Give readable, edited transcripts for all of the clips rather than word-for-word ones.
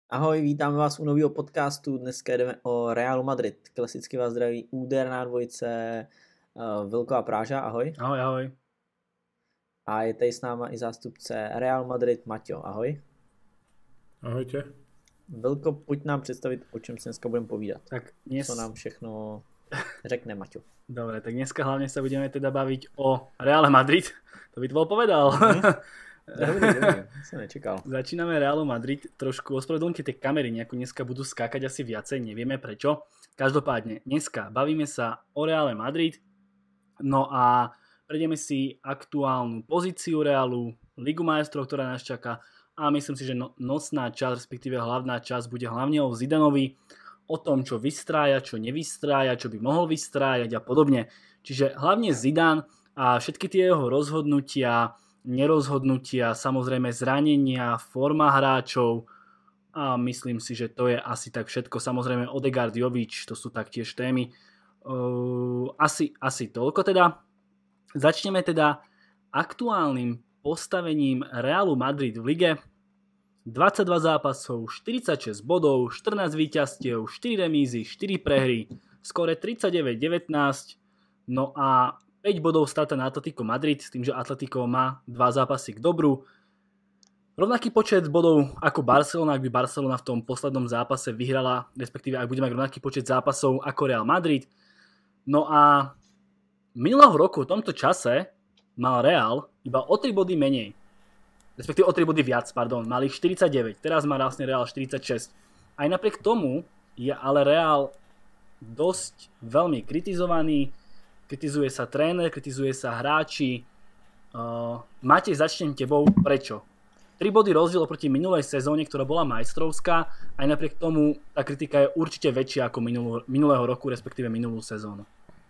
Ahoj, vítáme vás u nového podcastu. Dneska jdeme o Realu Madrid. Klasicky vás zdraví úderná dvojice Vilko a Práža. Ahoj. Ahoj, ahoj. A je tady s náma i zástupce Real Madrid Maťo. Ahoj. Ahojte. Vilko, pojď nám představit, o čem si dneska budeme povídat. Tak Co nám všechno řekne Maťo. Dobre, tak dneska hlavne sa budeme teda baviť o Reále Madrid. To by to bol povedal. Dobrý, som nečekal. Začíname Realu Madrid. Trošku ospravedlňte tie kamery, nejako dneska budú skákať asi viacej, nevieme prečo. Každopádne, dneska bavíme sa o Reále Madrid. No a prejdeme si aktuálnu pozíciu Realu, Ligu majstrov, ktorá nás čaká. A myslím si, že nocná časť, respektíve hlavná časť bude hlavne o Zidanovi, o tom, čo vystrája, čo nevystrája, čo by mohol vystrájať a podobne. Čiže hlavne Zidane a všetky tie jeho rozhodnutia, nerozhodnutia, samozrejme zranenia, forma hráčov a myslím si, že to je asi tak všetko. Samozrejme Odegaard, Jovič, to sú taktiež témy. Asi toľko teda. Začneme teda aktuálnym postavením Realu Madrid v lige. 22 zápasov, 46 bodov, 14 víťazstiev, 4 remízy, 4 prehry, skóre 39-19, no a 5 bodov strata na Atletico Madrid, s tým, že Atletico má 2 zápasy k dobru. Rovnaký počet bodov ako Barcelona, ak by Barcelona v tom poslednom zápase vyhrala, respektíve ak bude mať rovnaký počet zápasov ako Real Madrid. No a minulého roku v tomto čase mal Real iba o 3 body menej. Respektíve o 3 body viac, mal ich 49, teraz má vlastne Real 46. Aj napriek tomu je ale Real dosť veľmi kritizovaný, kritizuje sa tréner, kritizuje sa hráči. Matej, začnem tebou, prečo? 3 body rozdiel oproti minulej sezóne, ktorá bola majstrovská, aj napriek tomu tá kritika je určite väčšia ako minulého roku, respektíve minulú sezónu.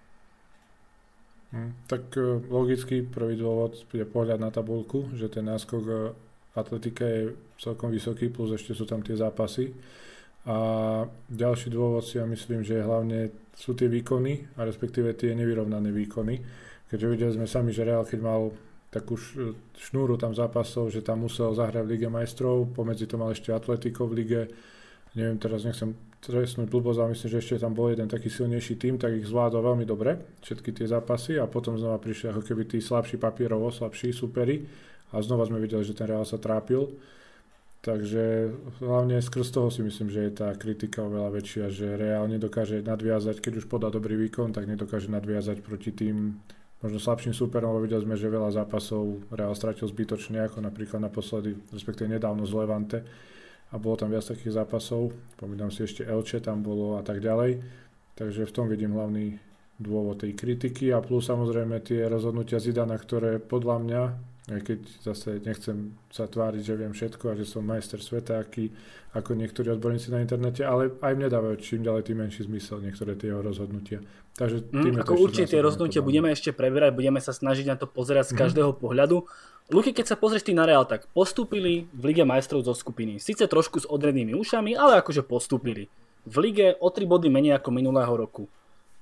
Tak logicky prvý dôvod je pohľad na tabuľku, že ten náskok Atletika je celkom vysoký, plus ešte sú tam tie zápasy. A ďalší dôvod si ja myslím, že hlavne sú tie výkony, a respektíve tie nevyrovnané výkony. Keďže videli sme sami, že Real keď mal takú šnúru tam zápasov, že tam musel zahrať v Lige majstrov, pomedzi to mal ešte Atletico v lige, neviem, teraz nechcem trestnúť blbosť, ale myslím, že ešte tam bol jeden taký silnejší tým, tak ich zvládol veľmi dobre, všetky tie zápasy a potom znova prišli ako keby tí slabší papierovo, slabší superi a znova sme videli, že ten Real sa trápil. Takže hlavne skrz toho si myslím, že je tá kritika oveľa väčšia, že Real nedokáže nadviazať, keď už podá dobrý výkon, tak nedokáže nadviazať proti tým možno slabším súperom, lebo videli sme, že veľa zápasov Real stratil zbytočne, ako napríklad naposledy, respektíve nedávno z Levante. A bolo tam viac takých zápasov, pomýdam si ešte Elche tam bolo a tak ďalej. Takže v tom vidím hlavný dôvod tej kritiky a plus samozrejme tie rozhodnutia Zidana, ktoré podľa mňa, aj keď zase nechcem sa tváriť, že viem všetko a že som majster sveta, ako niektorí odborníci na internete, ale aj mne dávajú čím ďalej tým menší zmysel niektoré tie jeho rozhodnutia. Takže ako určite tie rozhodnutia budeme ešte preberať, budeme sa snažiť na to pozerať z každého pohľadu. Luky, keď sa pozrieš ty na Real, tak postúpili v Lige majstrov zo skupiny. Sice trošku s odrednými ušami, ale akože postúpili. V lige o 3 body menej ako minulého roku.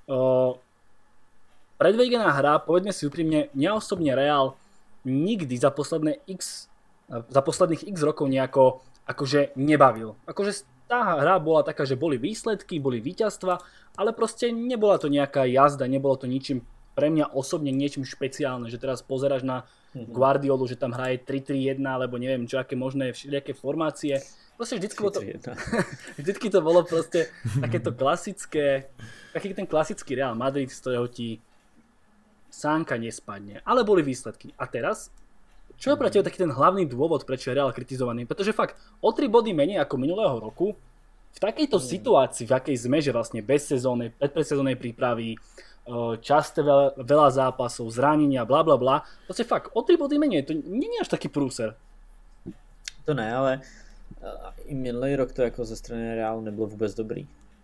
Predvedená hra, povedme si úprimne, mňa osobne Real nikdy za posledných x rokov nejako akože nebavil. Akože tá hra bola taká, že boli výsledky, boli víťazstva, ale proste nebola to nejaká jazda, nebolo to ničím pre mňa osobne niečím špeciálne, že teraz pozeráš na Guardiolu, že tam hraje 3-3-1, alebo neviem čo, aké možné všelijaké formácie. Proste vždycky to bolo proste takéto klasické, taký ten klasický Real Madrid, z ktorého ti sánka nespadne. Ale boli výsledky. A teraz, čo je pre teba taký ten hlavný dôvod, prečo je Real kritizovaný? Pretože fakt, o 3 body menej ako minulého roku, v takejto situácii, v akej sme, že vlastne bez sezónnej, predpredsezónnej prípravy, časté veľa zápasov, zranenia, bla bla bla. Proste fakt, o 3 body menej, to nie je až taký průser. To ne, ale i minulý rok to jako ze strany Realu nebylo vůbec dobrý.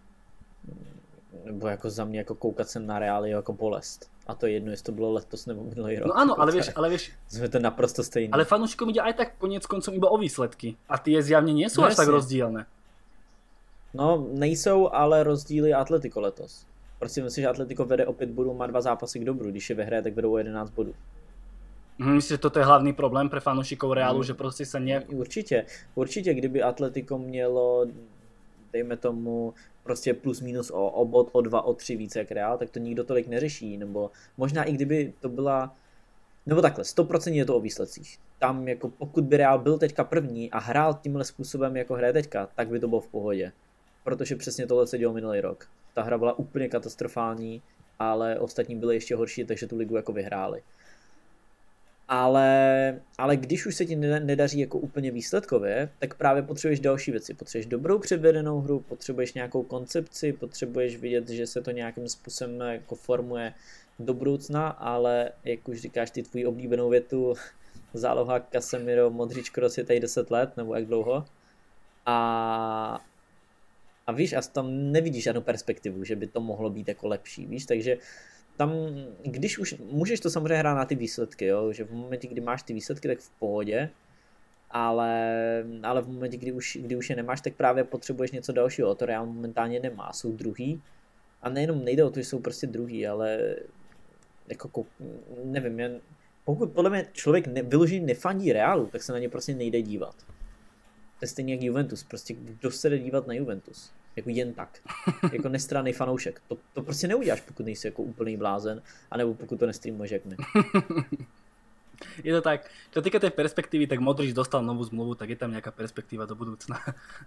Nebo jako za mě jako koukat se na Real jako bolest. A to je jedno, jestli to bylo letos nebo minulý rok. No áno, ale vieš. Sme to naprosto stejný. Ale fanúšikom ide aj tak koniec koncom iba o výsledky. A tie zjavne nie sú až tak rozdielne. No, nejsou, ale rozdíly Atletico letos. Prostě myslím, že Atletico vede o 5 bodů, má 2 zápasy k dobru. Když je ve hře, tak vedou o 11 bodů. Myslím, že toto je hlavný problém pre fanúšikov Realu, že proste sa ne... Určitě, kdyby Atletico mělo, dejme tomu, prostě plus minus o bod, o 2, o 3 více jak Real, tak to nikdo tolik neřeší, nebo možná i kdyby to byla, nebo takhle, 100% je to o výsledcích. Tam jako pokud by Real byl teďka první a hrál tímhle způsobem jako hraje teďka, tak by to bylo v pohodě. Protože přesně tohle se dělo minulý rok. Ta hra byla úplně katastrofální, ale ostatní byly ještě horší, takže tu ligu jako vyhráli. Ale když už se ti nedaří jako úplně výsledkově, tak právě potřebuješ další věci. Potřebuješ dobrou předvedenou hru, potřebuješ nějakou koncepci, potřebuješ vidět, že se to nějakým způsobem jako formuje do budoucna, ale jak už říkáš ty tvůj oblíbenou větu, záloha Casemiro, Modric, Kroos je tady 10 let, nebo jak dlouho. A víš, a tam nevidíš žádnou perspektivu, že by to mohlo být jako lepší, víš, takže tam, když už, můžeš to samozřejmě hrát na ty výsledky, jo? Že v momentě, kdy máš ty výsledky, tak v pohodě, ale v momentě, kdy už je nemáš, tak právě potřebuješ něco dalšího, to Real momentálně nemá, jsou druhý a nejenom nejde o to, že jsou prostě druhý, ale jako, nevím, pokud podle mě člověk vyloženě nefandí Realu, tak se na ně prostě nejde dívat. To je stejně jak Juventus, prostě kdo se jde dívat na Juventus? Jako jen tak. Jako nestranný fanoušek. To prostě neuděláš, pokud nejsi jako úplný blázen, anebo pokud to nestreamuješ jak my. Je to tak. Čo týka tej perspektívy, tak Modric dostal novú zmluvu, tak je tam nejaká perspektíva do budúcna.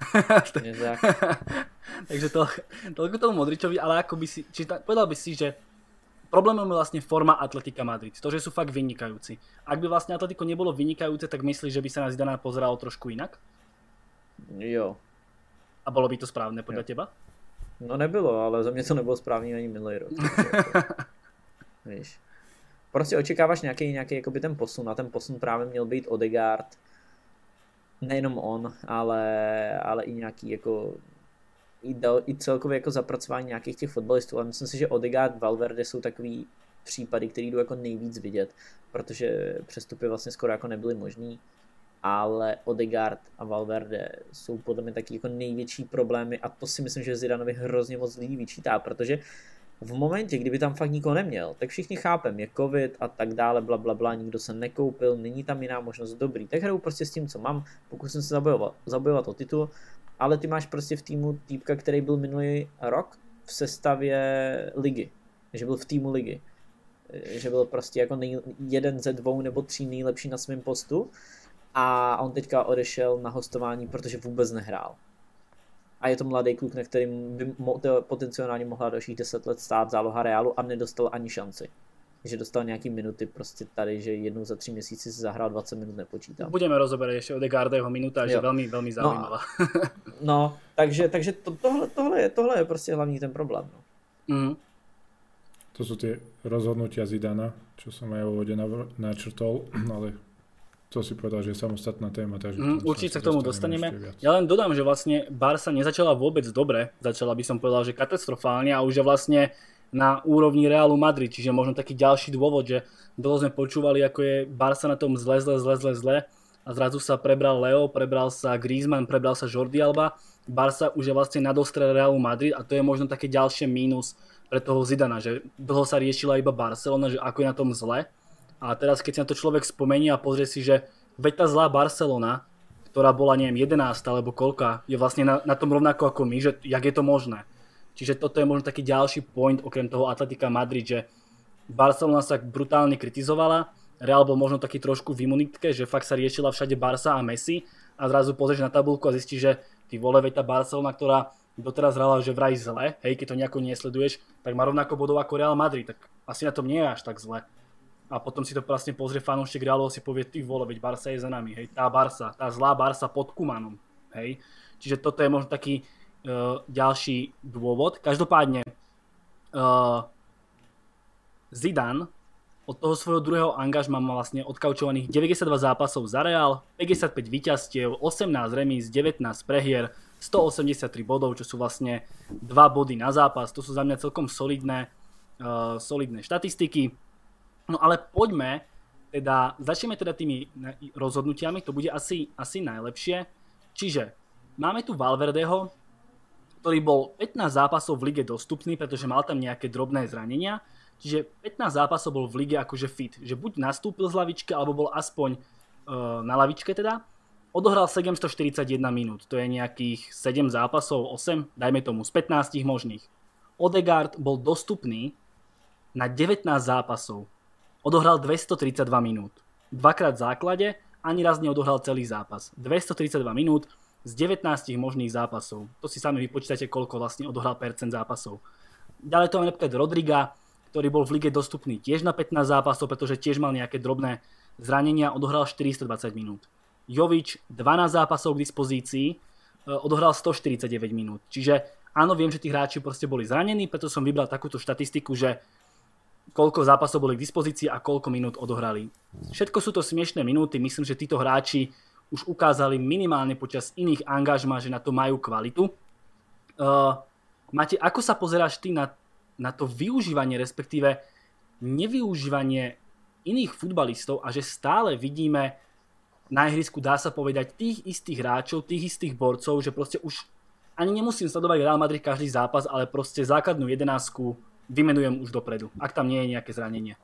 Takže toľko tomu Modričovi, ale ako by si, povedal by si, že problémom je vlastne forma Atletika Madrid. To, že sú fakt vynikajúci. Ak by vlastne Atletico nebolo vynikajúce, tak myslíš, že by sa na Zidana pozeralo trošku inak? Jo. A bylo by to správné podle teba? No nebylo, ale za mě to nebylo správný ani minulý rok. Víš. Prostě očekáváš nějaký jakoby ten posun a ten posun právě měl být Odegaard. Nejenom on, ale i nějaký jako i celkově jako zapracování nějakých těch fotbalistů. Ale myslím si, že Odegaard, Valverde jsou takový případy, který jdou jako nejvíc vidět, protože přestupy vlastně skoro jako nebyly možný. Ale Odegaard a Valverde jsou podle mě taky jako největší problémy a to si myslím, že Zidanovi hrozně moc lidí vyčítá, protože v momentě, kdyby tam fakt nikoho neměl, tak všichni chápem, je covid a tak dále, blablabla, nikdo se nekoupil, není tam jiná možnost, dobrý, tak hraju prostě s tím, co mám, pokusím se zabojovat o titul, ale ty máš prostě v týmu týpka, který byl minulý rok v sestavě ligy, že byl v týmu ligy, že byl prostě jako jeden ze 2 nebo 3 nejlepší na svém postu. A on teďka odešel na hostování, protože vůbec nehrál. A je to mladý kluk, na kterým by potenciálně mohla dalších 10 let stát záloha Realu a nedostal ani šanci. Že dostal nějaký minuty prostě tady, že jednou za 3 měsíce si zahrál 20 minut nepočítám. Budeme rozoberať ještě Odegaarda jeho minuta, že velmi, velmi zaujímavá. No, takže tohle je prostě hlavní ten problém. No. Mm. To sú tie rozhodnutia Zidana, čo som aj v úvode načrtol, ale to si povedal, že je samostatná téma. Určite sa k tomu dostaneme. Ja len dodám, že vlastne Barsa nezačala vôbec dobre. Začala by som povedal, že katastrofálne a už je vlastne na úrovni Realu Madrid. Čiže možno taký ďalší dôvod, že dlho sme počúvali, ako je Barsa na tom zle a zrazu sa prebral Leo, prebral sa Griezmann, prebral sa Jordi Alba. Barsa už je vlastne na dostrel Realu Madrid a to je možno také ďalšie mínus pre toho Zidana, že dlho sa riešila iba Barcelona, že ako je na tom zle. A teraz keď si na to človek spomení a pozrie si, že veď tá zlá Barcelona, ktorá bola neviem 11 alebo koľka, je vlastne na tom rovnako ako my, že jak je to možné. Čiže toto je možno taký ďalší point okrem toho Atletika Madrid, že Barcelona sa brutálne kritizovala, Real bol možno taký trošku v imunitke, že fakt sa riešila všade Barca a Messi a zrazu pozrieš na tabuľku a zistíš, že ty vole, veď tá Barcelona, ktorá doteraz hrala že vraj zle, hej, keď to nejako nesleduješ, tak má rovnako bodov ako Real Madrid, tak asi na tom nie je až tak zle. A potom si to vlastne pozrie fanúšik Realu a si povie, ty vole, veď Barca je za nami, hej, tá Barca, tá zlá Barca pod Kumanom, hej. Čiže toto je možno taký ďalší dôvod. Každopádne Zidane od toho svojho druhého angažma má vlastne odkaučovaných 92 zápasov za Real, 55 víťazstiev, 18 remíz, 19 prehier, 183 bodov, čo sú vlastne 2 body na zápas. To sú za mňa celkom solidné štatistiky. No ale poďme, začneme teda tými rozhodnutiami, to bude asi najlepšie. Čiže máme tu Valverdeho, ktorý bol 15 zápasov v lige dostupný, pretože mal tam nejaké drobné zranenia. Čiže 15 zápasov bol v lige akože fit, že buď nastúpil z lavičky, alebo bol aspoň na lavičke teda. Odohral 741 minút, to je nejakých 7 zápasov, 8, dajme tomu, z 15 možných. Odegaard bol dostupný na 19 zápasov. Odohral 232 minút. Dvakrát v základe, ani raz neodohral celý zápas. 232 minút z 19 možných zápasov. To si sami vypočítate, koľko vlastne odohral percent zápasov. Ďalej to máme napríklad Rodriga, ktorý bol v lige dostupný tiež na 15 zápasov, pretože tiež mal nejaké drobné zranenia, odohral 420 minút. Jovič 12 zápasov k dispozícii, odohral 149 minút. Čiže áno, viem, že tí hráči proste boli zranení, preto som vybral takúto štatistiku, že koľko zápasov boli k dispozícii a koľko minút odohrali. Všetko sú to smiešné minúty, myslím, že títo hráči už ukázali minimálne počas iných angažmá, že na to majú kvalitu. Mate, ako sa pozeráš ty na to využívanie, respektíve nevyužívanie iných futbalistov a že stále vidíme na ihrisku, dá sa povedať, tých istých hráčov, tých istých borcov, že proste už ani nemusím sledovať Real Madrid každý zápas, ale proste základnú 11 vymenujem už dopredu, ak tam nie je nejaké zranenie.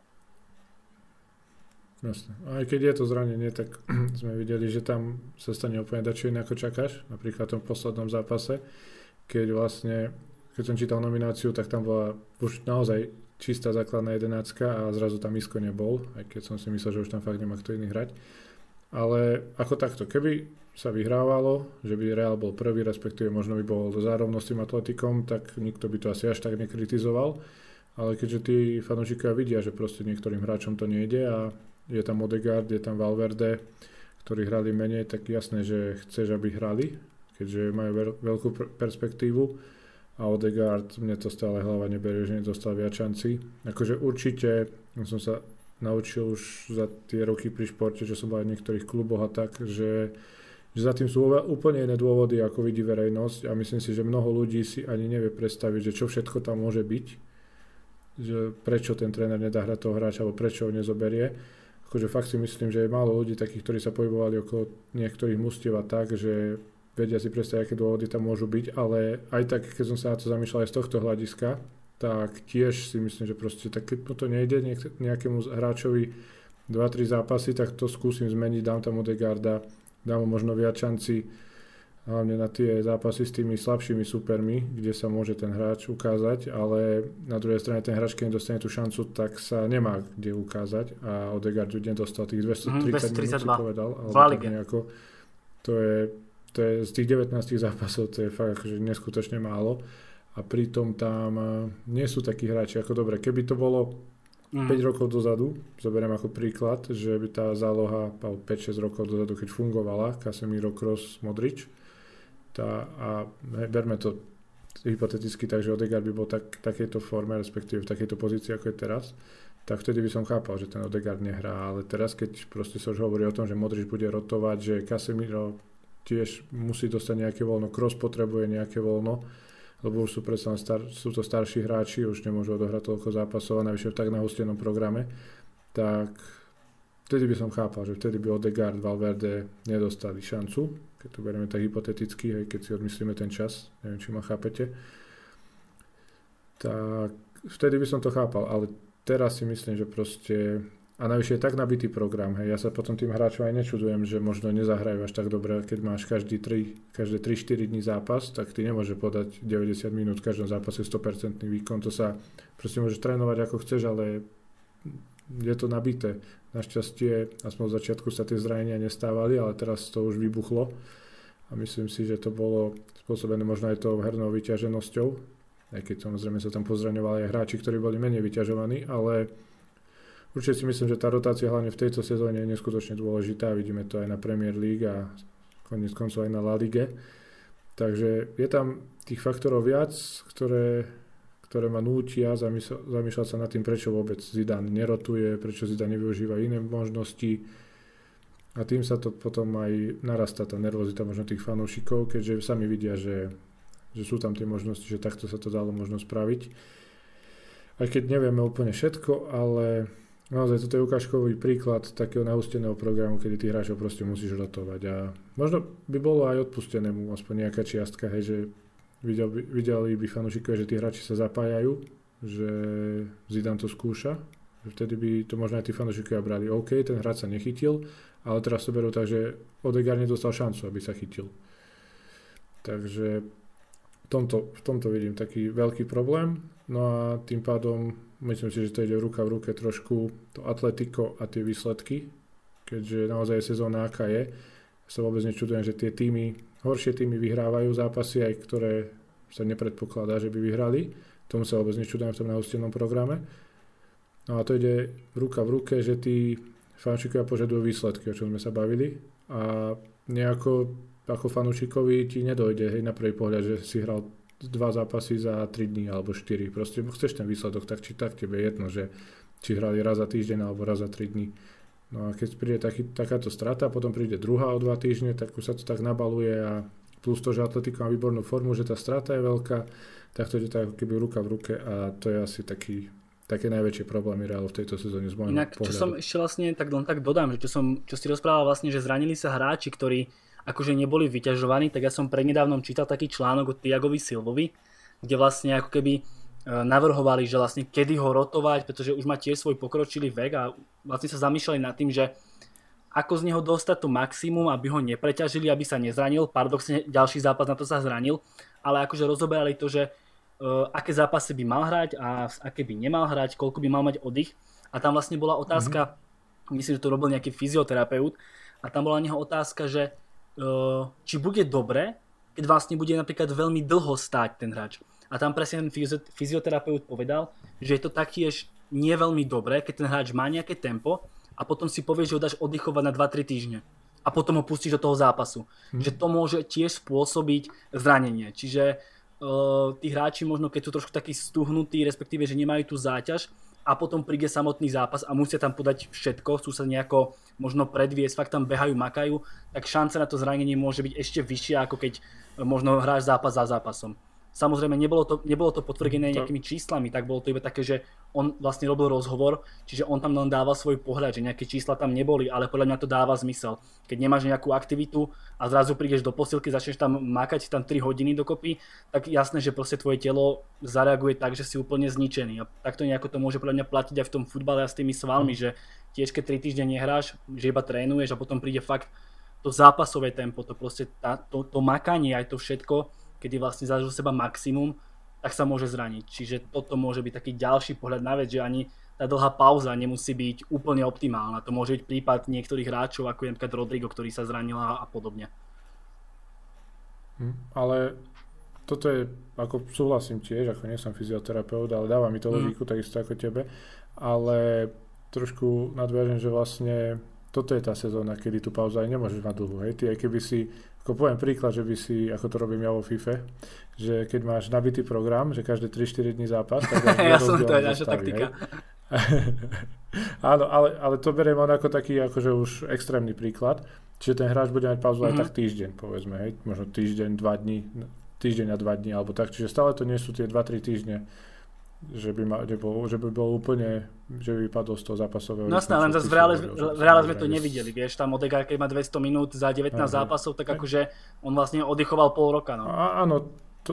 Jasne. Aj keď je to zranenie, tak sme videli, že tam sa stane úplne dačo iné, ako čakáš. Napríklad v tom poslednom zápase, keď som čítal nomináciu, tak tam bola už naozaj čistá základná 11 a zrazu tam Isco nebol, aj keď som si myslel, že už tam fakt nemá kto iný hrať. Ale ako takto, keby sa vyhrávalo, že by Real bol prvý, respektíve možno by bol zárovno s tým Atletikom, tak nikto by to asi až tak nekritizoval. Ale keďže tí fanúšikovia vidia, že proste niektorým hráčom to nejde a je tam Odegaard, je tam Valverde, ktorí hrali menej, tak jasné, že chceš, aby hrali, keďže majú veľkú perspektívu. A Odegaard, mne to stále hlava neberie, že nedostal viac šanci. Akože určite som sa naučil už za tie roky pri športe, že som bol aj v niektorých kluboch a tak, že za tým sú úplne iné dôvody, ako vidí verejnosť a myslím si, že mnoho ľudí si ani nevie predstaviť, že čo všetko tam môže byť, že prečo ten tréner nedá hrať toho hráča, alebo prečo ho nezoberie. Akože fakt si myslím, že je málo ľudí takých, ktorí sa pohybovali okolo niektorých mustiev a tak, že vedia si predstaviť, aké dôvody tam môžu byť, ale aj tak, keď som sa na to zamýšľal aj z tohto hľadiska, tak tiež si myslím, že proste tak keď to nejde nejakému hráčovi 2-3 zápasy, tak to skúsim zmeniť, dám tam Odegaarda, dám mu možno viac šanci, hlavne na tie zápasy s tými slabšími supermi, kde sa môže ten hráč ukázať, ale na druhej strane ten hráč, keď dostane tú šancu, tak sa nemá kde ukázať a Odegaard nedostal tých 230 minút, si povedal, alebo tak nejako. To je z tých 19 zápasov, to je fakt akože neskutočne málo a pritom tam nie sú takí hráči ako dobre. Keby to bolo 5 rokov dozadu, zoberiem ako príklad, že by tá záloha 5-6 rokov dozadu, keď fungovala, Casemiro, Kroos, Modrič, a berme to hypoteticky tak, že Odegaard by bol v takejto forme, respektíve v takejto pozícii, ako je teraz, tak vtedy by som chápal, že ten Odegaard nehrá, ale teraz, keď proste sa už hovorí o tom, že Modrič bude rotovať, že Casemiro tiež musí dostať nejaké voľno, Kroos potrebuje nejaké voľno, lebo už sú to starší hráči, už nemôžu odohrať toľko zápasov a navyše v tak nahustenom programe, tak vtedy by som chápal, že vtedy by Odegaard, Valverde nedostali šancu, keď to berieme tak hypoteticky, hej, keď si odmyslíme ten čas, neviem, či ma chápete, tak vtedy by som to chápal, ale teraz si myslím, že proste a navyše je tak nabitý program, hej, ja sa potom tým hráčom aj nečudujem, že možno nezahrajú až tak dobre, keď máš každé 3-4 dní zápas, tak ty nemôžeš podať 90 minút v každom zápase 100% výkon, to sa proste môžeš trénovať ako chceš, ale je to nabité. Našťastie, aspoň v začiatku sa tie zranenia nestávali, ale teraz to už vybuchlo a myslím si, že to bolo spôsobené možno aj tou hernou vyťaženosťou, aj keď samozrejme sa tam pozraňovali aj hráči, ktorí boli menej vyťažovaní, ale určite si myslím, že tá rotácia hlavne v tejto sezóne je neskutočne dôležitá. Vidíme to aj na Premier League a koniec koncov aj na La Ligue. Takže je tam tých faktorov viac, ktoré ma nútia zamýšľať sa nad tým, prečo vôbec Zidane nerotuje, prečo Zidane nevyužíva iné možnosti. A tým sa to potom aj narastá tá nervozita možno tých fanúšikov, keďže sami vidia, že sú tam tie možnosti, že takto sa to dalo možno spraviť. Aj keď nevieme úplne všetko, ale naozaj toto je ukážkový príklad takého nahusteného programu, kedy tých hráčov proste musíš rotovať a možno by bolo aj odpustenému aspoň nejaká čiastka, hej, že videli by fanúšikovia, že tí hráči sa zapájajú že Zidane to skúša. Vtedy by to možno aj tí fanúšikovia brali. OK, ten hráč sa nechytil, ale teraz to berú tak, že Odegaard nedostal šancu, aby sa chytil. Takže v tomto vidím taký veľký problém. No a tým pádom myslím si, že to ide ruka v ruke trošku to Atletico a tie výsledky, keďže naozaj sezóna aká je. Sa vôbec nečudujem, že tie horšie týmy vyhrávajú zápasy, aj ktoré sa nepredpokladá, že by vyhrali. Tomu sa vôbec nečudujem v tom nahustenom programe. No a to ide ruka v ruke, že tí fanúšikovia požadujú výsledky, o čom sme sa bavili. A nejako ako fanúšikovi ti nedojde, hej, na prvý pohľad, že si hral 2 zápasy za 3 dní alebo 4. Proste chceš ten výsledok, tak či tak tebe je jedno, že či hrali raz za týždeň alebo raz za 3 dní. No a keď príde takáto strata, potom príde druhá o 2 týždne, tak už sa to tak nabaluje a plus to, že Atletico má výbornú formu, že tá strata je veľká, tak to ide tak ako keby ruka v ruke a to je asi také najväčšie problémy Realu v tejto sezóne z môjho pohľadu. Čo som ešte vlastne tak dodám, že čo si rozprával vlastne, že zranili sa hráči, ktorí akože neboli vyťažovaní, tak ja som prednedávnom čítal taký článok od Thiagovi Silvovi, kde vlastne ako keby navrhovali, že vlastne kedy ho rotovať, pretože už má tiež svoj pokročilý vek a vlastne sa zamýšľali nad tým, že ako z neho dostať to maximum, aby ho nepreťažili, aby sa nezranil. Paradoxne ďalší zápas na to sa zranil, ale akože rozoberali to, že aké zápasy by mal hrať a aké by nemal hrať, koľko by mal mať oddych. A tam vlastne bola otázka, myslím, že to robil nejaký fyzioterapeut, a tam bola na neho otázka, že či bude dobre, keď vlastne bude napríklad veľmi dlho stáť ten hráč. A tam presne ten fyzioterapeut povedal, že je to taktiež nie veľmi dobré, keď ten hráč má nejaké tempo a potom si povie, že ho dáš oddychovať na 2-3 týždne a potom ho pustíš do toho zápasu. Že to môže tiež spôsobiť zranenie. Čiže tí hráči možno, keď sú trošku takí stuhnutí, respektíve, že nemajú tú záťaž a potom príde samotný zápas a musia tam podať všetko, chcú sa nejako možno predviesť, fakt tam behajú, makajú, tak šanca na to zranenie môže byť ešte vyššia, ako keď možno hráš zápas za zápasom. Samozrejme, nebolo to potvrdené nejakými číslami, tak bolo to iba také, že on vlastne robil rozhovor, čiže on tam len dával svoj pohľad, že nejaké čísla tam neboli, ale podľa mňa to dáva zmysel. Keď nemáš nejakú aktivitu a zrazu prídeš do posilky, začneš tam makať tam 3 hodiny dokopy, tak jasné, že proste tvoje telo zareaguje tak, že si úplne zničený. A takto nejako to môže podľa mňa platiť aj v tom futbale a s tými svalmi, že tiež keď 3 týždne nehráš, že iba trénuješ a potom príde fakt to zápasové tempo, to proste to makanie, aj to všetko, kedy vlastne zažil seba maximum, tak sa môže zraniť. Čiže toto môže byť taký ďalší pohľad na vec, že ani tá dlhá pauza nemusí byť úplne optimálna. To môže byť prípad niektorých hráčov, ako je napríklad Rodrigo, ktorý sa zranil a podobne. Ale toto je, ako súhlasím tiež, ako nie som fyzioterapeut, ale dáva mi to logiku, takisto ako tebe, ale trošku nadviažem, že vlastne toto je tá sezóna, kedy tú pauzu aj nemôžeš mať dlhú. Hej? Ty aj keby si, ako poviem príklad, že by si, ako to robím ja vo FIFA, že keď máš nabitý program, že každé 3-4 dní zápas, tak ja som to je naša taktika. Áno, ale to beriem on ako taký akože už extrémny príklad, čiže ten hráč bude mať pauzu aj tak týždeň, povedzme, hej? Možno týždeň, 2 dní, týždeň a 2 dní, alebo tak, čiže stále to nie sú tie 2-3 týždne, že by bol úplne, že by vypadol z toho zápasového. No jasné, len zase v reále sme to nevideli, vieš, tam Odegaard, keď má 200 minút za 19 zápasov, tak akože on vlastne oddychoval pol roka. No. Áno,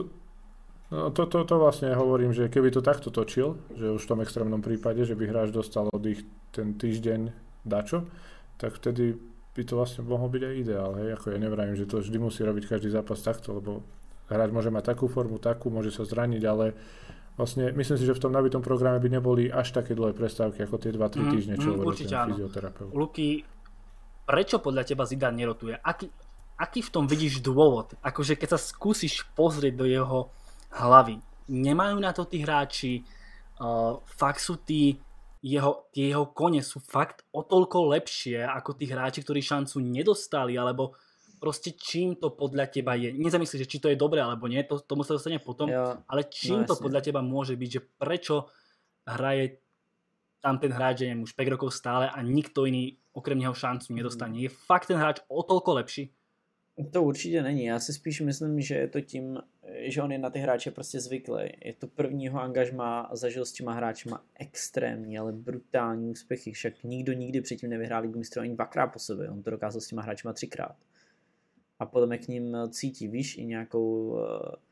to vlastne hovorím, že keby to takto točil, že už v tom extrémnom prípade, že by hráč dostal oddych ten týždeň dačo, tak vtedy by to vlastne mohol byť aj ideál, hej, ako ja nevravím, že to vždy musí robiť každý zápas takto, lebo hráč môže mať takú formu, môže sa zraniť, ale vlastne myslím si, že v tom nabitom programe by neboli až také dlhé prestávky ako tie 2-3 týždne, čo hovorí ten fyzioterapeut. Luky, prečo podľa teba Zidane nerotuje? Aký v tom vidíš dôvod? Akože keď sa skúsiš pozrieť do jeho hlavy, nemajú na to tí hráči, fakt sú tie jeho kone sú fakt o toľko lepšie ako tí hráči, ktorí šancu nedostali, alebo proste čím to podľa teba je? Nezamyslíš, že či to je dobré alebo nie, tomu sa dostane potom, ale čím to podľa teba môže byť, že prečo hraje tam ten hráč, že neviem, už 5 rokov stále a nikto iný okrem neho šancu nedostane. Je fakt ten hráč o toľko lepší? To určitě není. Já si spíš myslím, že je to tím, že on je na ty hráče prostě zvyklý. Je to prvního angažmá a zažil s těma hráčima extrémní, ale brutální úspěchy. Však nikdo nikdy předtím nevyhrál Ligu mistrů ani 2krát po sobě. On to dokázal s těma hráčima 3krát. A potom je k ním cítí, víš, i nějakou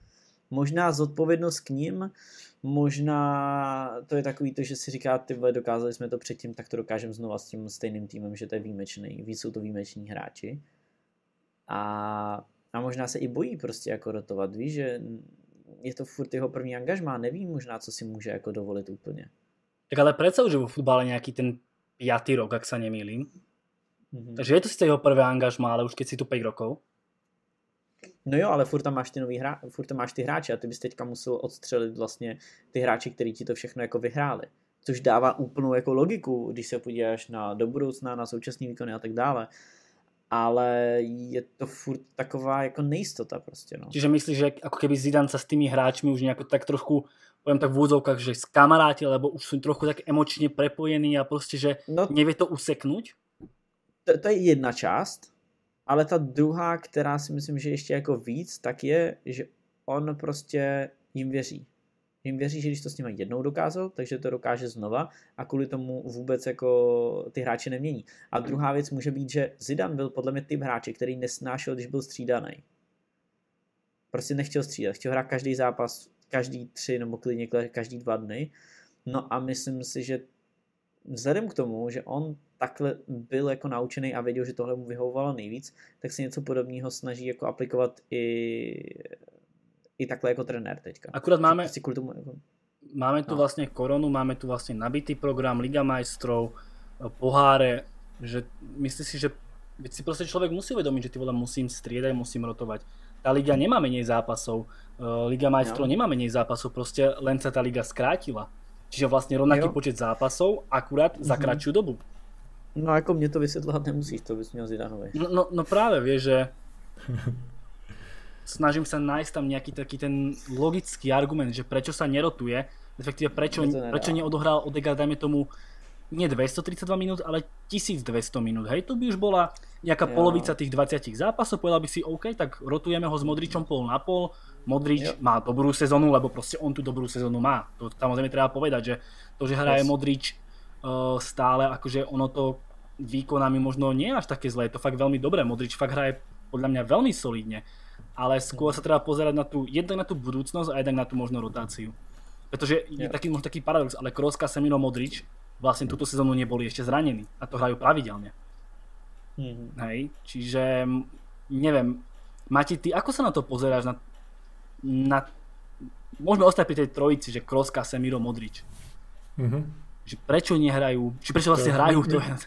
možná zodpovědnost k ním, možná to je takový to, že si říká, ty vole, dokázali jsme to předtím, tak to dokážeme znova s tím stejným týmem, že to je výjimečný, víc jsou to výjimeční hráči. A možná se i bojí prostě jako rotovat, víš, že je to furt jeho první angažmá, nevím možná, co si může jako dovolit úplně. Tak ale predsa už je vo futbale nejaký ten 5. rok, ak sa nemýlim. Takže je to sice jeho prvé angažmá, ale už keď si tu 5 rokov. No jo, ale furt tam máš ty hráče a ty bys teďka musel odstřelit vlastně ty hráči, kteří ti to všechno jako vyhráli. Což dává úplnou jako logiku, když se podíváš do budoucna, na současný výkony a tak dále. Ale je to furt taková jako nejistota prostě, no. Čiže myslíš, že ako keby Zidane sa s tými hráčmi už nejako tak trošku, poviem tak v úvodzovkách, že skamaráti, lebo už sú trochu tak emočne prepojení a proste, že nevie to useknúť? To je jedna část, ale ta druhá, která si myslím, že ještě jako víc, tak je, že on prostě jim věří. Jim věří, že když to s nimi jednou dokázal, takže to dokáže znova a kvůli tomu vůbec jako ty hráči nemění. A druhá věc může být, že Zidane byl podle mě typ hráče, který nesnášel, když byl střídaný. Prostě nechtěl střídat, chtěl hrát každý zápas, každý 3 nebo klidně každý 2 dny. No a myslím si, že vzhledem k tomu, že on takhle byl jako naučený a věděl, že tohle mu vyhovovalo nejvíc, tak se něco podobného snaží jako aplikovat i takhle jako trenér teďka. Akurát máme tu vlastne koronu, máme tu vlastne nabitý program, Liga majstrov, poháre, že myslíš si, že si proste človek musí uvedomiť, že ty vole musím striedať, musím rotovať. Tá liga nemá menej zápasov, Liga majstrov nemá menej zápasov, proste len sa tá liga skrátila. Čiže vlastne rovnaký počet zápasov, akurát za kratšiu dobu. No ako mne to vysvetľovať nemusíš, to bys měl Zidanovi. No práve, vieš, že snažím sa nájsť tam nejaký taký ten logický argument, že prečo sa nerotuje, respektíve prečo neodohral Odegaard, dajme tomu, nie 232 minút, ale 1200 minút. Hej, to by už bola nejaká polovica tých 20 zápasov, povedal by si, OK, tak rotujeme ho s Modričom pol na pol. Modrič má dobrú sezónu, lebo proste on tú dobrú sezónu má. To samozrejme treba povedať, že to, že hraje Modrič stále, akože ono to výkonami možno nie je až také zlé, je to fakt veľmi dobré. Modrič fakt hraje podľa mňa veľmi solidne. Ale skôr sa treba pozerať jednak na tú budúcnosť a jednak na tú možno rotáciu. Pretože je možno taký paradox, ale Kroos, Casemiro, Modrič vlastne túto sezónu neboli ešte zranení a to hrajú pravidelne. Hej, čiže neviem, Mati, ty ako sa na to pozeráš? Môžeme ostať pri tej trojici, že Kroos, Casemiro, Modrič. Že prečo nehrajú? Či prečo vlastne hrajú?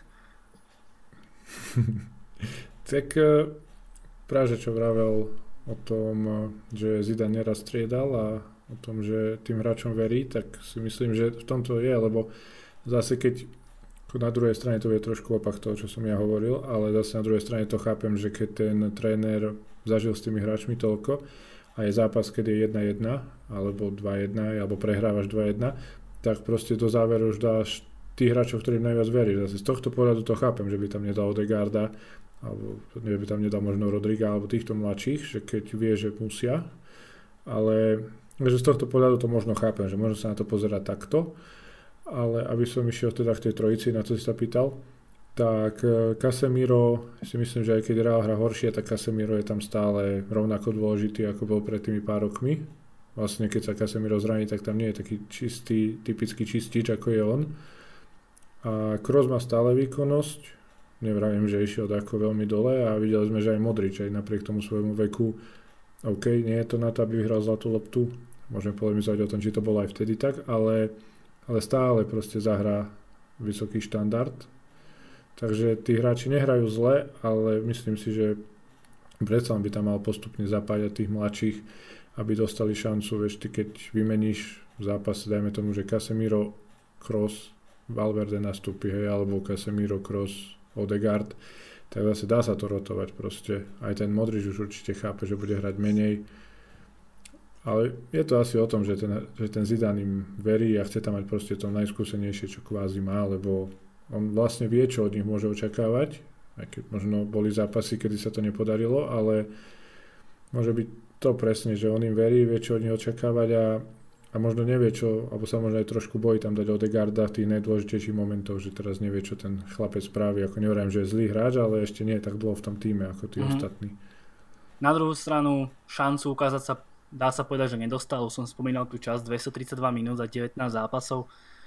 Tak práve čo vravel o tom, že Zidane neraz striedal a o tom, že tým hráčom verí, tak si myslím, že v tomto je, lebo zase keď na druhej strane to je trošku opak toho, čo som ja hovoril, ale zase na druhej strane to chápem, že keď ten tréner zažil s tými hráčmi toľko a je zápas, keď je 1-1 alebo 2-1 alebo prehrávaš 2-1, tak proste do záveru už dáš tých hráčov, ktorým najviac veríš. Zase z tohto pohľadu to chápem, že by tam nedal Odegaarda alebo by tam nedal možno Rodriga alebo týchto mladších, že keď vie, že musia, ale že z tohto pohľadu to možno chápem, že možno sa na to pozerať takto, ale aby som išiel teda k tej trojici, na čo si sa pýtal, tak Casemiro, si myslím, že aj keď Real hra horšie, tak Casemiro je tam stále rovnako dôležitý, ako bol pred tými pár rokmi. Vlastne keď sa Casemiro zraní, tak tam nie je taký čistý, typický čistič, ako je on. A Kroos má stále výkonnosť, nevravím, že išiel ako veľmi dole a videli sme, že aj Modrič aj napriek tomu svojmu veku, OK, nie je to na to, aby vyhral zlatú loptu, môžeme polemizovať o tom, či to bolo aj vtedy tak, ale stále proste zahrá vysoký štandard. Takže tí hráči nehrajú zle, ale myslím si, že predsa by tam mal postupne zapájať tých mladších, aby dostali šancu. Vieš, ty keď vymeníš v zápase, dajme tomu, že Casemiro, Kroos, Valverde nastúpi, hej, alebo Casemiro, Kroos, Odegaard, tak zase dá sa to rotovať proste. Aj ten Modrič už určite chápe, že bude hrať menej. Ale je to asi o tom, že ten Zidane im verí a chce tam mať proste to najskúsenejšie, čo kvázi má, lebo on vlastne vie, čo od nich môže očakávať. Aj keď možno boli zápasy, kedy sa to nepodarilo, ale môže byť to presne, že on im verí, vie, čo od nich očakávať a možno nevie čo, alebo sa možno aj trošku bojí tam dať Odegaarda v tých najdôležitejších momentoch, že teraz nevie, čo ten chlapec spraví. Ako nevrám, že je zlý hráč, ale ešte nie je tak dlho v tom týme ako tí ostatní. Na druhú stranu šancu ukázať sa dá sa povedať, že nedostal. Som spomínal tú časť 232 minút za 19 zápasov.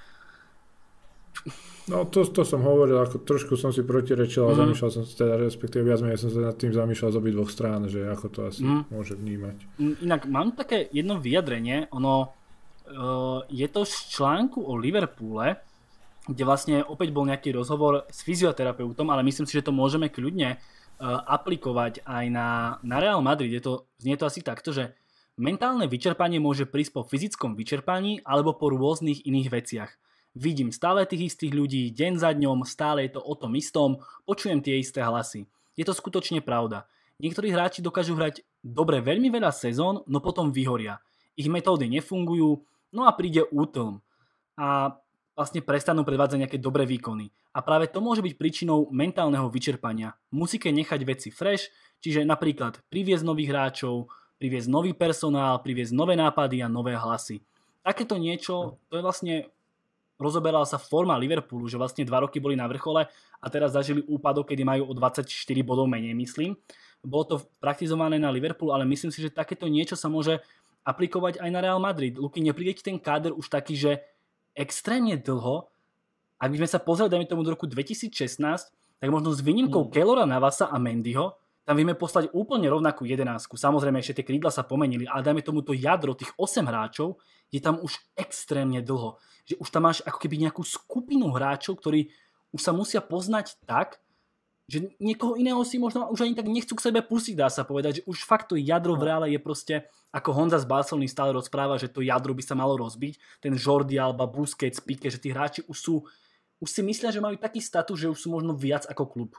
No to som hovoril, ako trošku som si protirečil a zamýšľal som sa teda, respektíve viac menej som sa nad tým zamýšľal z obidvoch strán, že ako to asi môže vnímať. Inak mám také jedno vyjadrenie, je to z článku o Liverpoole, kde vlastne opäť bol nejaký rozhovor s fyzioterapeutom, ale myslím si, že to môžeme kľudne aplikovať aj na Real Madrid. Znie to asi takto, že mentálne vyčerpanie môže prísť po fyzickom vyčerpaní alebo po rôznych iných veciach. Vidím stále tých istých ľudí, deň za dňom, stále je to o tom istom, počujem tie isté hlasy. Je to skutočne pravda. Niektorí hráči dokážu hrať dobre veľmi veľa sezón, no potom vyhoria. Ich metódy nefungujú, no a príde útlm. A vlastne prestanú predvádzať nejaké dobré výkony. A práve to môže byť príčinou mentálneho vyčerpania. Musíte nechať veci fresh, čiže napríklad priviesť nových hráčov, priviesť nový personál, priviesť nové nápady a nové hlasy. Takéto niečo, to je vlastne rozoberala sa forma Liverpoolu, že vlastne 2 roky boli na vrchole a teraz zažili úpadok, kedy majú o 24 bodov menej, myslím. Bolo to praktizované na Liverpool, ale myslím si, že takéto niečo sa môže aplikovať aj na Real Madrid. Luky, nepríde ti ten káder už taký, že extrémne dlho, ak by sme sa pozreli, dajme tomu do roku 2016, tak možno s výnimkou Keylora Navasa a Mendyho, tam vieme poslať úplne rovnakú 11. Samozrejme, ešte tie krídla sa pomenili, ale dajme tomu to jadro, tých 8 hráčov, je tam už extrémne dlho. Že už tam máš ako keby nejakú skupinu hráčov, ktorí už sa musia poznať tak, že niekoho iného si možno už ani tak nechcú k sebe pustiť, dá sa povedať, že už fakt to jadro v Reále je proste, ako Honza z Barcelony stále rozpráva, že to jadro by sa malo rozbiť, ten Jordi Alba, Busquets, Piqué, že tí hráči už si myslia, že majú taký status, že už sú možno viac ako klub.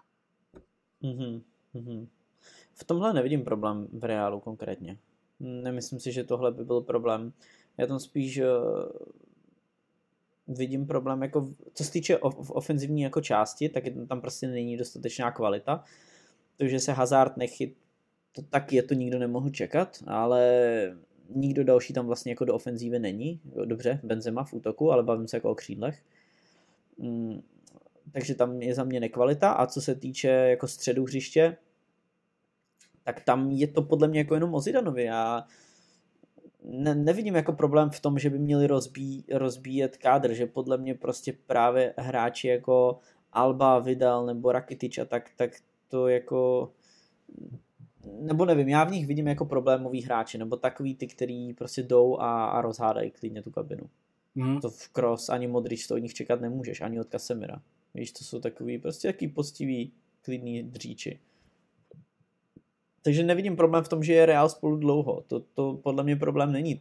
V tomhle nevidím problém v Reálu konkrétně. Nemyslím si, že tohle by byl problém. Já tam spíš vidím problém, jako co se týče v ofenzivní jako části, tak tam prostě není dostatečná kvalita. To, že se Hazard nechyt, to tak je, to nikdo nemohl čekat, ale nikdo další tam vlastně jako do ofenzívy není. Dobře, Benzema v útoku, ale bavím se jako o křídlech. Takže tam je za mě nekvalita. A co se týče jako středu hřiště, tak tam je to podle mě jako jenom o Zidanovi. Já nevidím jako problém v tom, že by měli rozbíjet kádr, že podle mě prostě právě hráči jako Alba, Vidal nebo Rakitic a tak to jako, nebo nevím, já v nich vidím jako problémový hráči, nebo takový ty, který prostě jdou a rozhádají klidně tu kabinu. To v Kroos ani Modrič to od nich čekat nemůžeš, ani od Casemira. Víš, to jsou takový prostě taký poctivý, klidný dříči. Takže nevidím problém v tom, že je Real spolu dlouho. To podle mě problém není.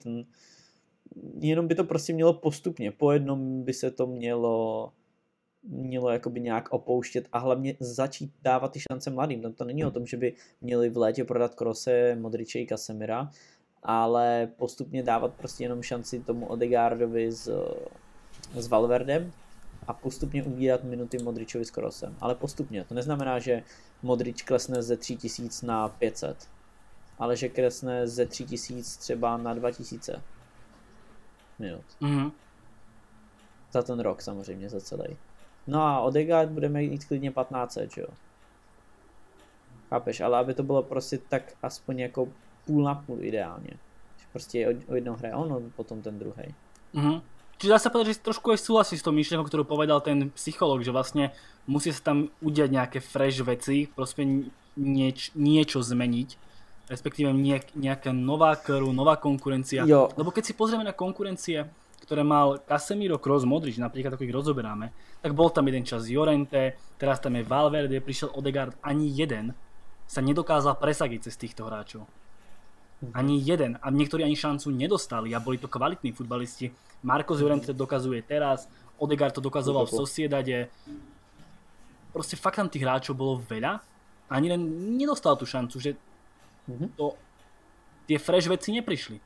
Jenom by to prostě mělo postupně. Po jednom by se to mělo jakoby nějak opouštět a hlavně začít dávat ty šance mladým. To není o tom, že by měli v létě prodat Kroose, Modriče i Casemira, ale postupně dávat prostě jenom šanci tomu Odegaardovi s Valverdem a postupně ubírat minuty Modričovi s Kroosem. Ale postupně. To neznamená, že Modrič klesne ze 3000 na 500, ale že klesne ze 3000 třeba na 2000 minut. Za ten rok samozřejmě, za celý. No a Odegaard budeme jít klidně 1500, že jo. Chápeš, ale aby to bylo prostě tak aspoň jako půl na půl ideálně. Že prostě o jednou hraje on, a potom ten druhej. Čiže dá sa povedať, že trošku aj súhlasí s tou myšlienkou, ktorú povedal ten psychológ, že vlastne musí sa tam udiať nejaké fresh veci, proste niečo zmeniť, respektíve nejaká nová krv, nová konkurencia. Jo. Lebo keď si pozrieme na konkurencie, ktoré mal Casemiro, Kroos, Modrič, napríklad ako ich rozoberáme, tak bol tam jeden čas Llorente, teraz tam je Valverde, prišiel Odegaard, ani jeden sa nedokázal presadiť cez týchto hráčov. Ani jeden. A niektorí ani šancu nedostali a boli to kvalitní futbalisti. Marcos Llorente to dokazuje teraz, Odegaard to dokazoval v Sociedade. Proste fakt tam tých hráčov bolo veľa a ani len nedostal tú šancu, že tie fresh veci neprišli.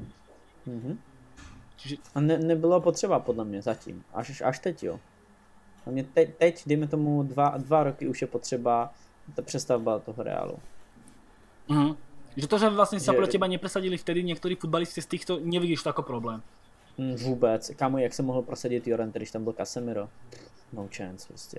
Čiže... A nebylo potřeba podle mě zatím. Až teď jo. A mě teď, dejme tomu 2 roky, už je potřeba ta přestavba toho Reálu. Že to, že vlastne sa pre teba nepresadili vtedy niektorí futbalisti z týchto, nevidíš to ako problém? Vůbec. Kámo, jak se mohl prosadit Llorente, když tam byl Casemiro? No chance, prostě.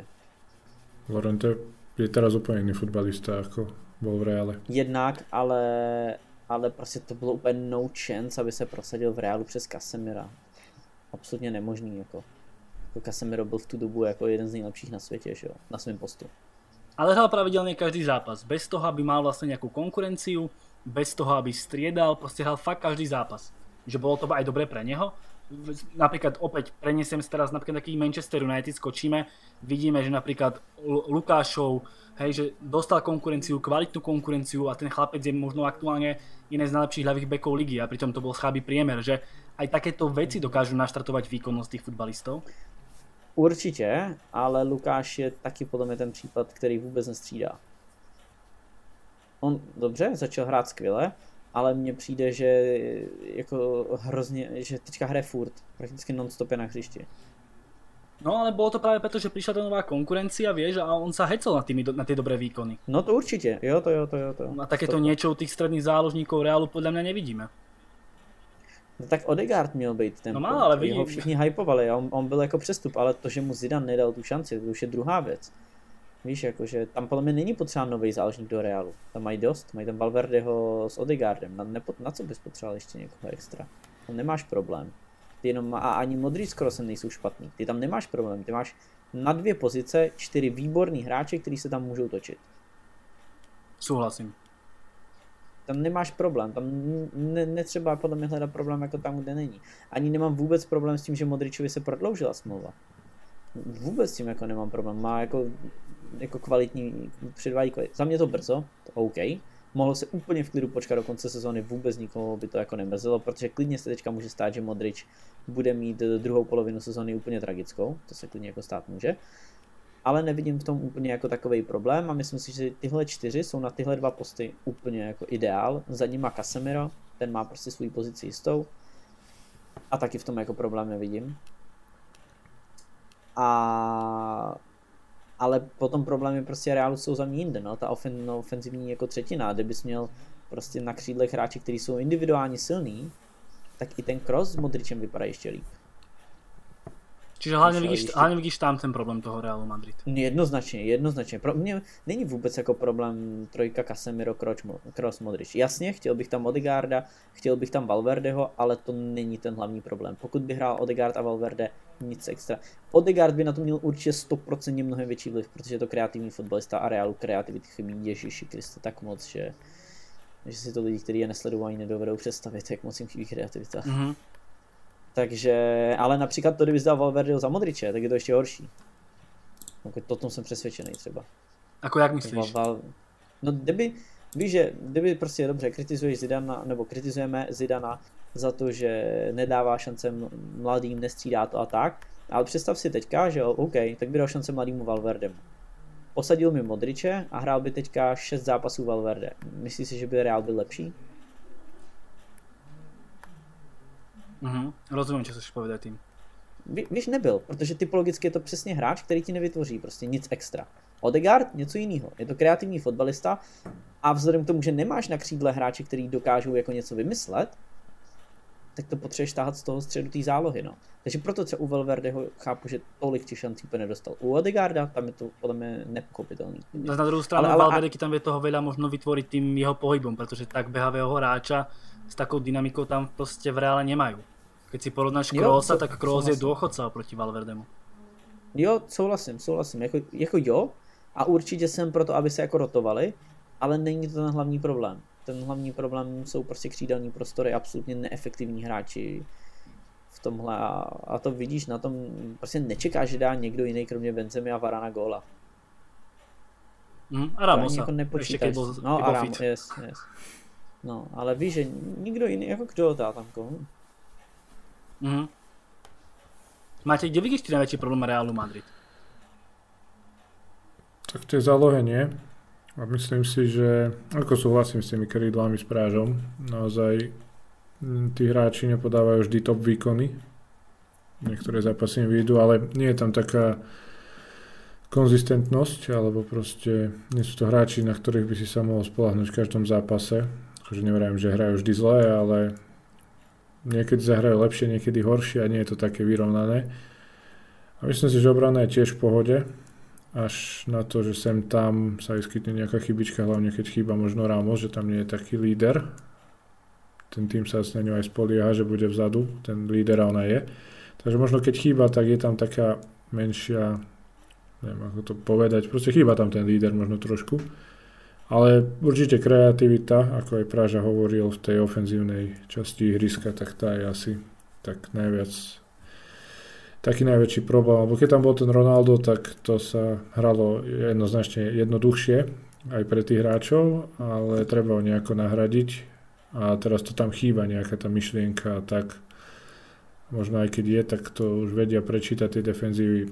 Llorente je teraz úplne iný futbalista, ako bol v Reále. Jednak, ale ale prostě to bylo úplně no chance, aby se prosadil v Realu přes Casemira. Absolutně nemožný, jako Casemiro byl v tu dobu jako jeden z nejlepších na světě, že jo, na svém postu. Ale hral pravidelne každý zápas, bez toho, aby mal vlastne nejakú konkurenciu, bez toho, aby striedal, proste hral fakt každý zápas. Že bolo to aj dobre pre neho. Napríklad opäť prenesiem teraz napríklad taký Manchester United, skočíme, vidíme, že napríklad Lukášov, hej, že dostal konkurenciu, kvalitnú konkurenciu a ten chlapec je možno aktuálne jeden z najlepších ľavých bekov ligy a pritom to bol chabý priemer, že aj takéto veci dokážu naštartovať výkonnosť tých futbalistov. Určitě, ale Lukáš je taky podle mě ten případ, který vůbec nestřídá. On dobře, začal hrát skvěle, ale mně přijde, že jako hrozně, že teďka hraje furt, prakticky non-stop je na hřišti. No ale bolo to práve preto, že prišla tá nová konkurencia, vieš, a on sa hecel na tie dobré výkony. No to určitě, jo to. A takéto niečo u tých stredných záložníkov Realu podľa mňa nevidíme. No tak Odegaard měl být ten, no, ale vidí. Ho všichni hypovali, on byl jako přestup, ale to, že mu Zidane nedal tu šanci, to už je druhá věc. Víš, jakože tam podle mě není potřeba nový záložník do Realu, tam mají dost, mají tam Valverdeho s Odegaardem, na co bys potřeboval ještě někoho extra, tam nemáš problém. Ty jenom, a ani Modric s Kroosem nejsou špatný, ty tam nemáš problém, ty máš na 2 pozice 4 výborný hráče, kteří se tam můžou točit. Souhlasím. Tam nemáš problém, tam netřeba podle mě hledat problém jako tam, kde není. Ani nemám vůbec problém s tím, že Modričovi se prodloužila smlouva. Vůbec s tím jako nemám problém, má jako kvalitní, předvádí kvalitní. Za mě to brzo, to OK. Mohlo se úplně v klidu počkat do konce sezóny, vůbec nikoho by to jako nemrzelo, protože klidně se teďka může stát, že Modrič bude mít druhou polovinu sezóny úplně tragickou, to se klidně jako stát může. Ale nevidím v tom úplně jako takovej problém a myslím si, že tyhle 4 jsou na tyhle 2 posty úplně jako ideál. Za nima Casemiro, ten má prostě svou pozici jistou a taky v tom jako problém nevidím. Ale potom problémy prostě Realu jsou za mě jinde, no, ta ofenzivní jako třetina, kdybys měl prostě na křídlech hráči, kteří jsou individuálně silní, tak i ten Kroos s Modričem vypadá ještě líp. Čiže hlavne vidíš tam ten problém toho Realu Madrid. Jednoznačně. Pro mě není vůbec jako problém trojka Casemiro, Kroos, Modrič. Jasně, chtěl bych tam Odegaarda, chtěl bych tam Valverdeho, ale to není ten hlavní problém. Pokud by hrál Odegaard a Valverde, nic extra. Odegaard by na to měl určitě 100% mnohem větší vliv, protože je to kreativní fotbalista a Realu kreativity chybí, Ježiši Kriste, tak moc, že si to lidi, kteří je nesledují, nedovedou představit, jak moc jim chybí kreativita. Mm-hmm. Takže, ale například to, kdyby zdal Valverdeho za Modriče, tak je to ještě horší. O tom jsem přesvědčený třeba. Ako jak myslíš? No kdyby prostě dobře kritizuješ Zidana, nebo kritizujeme Zidana za to, že nedává šance mladým, nestřídá to a tak, ale představ si teďka, že jo, OK, tak by dal šance mladému Valverdemu. Posadil mi Modriče a hrál by teďka 6 zápasů Valverde. Myslíš si, že by Real byl lepší? Rozumím, čo chceš povedať tým. Víš, nebyl, protože typologicky je to přesně hráč, který ti nevytvoří prostě nic extra. Odegaard něco jiného. Je to kreativní fotbalista a vzhledem k tomu, že nemáš na křídle hráče, který dokážou jako něco vymyslet, tak to potřebuješ táhat z toho středu té zálohy, no. Takže proto třeba u Valverdeho chápu, že tolik těch šancí úplně nedostal. U Odegaarda tam je to podle mě nepochopitelný. Na druhou stranu Valverde tam vie toho veľa možno vytvoriť tým jeho pohybom, pretože tak behavého hráča s takou dynamikou tam prostě v Reále nemajú. Keď si porovnáš Kroosa, tak Kroos je dôchodca oproti Valverdemu. Jo, souhlasím. Jako jo, a určitě jsem proto, aby se jako rotovali, ale není to ten hlavní problém. Ten hlavní problém jsou prostě křídelní prostory, absolutně neefektivní hráči v tomhle a to vidíš na tom, prostě nečekáš, že dá někdo jiný kromě Benzemy a Varana góla. A Ramosa, jako ešte keď bol fit. Yes. No, ale víš, že nikdo jiný, jako kdo dá tam koho? Máte, kde vidíš ty najväčší problém Realu Madrid? Tak v tej zálohe nie. A myslím si, že ako súhlasím s tými krídlami s Prážom, naozaj tí hráči nepodávajú vždy top výkony. Niektoré zápasy im vyjdú, ale nie je tam taká konzistentnosť, alebo proste nie sú to hráči, na ktorých by si sa mohol spoľahnúť v každom zápase. Akože neviem, že hrajú vždy zle, ale niekedy zahrajú lepšie, niekedy horšie a nie je to také vyrovnané. A myslím si, že obrana je tiež v pohode, až na to, že sem tam sa vyskytne nejaká chybička, hlavne keď chýba možno Ramos, že tam nie je taký líder ten tým sa na ňu aj spolieha, že bude vzadu, ten líder a ona je. Takže možno keď chýba, tak je tam taká menšia, neviem ako to povedať, proste chýba tam ten líder možno trošku. Ale určite kreativita, ako aj Praža hovoril v tej ofenzívnej časti ihriska, tak tá je asi tak taký najväčší problém. Lebo keď tam bol ten Ronaldo, tak to sa hralo jednoznačne jednoduchšie aj pre tých hráčov, ale treba ho nejako nahradiť. A teraz to tam chýba, nejaká tá myšlienka, tak možno aj keď je, tak to už vedia prečítať tie defenzívy.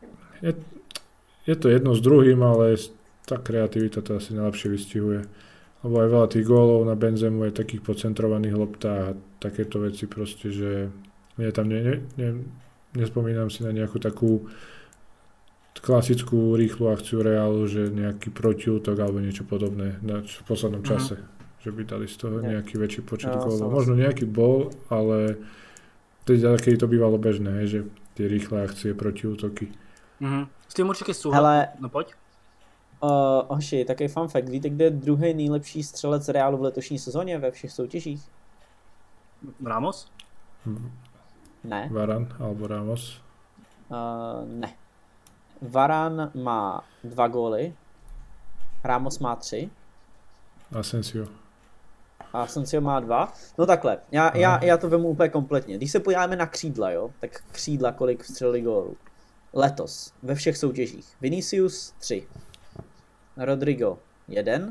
Je to jedno s druhým, ale tá kreativita to asi najlepšie vystihuje. Lebo aj veľa tých gólov na Benzemu je takých pocentrovaných loptách a takéto veci proste, že nespomínam si na nejakú takú klasickú rýchlu akciu Realu, že nejaký protiútok alebo niečo podobné v poslednom čase. Že by dali z toho nejaký väčší počet gólov. Možno nejaký bol, ale teda keď to bývalo bežné, že tie rýchle akcie, protiútoky. S tím určitě souhlasím. No pojď. Hoši, takový fun fact. Víte, kde je druhý nejlepší střelec Realu v letošní sezóně ve všech soutěžích? Ramos? Ne. Varane alebo Ramos? Ne. Varane má 2 góly, Ramos má 3. Asensio má 2. No takhle, já to vemu úplně kompletně. Když se podíváme na křídla, jo, tak křídla kolik vstřelili gólů. Letos ve všech soutěžích. Vinicius 3. Rodrigo 1.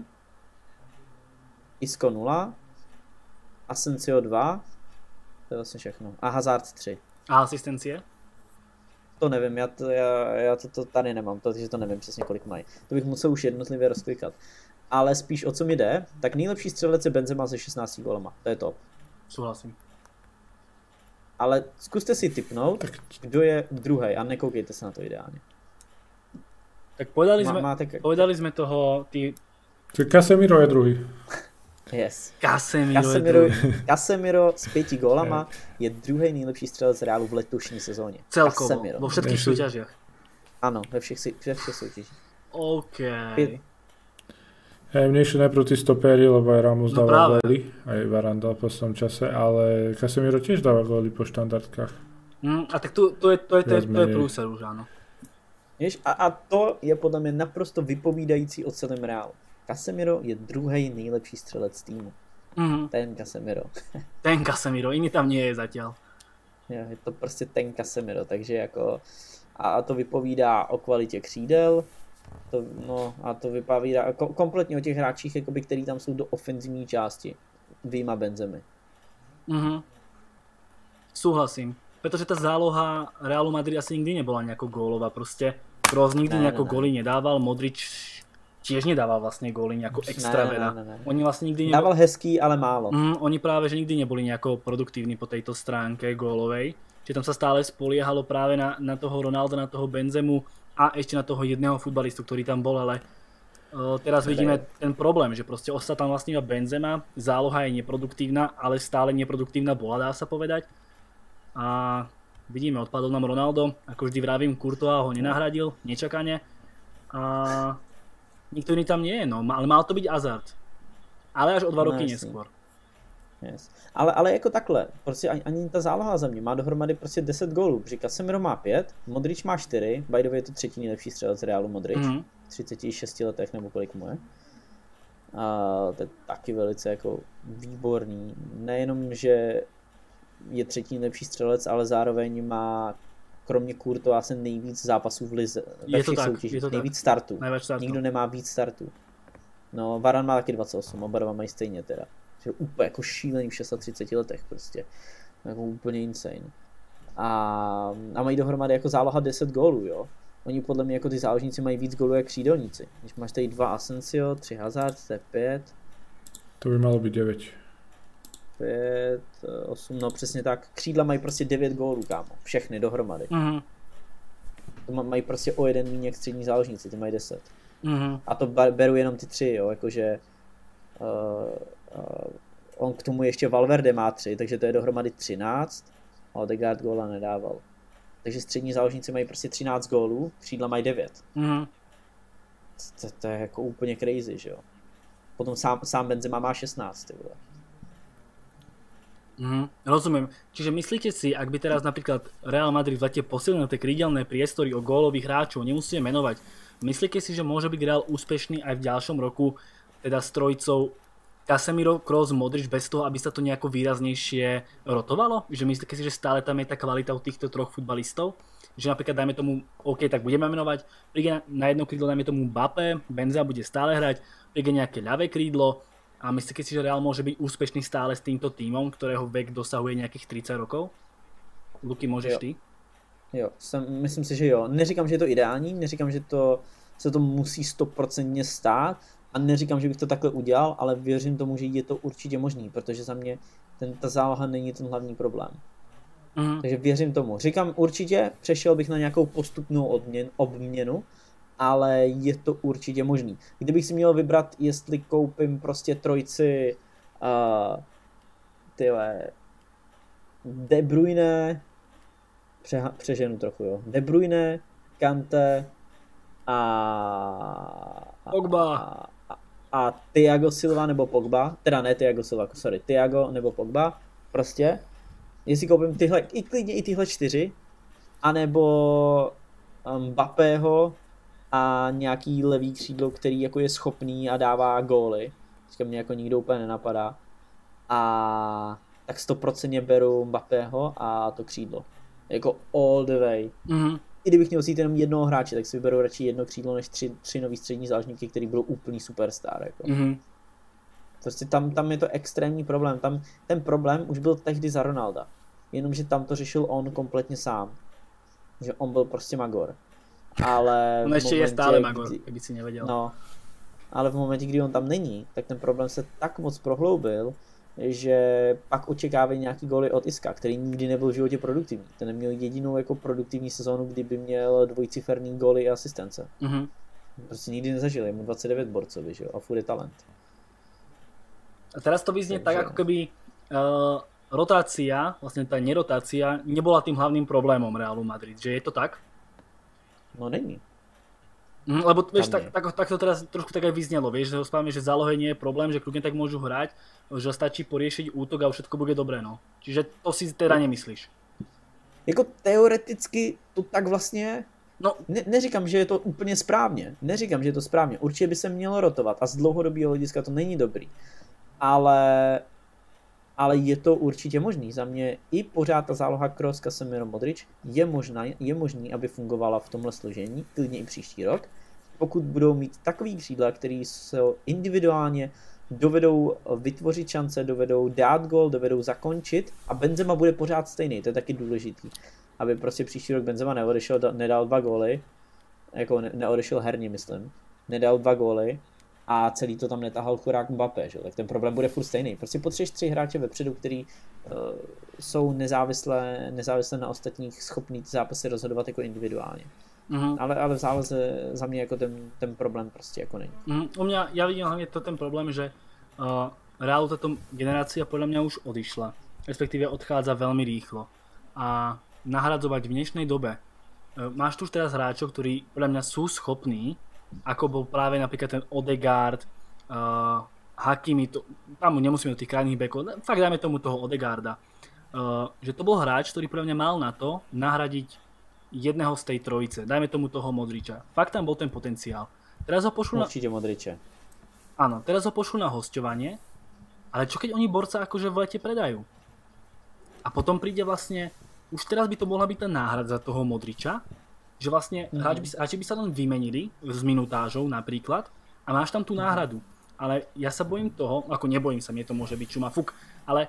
Isco 0. Asensio 2. To je vlastně všechno. A Hazard 3. A asistencie? To nevím, já to tady nemám, takže to nevím přesně kolik mají. To bych musel už jednotlivě rozklikat. Ale spíš o co mi jde, tak nejlepší střelec je Benzema se 16 gólama. To je top. Souhlasím. Ale zkuste si tipnout, kdo je druhý a nekoukejte se na to ideálně. Tak povedali jsme toho... Casemiro je druhý. Yes. Casemiro s 5 gólama je druhý nejlepší střelec Realu v letošní sezóně. Celkovo, vo všetkých súťažiach. Ano, ve všech soutěžích. OK. Mne išli najprv tí stopéry, lebo aj Ramos dáva góly, aj Varane dal po tom čase, ale Casemiro tiež dáva góly po štandardkách. A tak to je průser už, áno. A to je podle mě naprosto vypovídající o celém Realu. Casemiro je druhý nejlepší střelec týmu. Ten Casemiro, iný tam nie je zatiaľ. Je to prostě ten Casemiro, takže jako... A to vypovídá o kvalitě křídel, a to vypovídá kompletně o těch hráčích, jakoby, který tam jsou do ofenzivní části, vyjma Benzemy. Súhlasím, pretože tá záloha Realu Madrid asi nikdy nebola nejako gólová, proste Kroos nikdy nejako góly nedával, Modrič tiež nedával vlastne góly nejako extra veľa. Oni vlastne nikdy dával hezký, ale málo. Oni práve že nikdy neboli nejako produktívni po tejto stránke gólovej. Čiže tam sa stále spoliehalo práve na toho Ronalda, na toho Benzemu a ešte na toho jedného futbalistu, ktorý tam bol, ale teraz vidíme ten problém, že proste ostá tam vlastne iba Benzema, záloha je neproduktívna, ale stále neproduktívna bola, dá sa povedať. A vidíme, odpadol nám Ronaldo, ako vždy vravím, Courtois ho nenahradil, nečakane. A nikto iný tam nie je, no, ale mal to byť Hazard. Ale až o 2 roky neskôr. Yes. Ale jako takhle, prostě ani ta záloha za mě má dohromady prostě 10 gólů, protože Casemiro má 5, Modrič má 4, by the way je to třetí nejlepší střelec Realu Modrič, 36 letech nebo kolik mu je. A to je taky velice jako výborný, nejenom, že je třetí nejlepší střelec, ale zároveň má kromě Courtoise asi nejvíc zápasů v lize, ve všech soutěžích, nejvíc startů, nikdo nemá víc startů. No, Varane má taky 28, oba dva mají stejně teda. Úplně jako šílený v 36 letech prostě. Jako úplně insane. A mají dohromady jako záloha 10 gólů, jo. Oni podle mě jako ty záložníci mají víc gólů jak křídelníci. Když máš tady 2 Asensio, 3 Hazard, to je 5. To by malo být 9. 5, 8, no přesně tak. Křídla mají prostě 9 gólů, kámo. Všechny dohromady. To mají prostě o jeden míň jak střední záložníci, ty mají 10. A to beru jenom ty 3, jo, jakože... on k tomu ještě Valverde má 3, takže to je dohromady 13 a Odegaard góla nedával. Takže střední záložníci mají prostě 13 gólů, křídla mají 9. To je jako úplně crazy, že jo. Potom sám Benzema má 16, ty vole. Rozumiem. Čiže myslíte si, ak by teraz napríklad Real Madrid v lete posilnil tie krídelné priestory o gólových hráčov, nemusíme menovať, myslíte si, že môže byť Real úspešný aj v ďalšom roku, teda s trojicou Casemiro, Kroos, Modrič, bez toho, aby sa to nejako výraznejšie rotovalo? Že myslíte si, že stále tam je tá kvalita u týchto troch futbalistov? Že napríklad dajme tomu, OK, tak budeme menovať, príde na jedno krídlo, dajme tomu Mbappé, Benzema bude stále hrať, príde nejaké ľavé krídlo. A myslíte si, že Real môže byť úspešný stále s týmto tímom, ktorého vek dosahuje nejakých 30 rokov? Luky, môžeš ty? Jo, myslím si, že jo. Neříkám, že je to ideální, neříkám, že se to musí 100% stát a neříkám, že bych to takhle udělal, ale věřím tomu, že je to určitě možný, protože za mě ta záloha není ten hlavní problém. Takže věřím tomu. Říkám určitě, přešel bych na nějakou postupnou obměnu, ale je to určitě možný. Kdybych si měl vybrat, jestli koupím prostě trojici De Bruyne, přeženu trochu, jo. De Bruyne, Kante a Thiago Silva nebo Pogba, teda ne Thiago Silva, sorry, Thiago nebo Pogba, prostě, jestli koupím klidně i tyhle 4, anebo Mbappého a nějaký levý křídlo, který jako je schopný a dává góly. Teďka mě jako nikdo úplně nenapadá. A tak 100% beru Mbappého a to křídlo. Jako all the way. I kdybych měl vzít jenom jednoho hráče, tak si vyberu radši jedno křídlo než tři nový střední záložníky, který budou úplný superstar. Jako. Prostě tam je to extrémní problém. Tam ten problém už byl tehdy za Ronalda. Jenomže tam to řešil on kompletně sám. Že on byl prostě magor. Ale on ještě je stále magor, kdyby si nevěděl. No, ale v momentě, kdy on tam není, tak ten problém se tak moc prohloubil, že pak očekávají nějaký góly od Iska, který nikdy nebyl v životě produktivní. Ten neměl jedinou jako produktivní sezónu, kdyby měl dvojciferný góly a asistence. Prostě nikdy nezažil, je mu 29 borcovi, že jo, a furt je talent. A teraz to vyznie tak, ako keby rotácia, vlastne tá nerotácia, nebola tým hlavným problémom Realu Madrid, že je to tak? No není. Lebo vieš, tak to teraz trošku tak aj vyznelo, vieš, že rozprávame, že zálohe nie je problém, že kľudne tak môžu hrať, že stačí poriešiť útok a všetko bude dobré, no. Čiže to si teda nemyslíš? Jako teoreticky to tak vlastně, no neříkám, že je to úplně správně, určitě by se mělo rotovat a z dlouhodobého hlediska to není dobrý, ale je to určitě možný. Za mě i pořád ta záloha Kroos, Casemiro, Modrič je možný, aby fungovala v tomhle složení, klidně i příští rok, pokud budou mít takový křídla, který se individuálně dovedou vytvořit šance, dovedou dát gol, dovedou zakončit a Benzema bude pořád stejný, to je taky důležitý, aby prostě příští rok Benzema nedal 2 góly, jako neodešel herně, myslím, nedal 2 góly a celý to tam netahal chudák Mbappé, že? Tak ten problém bude furt stejný. Prostě potřebuješ 3 hráče vepředu, který jsou nezávisle na ostatních schopný ty zápasy rozhodovat jako individuálně. Ale v záloze za mě jako ten problém prostě jako není. U mňa, ja vidím hlavne to ten problém, že Realu táto generácia podľa mňa už odišla. Respektíve odchádza veľmi rýchlo. A nahradzovať v dnešnej dobe. Máš tu už teraz hráčov, ktorí podľa mňa sú schopní, ako bol práve napríklad ten Odegaard, Hakimi, tam nemusíme do tých krajných bekov, fakt dáme tomu toho Odegaarda. Že to bol hráč, ktorý podľa mňa mal na to nahradiť jedného z tej trojice, dajme tomu toho Modriča. Fakt tam bol ten potenciál. Teraz ho pošlu určite Modriče. Áno, teraz ho pošlu na hosťovanie, ale čo keď oni borca akože v lete predajú? A potom príde vlastne, už teraz by to mohla byť tá náhradza toho Modriča, že vlastne hráči by sa len vymenili s minutážou napríklad a máš tam tú náhradu. Ale ja sa bojím toho, ako nebojím sa, mne to môže byť čuma fuk, ale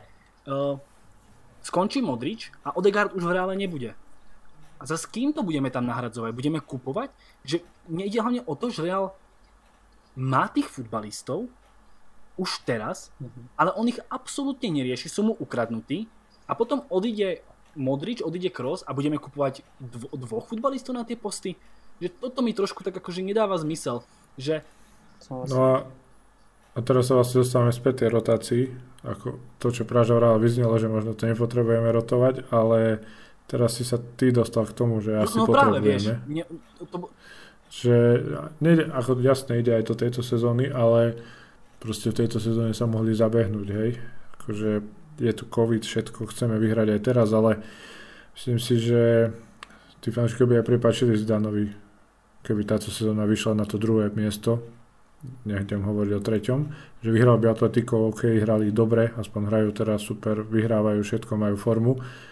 skončí Modrič a Odegaard už v Reále nebude. A za s kým to budeme tam nahradzovať? Budeme kupovať? Že mne ide hlavne o to, že Real má tých futbalistov už teraz, ale on ich absolútne nerieši, sú mu ukradnutí a potom odíde Modrič, odíde Kroos a budeme kupovať dvoch futbalistov na tie posty. Že toto mi trošku tak akože nedáva zmysel. Že... No a teraz sa vlastne dostávame späť tej rotácii. Ako to, čo práve Real vyznelo, že možno to nepotrebujeme rotovať, ale teraz si sa ty dostal k tomu, že asi potrebujeme. Práve, vieš. Že nejde, ako jasne ide aj do tejto sezóny, ale proste v tejto sezóne sa mohli zabehnúť, hej. Akože je tu COVID, všetko chceme vyhrať aj teraz, ale myslím si, že tí fanúšikovia by aj prepáčili Zidanovi, keby táto sezóna vyšla na to druhé miesto, nejdem hovoriť o treťom, že vyhral by Atletico, OK, hrali dobre, aspoň hrajú teraz super, vyhrávajú všetko, majú formu,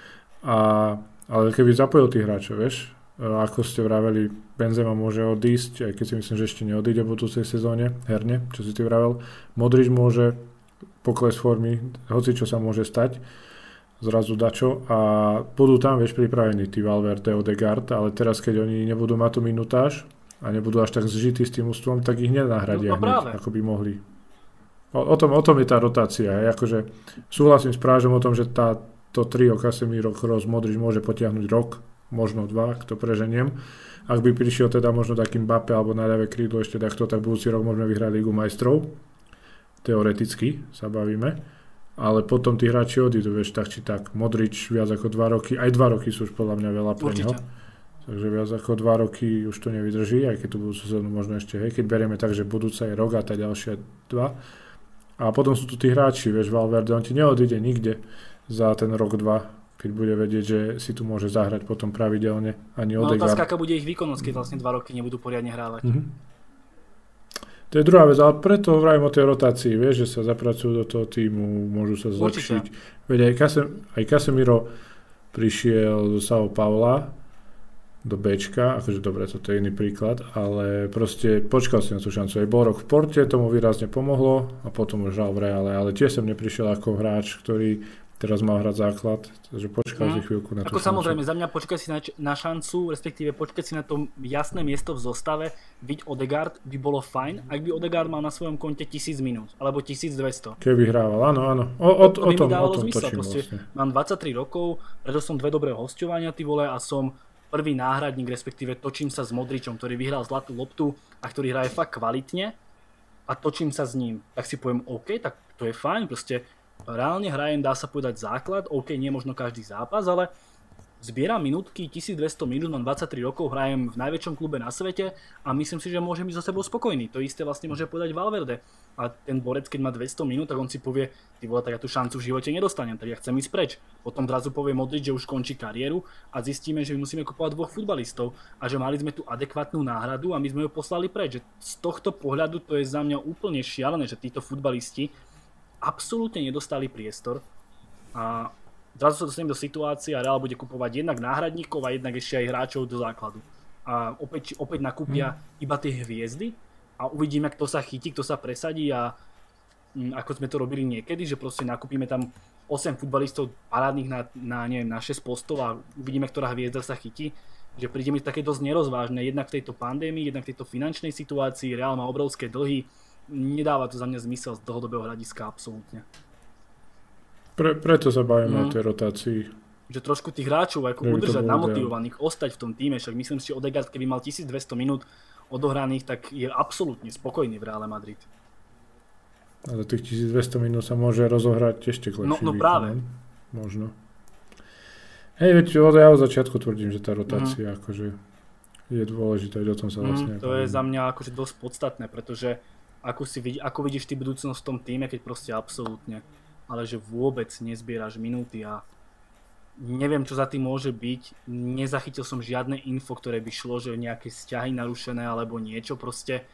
ale keby zapojil tých hráčov, vieš, ako ste vraveli, Benzema môže odísť, aj keď si myslím, že ešte neodíde v budúcej sezóne, herne, čo si ty vravel, Modrič môže pokles formy, hoci čo sa môže stať, zrazu dačo a budú tam, vieš, pripravení tí Valverde, Odegaard, ale teraz, keď oni nebudú mať tú minutáž a nebudú až tak zžití s tým ústvom, tak ich nenahradia hneď, ako by mohli. O tom je tá rotácia. Akože súhlasím s Prážom o tom, že to trio Casemiro, Kroos, Modrič môže potiahnuť rok, možno 2, kto preženiem. Ak by prišiel teda možno takým Mbappé alebo na ľavé krídlo ešte takto, tak budúci rok môžeme vyhrať Ligu majstrov. Teoreticky sa bavíme, ale potom tí hráči odídu, vieš, tak či tak. Modrič viac ako 2 roky, aj 2 roky sú už podľa mňa veľa pre neho. Takže viac ako 2 roky už to nevydrží, aj keď tú budúcu sezónu možno ešte, hej, keď berieme tak, že budúca je rok a tá ďalšia 2. A potom sú tu tí hráči, vieš, Valverde, on ti neodíde nikde za ten rok, 2, keď bude vedieť, že si tu môže zahrať potom pravidelne, ani Odegaard. No otázka, aká bude ich výkonnosť, keď vlastne 2 roky nebudú poriadne hrávať. To je druhá vec, ale preto vravím o tej rotácii, vieš, že sa zapracujú do toho týmu, môžu sa zlepšiť. Veď aj Casemiro prišiel do São Paula, do Bčka, akože dobre, toto je iný príklad, ale proste počkal si na tú šancu. Aj bol rok v Porte, tomu výrazne pomohlo a potom už hral v Reále, ale tiež som neprišiel ako hráč, ktorý teraz mal hrať základ, takže počkal si chvíľku na tú šancu. Samozrejme, za mňa počkať si na šancu, respektíve počkať si na to jasné miesto v zostave, byť Odegaard by bolo fajn, ak by Odegaard mal na svojom konte 1000 minút, alebo 1200. Keby vyhrával, áno. O tom točím vlastne. Mám 23 rokov, preto som 2 dobré hosťovania, ty vole, a som prvý náhradník, respektíve točím sa s Modričom, ktorý vyhral zlatú loptu a ktorý hraje fakt kvalitne a točím sa s ním. Tak si poviem, OK, tak to je fajn, proste reálne hrajem, dá sa povedať základ, OK, nie možno každý zápas, ale zbieram minútky, 1200 minút, mám 23 rokov, hrajem v najväčšom klube na svete a myslím si, že môžem byť so sebou spokojný. To isté vlastne môže povedať Valverde. A ten borec, keď má 200 minút, tak on si povie, ty vole, tak ja tú šancu v živote nedostanem, tak ja chcem ísť preč. Potom zrazu povie Modrič, že už končí kariéru a zistíme, že my musíme kupovať 2 futbalistov a že mali sme tu adekvátnu náhradu a my sme ju poslali preč. Že z tohto pohľadu to je za mňa úplne šialené, že títo futbalisti absolútne nedostali priestor a zrazu sa dostanem do situácie a Real bude kupovať jednak náhradníkov a jednak ešte aj hráčov do základu. A opäť nakúpia iba tie hviezdy a uvidíme, kto sa chytí, kto sa presadí a ako sme to robili niekedy, že proste nakúpime tam 8 futbalistov parádnych na 6 postov a uvidíme, ktorá hviezda sa chytí. Že príde mi také dosť nerozvážne, jednak v tejto pandémii, jednak v tejto finančnej situácii, Real má obrovské dlhy, nedáva to za mňa zmysel z dlhodobého hľadiska absolútne. Preto sa bavíme o tej rotácii. Že trošku tých hráčov ako udržať namotivovaných, ostať v tom týme, však myslím si, že Odegaard, keby mal 1200 minút odohraných, tak je absolútne spokojný v Reále Madrid. A za tých 1200 minút sa môže rozohrať ešte k lepším výkonom. Práve. Možno. Hej, veď ja od začiatku tvrdím, že tá rotácia akože je dôležitá, o tom sa vlastne... To je za mňa akože dosť podstatné, pretože ako vidíš ty budúcnosť v tom týme, keď proste absolútne, ale že vôbec nezbieraš minúty a neviem, čo za tým môže byť. Nezachytil som žiadne info, ktoré by šlo, že nejaké vzťahy narušené alebo niečo. Proste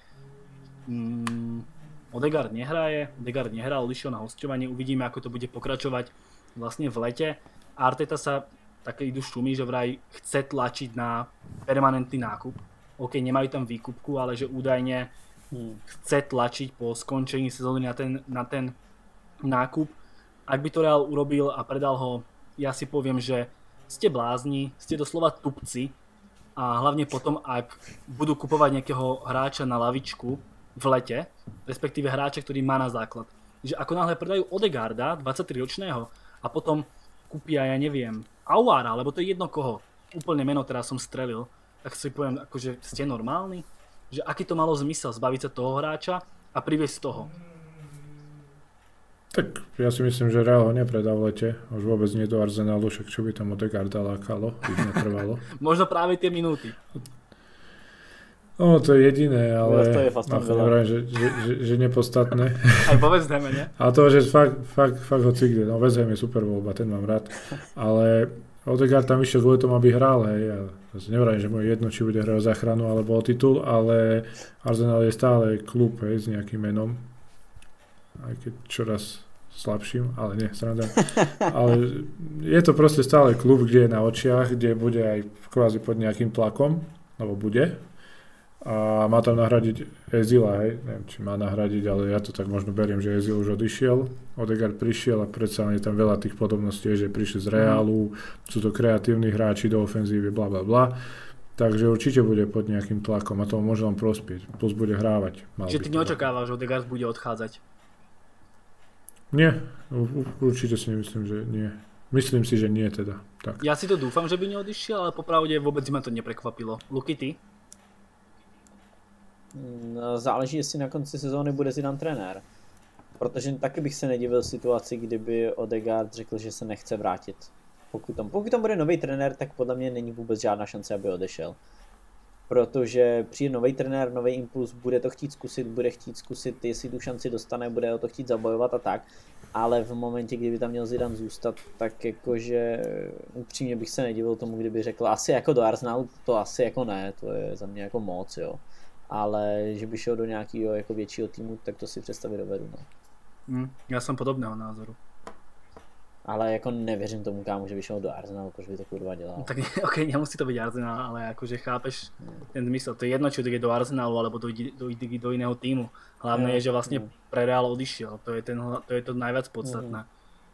Odegaard nehral, odišiel na hosťovanie. Uvidíme, ako to bude pokračovať vlastne v lete. Arteta sa také idú šumy, že vraj chce tlačiť na permanentný nákup. OK, nemajú tam výkupku, ale že údajne chce tlačiť po skončení sezóny na ten nákup. Ak by to Real urobil a predal ho, ja si poviem, že ste blázni, ste doslova tupci a hlavne potom, ak budú kupovať nejakého hráča na lavičku v lete, respektíve hráča, ktorý má na základ. Že ako náhle predajú Odegaarda, 23-ročného, a potom kúpia, ja neviem, Aouara, lebo to je jedno koho, úplne meno teraz som strelil, tak si poviem, akože ste normálni? Že aký to malo zmysel zbaviť sa toho hráča a priviesť toho? Tak ja si myslím, že Real ho nepredá v lete, už vôbec nie do Arsenalu, však čo by tam Odegaarda lákalo, ich netrvalo. Možno práve tie minúty. No, to je jediné, ale to je Aston Villa. Nevrám, že nepodstatné. Aj po West Hame, ne? A to, že fakt hoci kde. No, West Ham je super voľba, ten mám rád. Ale Odegaard tam išiel kvôli tomu, aby hral, hej. Ja nevrám, že mu je jedno, či bude hrať o záchranu alebo o titul, ale Arsenal je stále klub, hej, s nejakým menom. Aj keď čoraz slabším, ale nie, sranda. Ale je to proste stále klub, kde je na očiach, kde bude aj kvázi pod nejakým tlakom, alebo bude. A má tam nahradiť Ezila, hej, neviem, či má nahradiť, ale ja to tak možno beriem, že Ezil už odišiel, Odegaard prišiel a predsa je tam veľa tých podobností, že prišli z Realu, sú to kreatívni hráči do ofenzívy, bla bla bla, takže určite bude pod nejakým tlakom a to môže len prospieť, plus bude hrávať. Čiže ty neočakávaš, že Odegaard bude odchádzať? Nie, určite si nemyslím, že nie. Myslím si, že nie teda. Tak. Ja si to dúfam, že by neodišiel, ale popravde vôbec ma to neprekvapilo. Luky, ty? Záleží, jestli na konci sezóny bude Zidane trenér. Protože taky bych se nedivil situaci, kdyby Odegaard řekl, že se nechce vrátit. Pokud tam bude nový trenér, tak podle mě není vůbec žádná šance, aby odešel. Protože přijde nový trenér, nový impuls, bude chtít zkusit, jestli tu šanci dostane, bude o to chtít zabojovat a tak. Ale v momentě, kdyby tam měl Zidane zůstat, tak jakože upřímně bych se nedivil tomu, kdyby řekl, asi jako do Arsenalu, to asi jako ne, to je za mě jako moc, jo. Ale že by šel do nějakého jako většího týmu, tak to si představit dovedu. No. Ja som podobného názoru. Ale jako nevěřím tomu, kámu, že by šel do Arsenalu, proč by to kurva dělal. Tak okej, nemusí to byť Arsenal, ale akože chápeš ten zmysel. To je jedno, či ide do Arsenalu, alebo do iného týmu. Hlavné je, že vlastne pre Real odišiel. To je to najviac podstatné.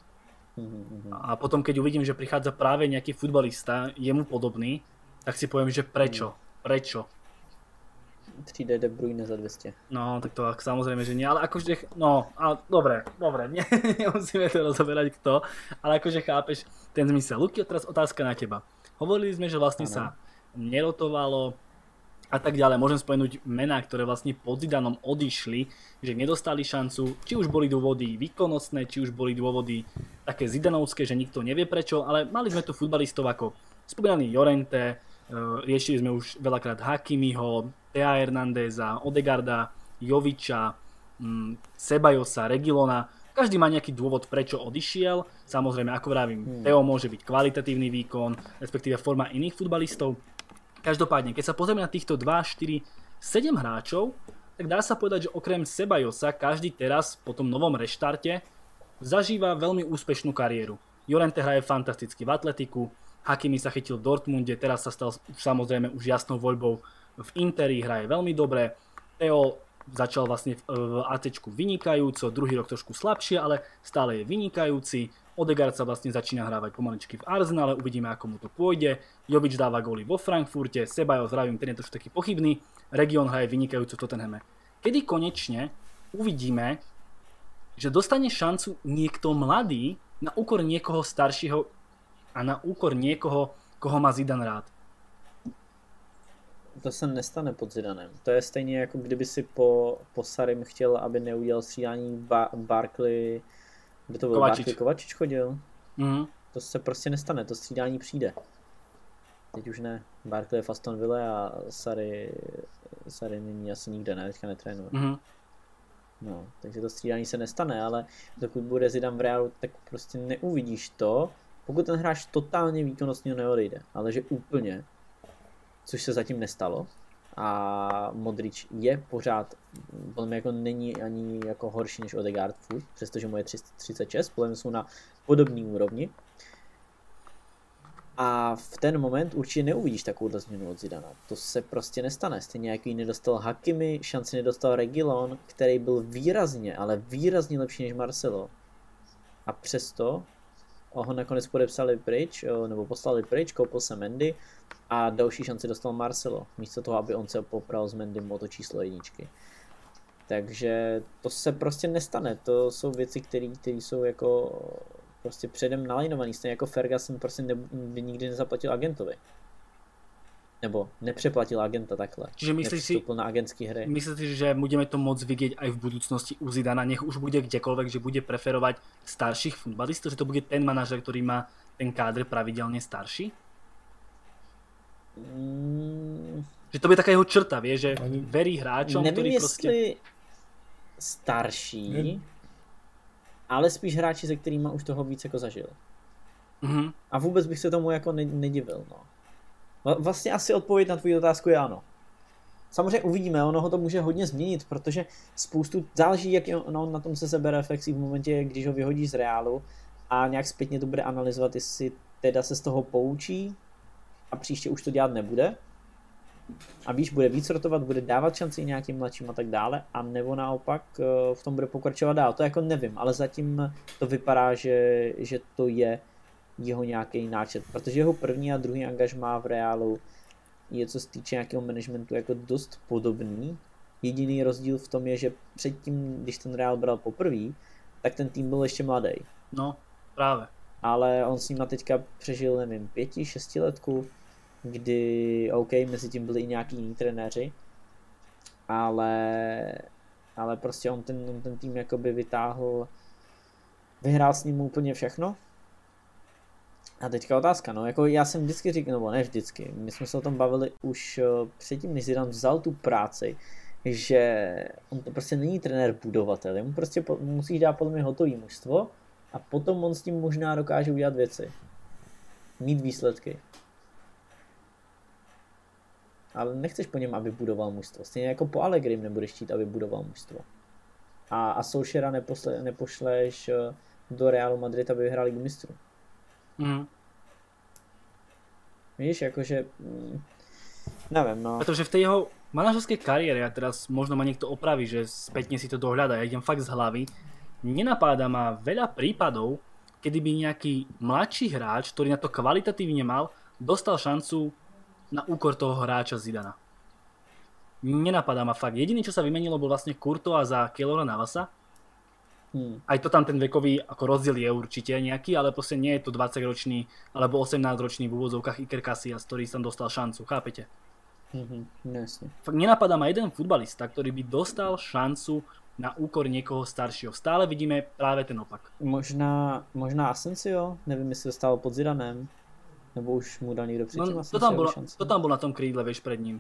A potom, keď uvidím, že prichádza práve nejaký futbalista, jemu podobný, tak si poviem, že prečo? Prečo? 3D De Bruyne za 200. No, tak to samozrejme, že nie, ale akože, no, ale dobre, nemusíme to rozoberať kto, ale akože chápeš ten zmysel. Luky, teraz otázka na teba. Hovorili sme, že vlastne sa nerotovalo a tak ďalej. Môžem spomenúť mená, ktoré vlastne pod Zidanom odišli, že nedostali šancu, či už boli dôvody výkonnostné, či už boli dôvody také zidanovské, že nikto nevie prečo, ale mali sme tu futbalistov ako spomínaný Llorente, riešili sme už veľakrát Hakimiho, Thea Hernandeza, Odegaarda, Joviča, Ceballosa, Reguilona. Každý má nejaký dôvod, prečo odišiel. Samozrejme, ako vravím, Theo môže byť kvalitatívny výkon, respektíve forma iných futbalistov. Každopádne, keď sa pozrieme na týchto 2, 4, 7 hráčov, tak dá sa povedať, že okrem Ceballosa každý teraz po tom novom reštarte zažíva veľmi úspešnú kariéru. Llorente hraje fantasticky v Atletiku, Hakimi sa chytil v Dortmunde, teraz sa stal samozrejme už jasnou voľbou v Interi, hraje veľmi dobre. Theo začal vlastne v ACčku vynikajúco, druhý rok trošku slabšie, ale stále je vynikajúci. Odegaard sa vlastne začína hrávať pomaličky v Arsenale, uvidíme ako mu to pôjde. Jovič dáva góly vo Frankfurte, Ceballos, zdravím, ten je trošku taký pochybný. Region hraje vynikajúco v Tottenhame. Kedy konečne uvidíme, že dostane šancu niekto mladý na úkor niekoho staršieho a na úkor niekoho, koho má Zidane rád? To se nestane pod Zidanem. To je stejně jako kdyby si po Sarim chtěl, aby neudělal střídání Barkley, kdo to byl? Kovačič chodil. To se prostě nestane, to střídání přijde. Teď už ne. Barkley je v Aston Ville a Sarri není asi nikde, ne, teďka netrénuje. No, takže to střídání se nestane, ale dokud bude Zidane v Realu, tak prostě neuvidíš to, pokud ten hráč totálně výkonnostně neodejde, ale že úplně, což se zatím nestalo. A Modrič je pořád, podle mě jako není ani jako horší než Odegaard furt, přestože mu je 36, podle mě jsou na podobné úrovni. A v ten moment určitě neuvidíš takovou změnu od Zidana. To se prostě nestane. Stejně jako ji nedostal Hakimi, šanci nedostal Reguilon, který byl výrazně, ale výrazně lepší než Marcelo. A přesto ho nakonec podepsali pryč, nebo poslali pryč, koupil se Mendy a další šanci dostal Marcelo, místo toho, aby on se popral s Mendym o to číslo 1. Takže to se prostě nestane, to jsou věci, které jsou jako prostě předem nalajnovaný, stejně jako Ferguson prostě by nikdy nezaplatil agentovi. Nebo nepřeplatil agenta takhle. Čiže myslíš si, na agentský hry. Myslíš si, že budeme to môcť vidieť aj v budúcnosti u Zidana, nech už bude kdekoľvek, že bude preferovať starších futbalistov, že to bude ten manažer, ktorý má ten kádr pravidelne starší? Že to by taká jeho črta, vie, že verí hráčom, nevím, ktorí jestli starší, ale spíš hráči, se kterými už toho víc jako zažil. A vůbec bych se tomu jako nedivil. No. Vlastně asi odpověď na tvou otázku je ano. Samozřejmě uvidíme, ono ho to může hodně změnit, protože záleží, jak on na tom se sebere reflexí v momentě, když ho vyhodí z Reálu a nějak zpětně to bude analyzovat, jestli teda se z toho poučí a příště už to dělat nebude. A víš, bude víc rotovat, bude dávat šanci nějakým mladším a tak dále, a nebo naopak v tom bude pokračovat dál. To jako nevím, ale zatím to vypadá, že to je jeho nějaký náčet, protože jeho první a druhý angažmá v Reálu je, co se týče nějakého managementu, jako dost podobný. Jediný rozdíl v tom je, že předtím, když ten Reál bral poprvé, tak ten tým byl ještě mladý. No, právě. Ale on s nima teďka přežil, nevím, 5-6 letku, kdy, OK, mezi tím byli i nějaký jiní trenéři, ale prostě on ten tým jakoby vytáhl, vyhrál s ním úplně všechno. A teďka otázka, no, jako já jsem vždycky říkal, nebo ne vždycky, my jsme se o tom bavili už předtím, než Zidane vzal tu práci, že on to prostě není trenér budovatel, mu prostě musíš dát podle mě hotový mužstvo a potom on s tím možná dokáže udělat věci. Mít výsledky. Ale nechceš po něm, aby budoval mužstvo. Stejně jako po Allegrim nebudeš chtít, aby budoval mužstvo. A Solskjaera nepošleš do Realu Madrid, aby vyhrál Ligu mistrů. Víš, jakože... neviem, no. Pretože v tej jeho manažerskej kariére, a teraz možno ma niekto opraví, že spätne si to dohľada, ja idem fakt z hlavy, nenapáda ma veľa prípadov, kedy by nejaký mladší hráč, ktorý na to kvalitatívne mal, dostal šancu na úkor toho hráča Zidana. Nenapadá ma fakt. Jediný, čo sa vymenilo, bol vlastne Courtois za Keylora Navasa. Aj to tam ten vekový ako rozdiel je určite nejaký, ale proste nie je to 20-ročný alebo 18-ročný v úvodzovkách Iker Casillas, ktorý som dostal šancu, chápete? Jasne. Fakt nenapadá ma jeden futbalista, ktorý by dostal šancu na úkor niekoho staršieho. Stále vidíme práve ten opak. Možná Asensio? Nevím, jestli dostal pod Zidanem. Nebo už mu dal niekto předtím to tam bol na tom krídle, vieš, pred ním.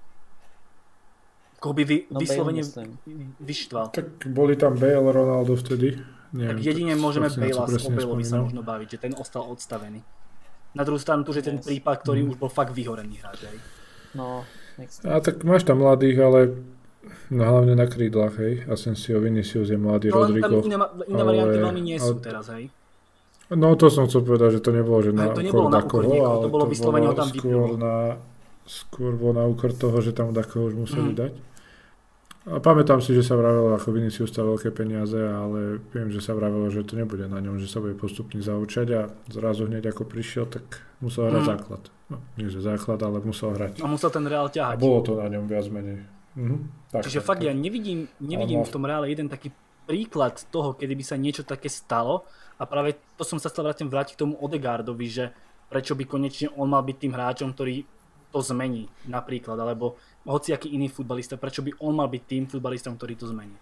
Koho by vyslovene vyštval. Tak boli tam Bale, Ronaldo vtedy. Neviem, tak jedine môžeme Bale'a o Baleovi sa možno baviť, že ten ostal odstavený. Na druhú stranu tu je ten prípad, ktorý už bol fakt vyhorený hráč. No, a tak máš tam mladých, ale hlavne na krídlach, hej. Asensio, Vinicius je mladý, Rodrigo. Iné varianty veľmi nie sú teraz, hej. No to som chcel povedať, že to nebolo, že na úkor Dakoho, to bolo vyslovene ho tam vypnúť. Skôr bolo na úkor toho, že tam Dakoho už museli dať. A pamätám si, že sa vravelo, ako Vinicius stal veľké peniaze, ale viem, že sa vravelo, že to nebude na ňom, že sa bude postupne zaučať a zrazu hneď ako prišiel, tak musel hrať základ. No, nie že základ, ale musel hrať. A musel ten Reál ťahať. A bolo to na ňom viac menej. Čiže fakt ja nevidím v tom Reále jeden taký príklad toho, kedy by sa niečo také stalo, a práve to som sa chcel vrátiť k tomu Odegaardovi, že prečo by konečne on mal byť tým hráčom, ktorý to zmení napríklad, alebo hociaký iný futbalista, prečo by on mal byť tým futbalistom, ktorý to zmení.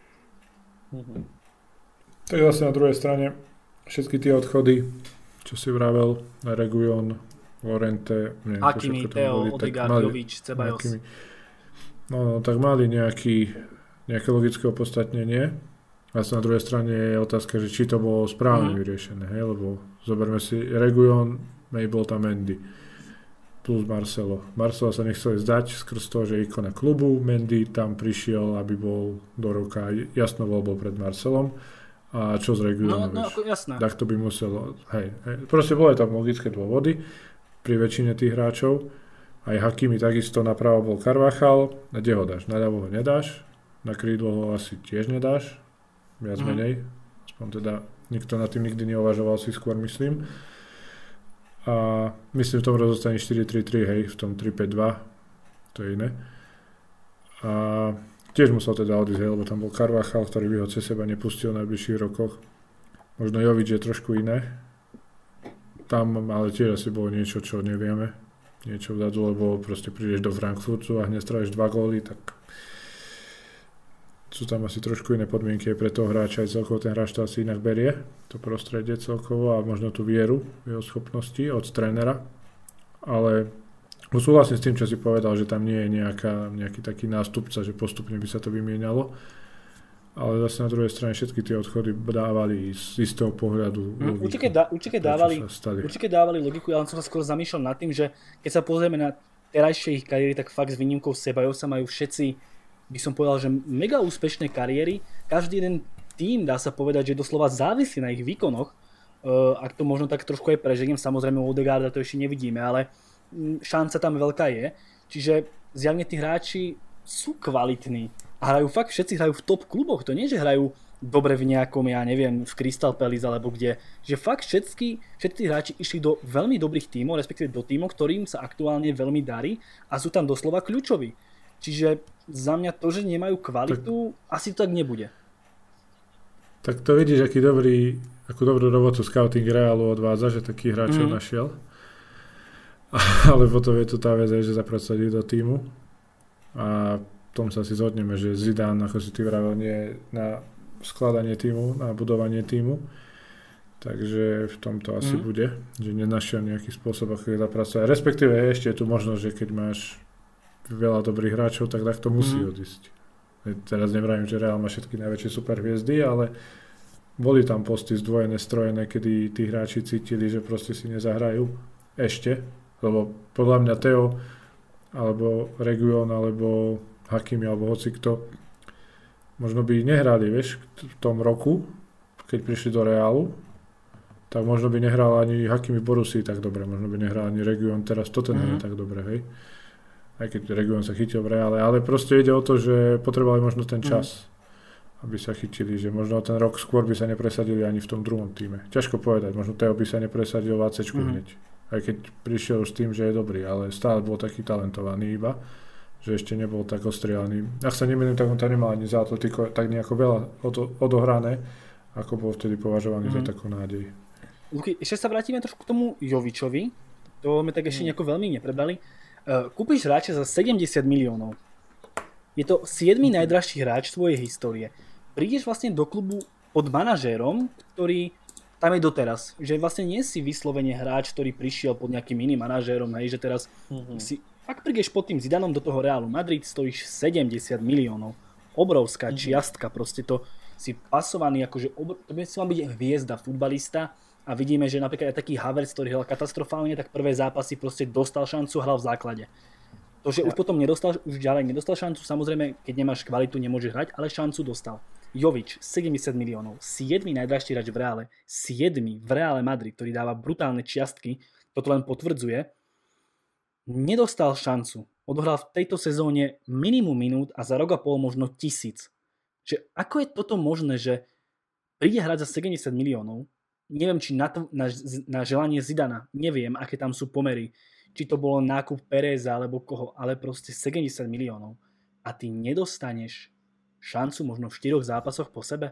Tak zase na druhej strane všetky tie odchody, čo si vravel, Reguilón, Llorente, Hakimi, Theo, Odegaard, Jovič, Ceballos. No, tak mali nejaké logické opodstatnenie. Zase na druhej strane je otázka, že či to bolo správne vyriešené, hej? Lebo zoberme si Reguilón, bol tam Mendy plus Marcelo. Marcelo sa nechcel zdať skrz toho, že je ikona klubu. Mendy tam prišiel, aby bol do roka jasno voľbou pred Marcelom. A čo z Reguilónom, jasné. Tak to by muselo, hej. Proste boli tam logické dôvody pri väčšine tých hráčov. Aj Hakimi takisto, napravo bol Carvajal. Kde ho dáš? Naľavo ho nedáš. Na krídlo ho asi tiež nedáš. Viac menej. Aspoň teda nikto nad tým nikdy neuvažoval, si skôr myslím. A myslím, v tom rozostane 4-3-3, hej, v tom 3-5-2, to je iné. A tiež musel teda odísť, hej, lebo tam bol Carvajal, ktorý by ho cez seba nepustil v najbližších rokoch. Možno Jovič je trošku iné. Tam ale tiež asi bolo niečo, čo nevieme. Niečo vzadu, lebo proste prídeš do Frankfurtu a hneď stráviš 2 góly, tak sú tam asi trošku iné podmienky pre toho hráča, aj celkovo ten hráč to asi inak berie, to prostredie celkovo a možno tú vieru v jeho schopnosti od trénera, ale Súhlasím s tým, čo si povedal, že tam nie je nejaký taký nástupca, že postupne by sa to vymienialo. Ale zase na druhej strane všetky tie odchody dávali z istého pohľadu logiku. Určite dávali logiku, ale som sa skôr zamýšľal nad tým, že keď sa pozrieme na terajšie ich kariéry, tak fakt s výnimkou Ceballosa majú všetci, by som povedal, že mega úspešné kariéry. Každý jeden tým, dá sa povedať, že doslova závisí na ich výkonoch. Ak to možno tak trošku aj preženiem, samozrejme u Odegaarda to ešte nevidíme, ale šanca tam veľká je. Čiže zjavne tí hráči sú kvalitní. A všetci hrajú v top kluboch. To nie, že hrajú dobre v nejakom, ja neviem, v Crystal Palace alebo kde. Že fakt všetci hráči išli do veľmi dobrých tímov, respektíve do tímov, ktorým sa aktuálne veľmi darí a sú tam doslova kľúčoví. Čiže za mňa to, že nemajú kvalitu, asi to tak nebude. Tak to vidíš, akú dobrú robotu scouting Realu odvádza, že takých hráčov našiel. Ale potom je tu tá vec, že zaprasadí do tímu. A tom sa si zhodneme, že Zidane, ako si ty vravel, nie na skladanie tímu, na budovanie tímu. Takže v tomto asi bude, že nenašiel nejaký spôsob, ako je zapracovať. Respektíve ešte je tu možnosť, že keď máš veľa dobrých hráčov, tak to musí odísť. Teraz nevravím, že Real má všetky najväčšie superhviezdy, ale boli tam posty zdvojené, strojené, kedy tí hráči cítili, že proste si nezahrajú ešte, lebo podľa mňa Theo alebo Reguilón, alebo Hakimi, alebo hocikto, možno by nehrali, vieš, v tom roku, keď prišli do Realu, tak možno by nehral ani Hakimi v Borussii tak dobre, možno by nehral ani Reguilón teraz Tottenham tak dobre, hej. Aj keď Reguilón sa chytil v Reále, ale proste ide o to, že potrebovali možno ten čas, aby sa chytili, že možno ten rok skôr by sa nepresadili ani v tom druhom týme. Ťažko povedať, možno Theo by sa nepresadil v ACčku hneď. Aj keď prišiel už s tým, že je dobrý, ale stále bol taký talentovaný iba, že ešte nebol tak ostrielaný. Ak sa nemýlim, tak on tam nemal ani za Atletico tak nejako veľa odohrané, ako bol vtedy považovaný za takú nádej. Luky, ešte sa vrátime trošku k tomu Jovičovi. To sme tak ešte nejako veľmi neprebrali. Kúpiš hráča za 70 miliónov. Je to 7. najdražší hráč svojej histórie. Prídeš vlastne do klubu pod manažérom, ktorý tam je doteraz. Že vlastne nie si vyslovene hráč, ktorý prišiel pod nejakým iným manažérom, hej, že teraz si ak prídeš pod tým Zidanom do toho Realu Madrid, stojíš 70 miliónov. Obrovská čiastka, proste to si pasovaný, akože to by si mal byť hviezda, futbalista a vidíme, že napríklad aj taký Havertz, ktorý hral katastrofálne, tak prvé zápasy proste dostal šancu, hral v základe. To, že už potom už ďalej nedostal šancu, samozrejme, keď nemáš kvalitu, nemôžeš hrať, ale šancu dostal. Jovič, 70 miliónov, 7. najdražší hráč v Reále, 7. v Reále Madrid, ktorý dáva brutálne čiastky, toto len potvrdzuje. Nedostal šancu. Odohral v tejto sezóne minimum minút a za rok a pol možno 1000. Že ako je toto možné, že príde hrať za 70 miliónov, neviem, či na želanie Zidana, neviem, aké tam sú pomery, či to bolo nákup Pereza alebo koho, ale proste 70 miliónov a ty nedostaneš šancu možno v 4 zápasoch po sebe?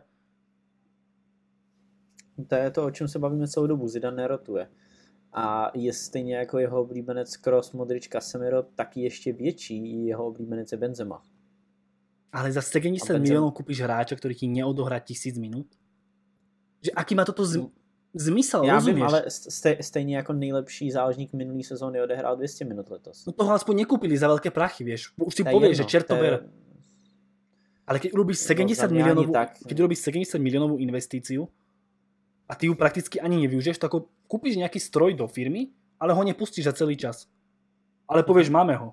To je to, o čem se bavíme celou dobu. Zidane nerotuje. A je stejně jako jeho oblíbenec Kroos, Modrič, Casemiro, taky ještě větší jeho oblíbenec je Benzema. Ale za 70 miliónov kúpiš hráča, ktorý ti neodohrá 1000 minút? Že aký má toto zmysel, já rozumieš? vím, ale stejně jako nejlepší záložník minulý sezóny odehrál 200 minut letos. No toho aspoň nekúpili za veľké prachy, vieš. Už si povieš, že čert to ber. Ale keď urobíš 70 miliónovú investíciu a ty ju prakticky ani nevyužiješ, tak ako kúpiš nejaký stroj do firmy, ale ho nepustíš za celý čas. Ale povieš, máme ho.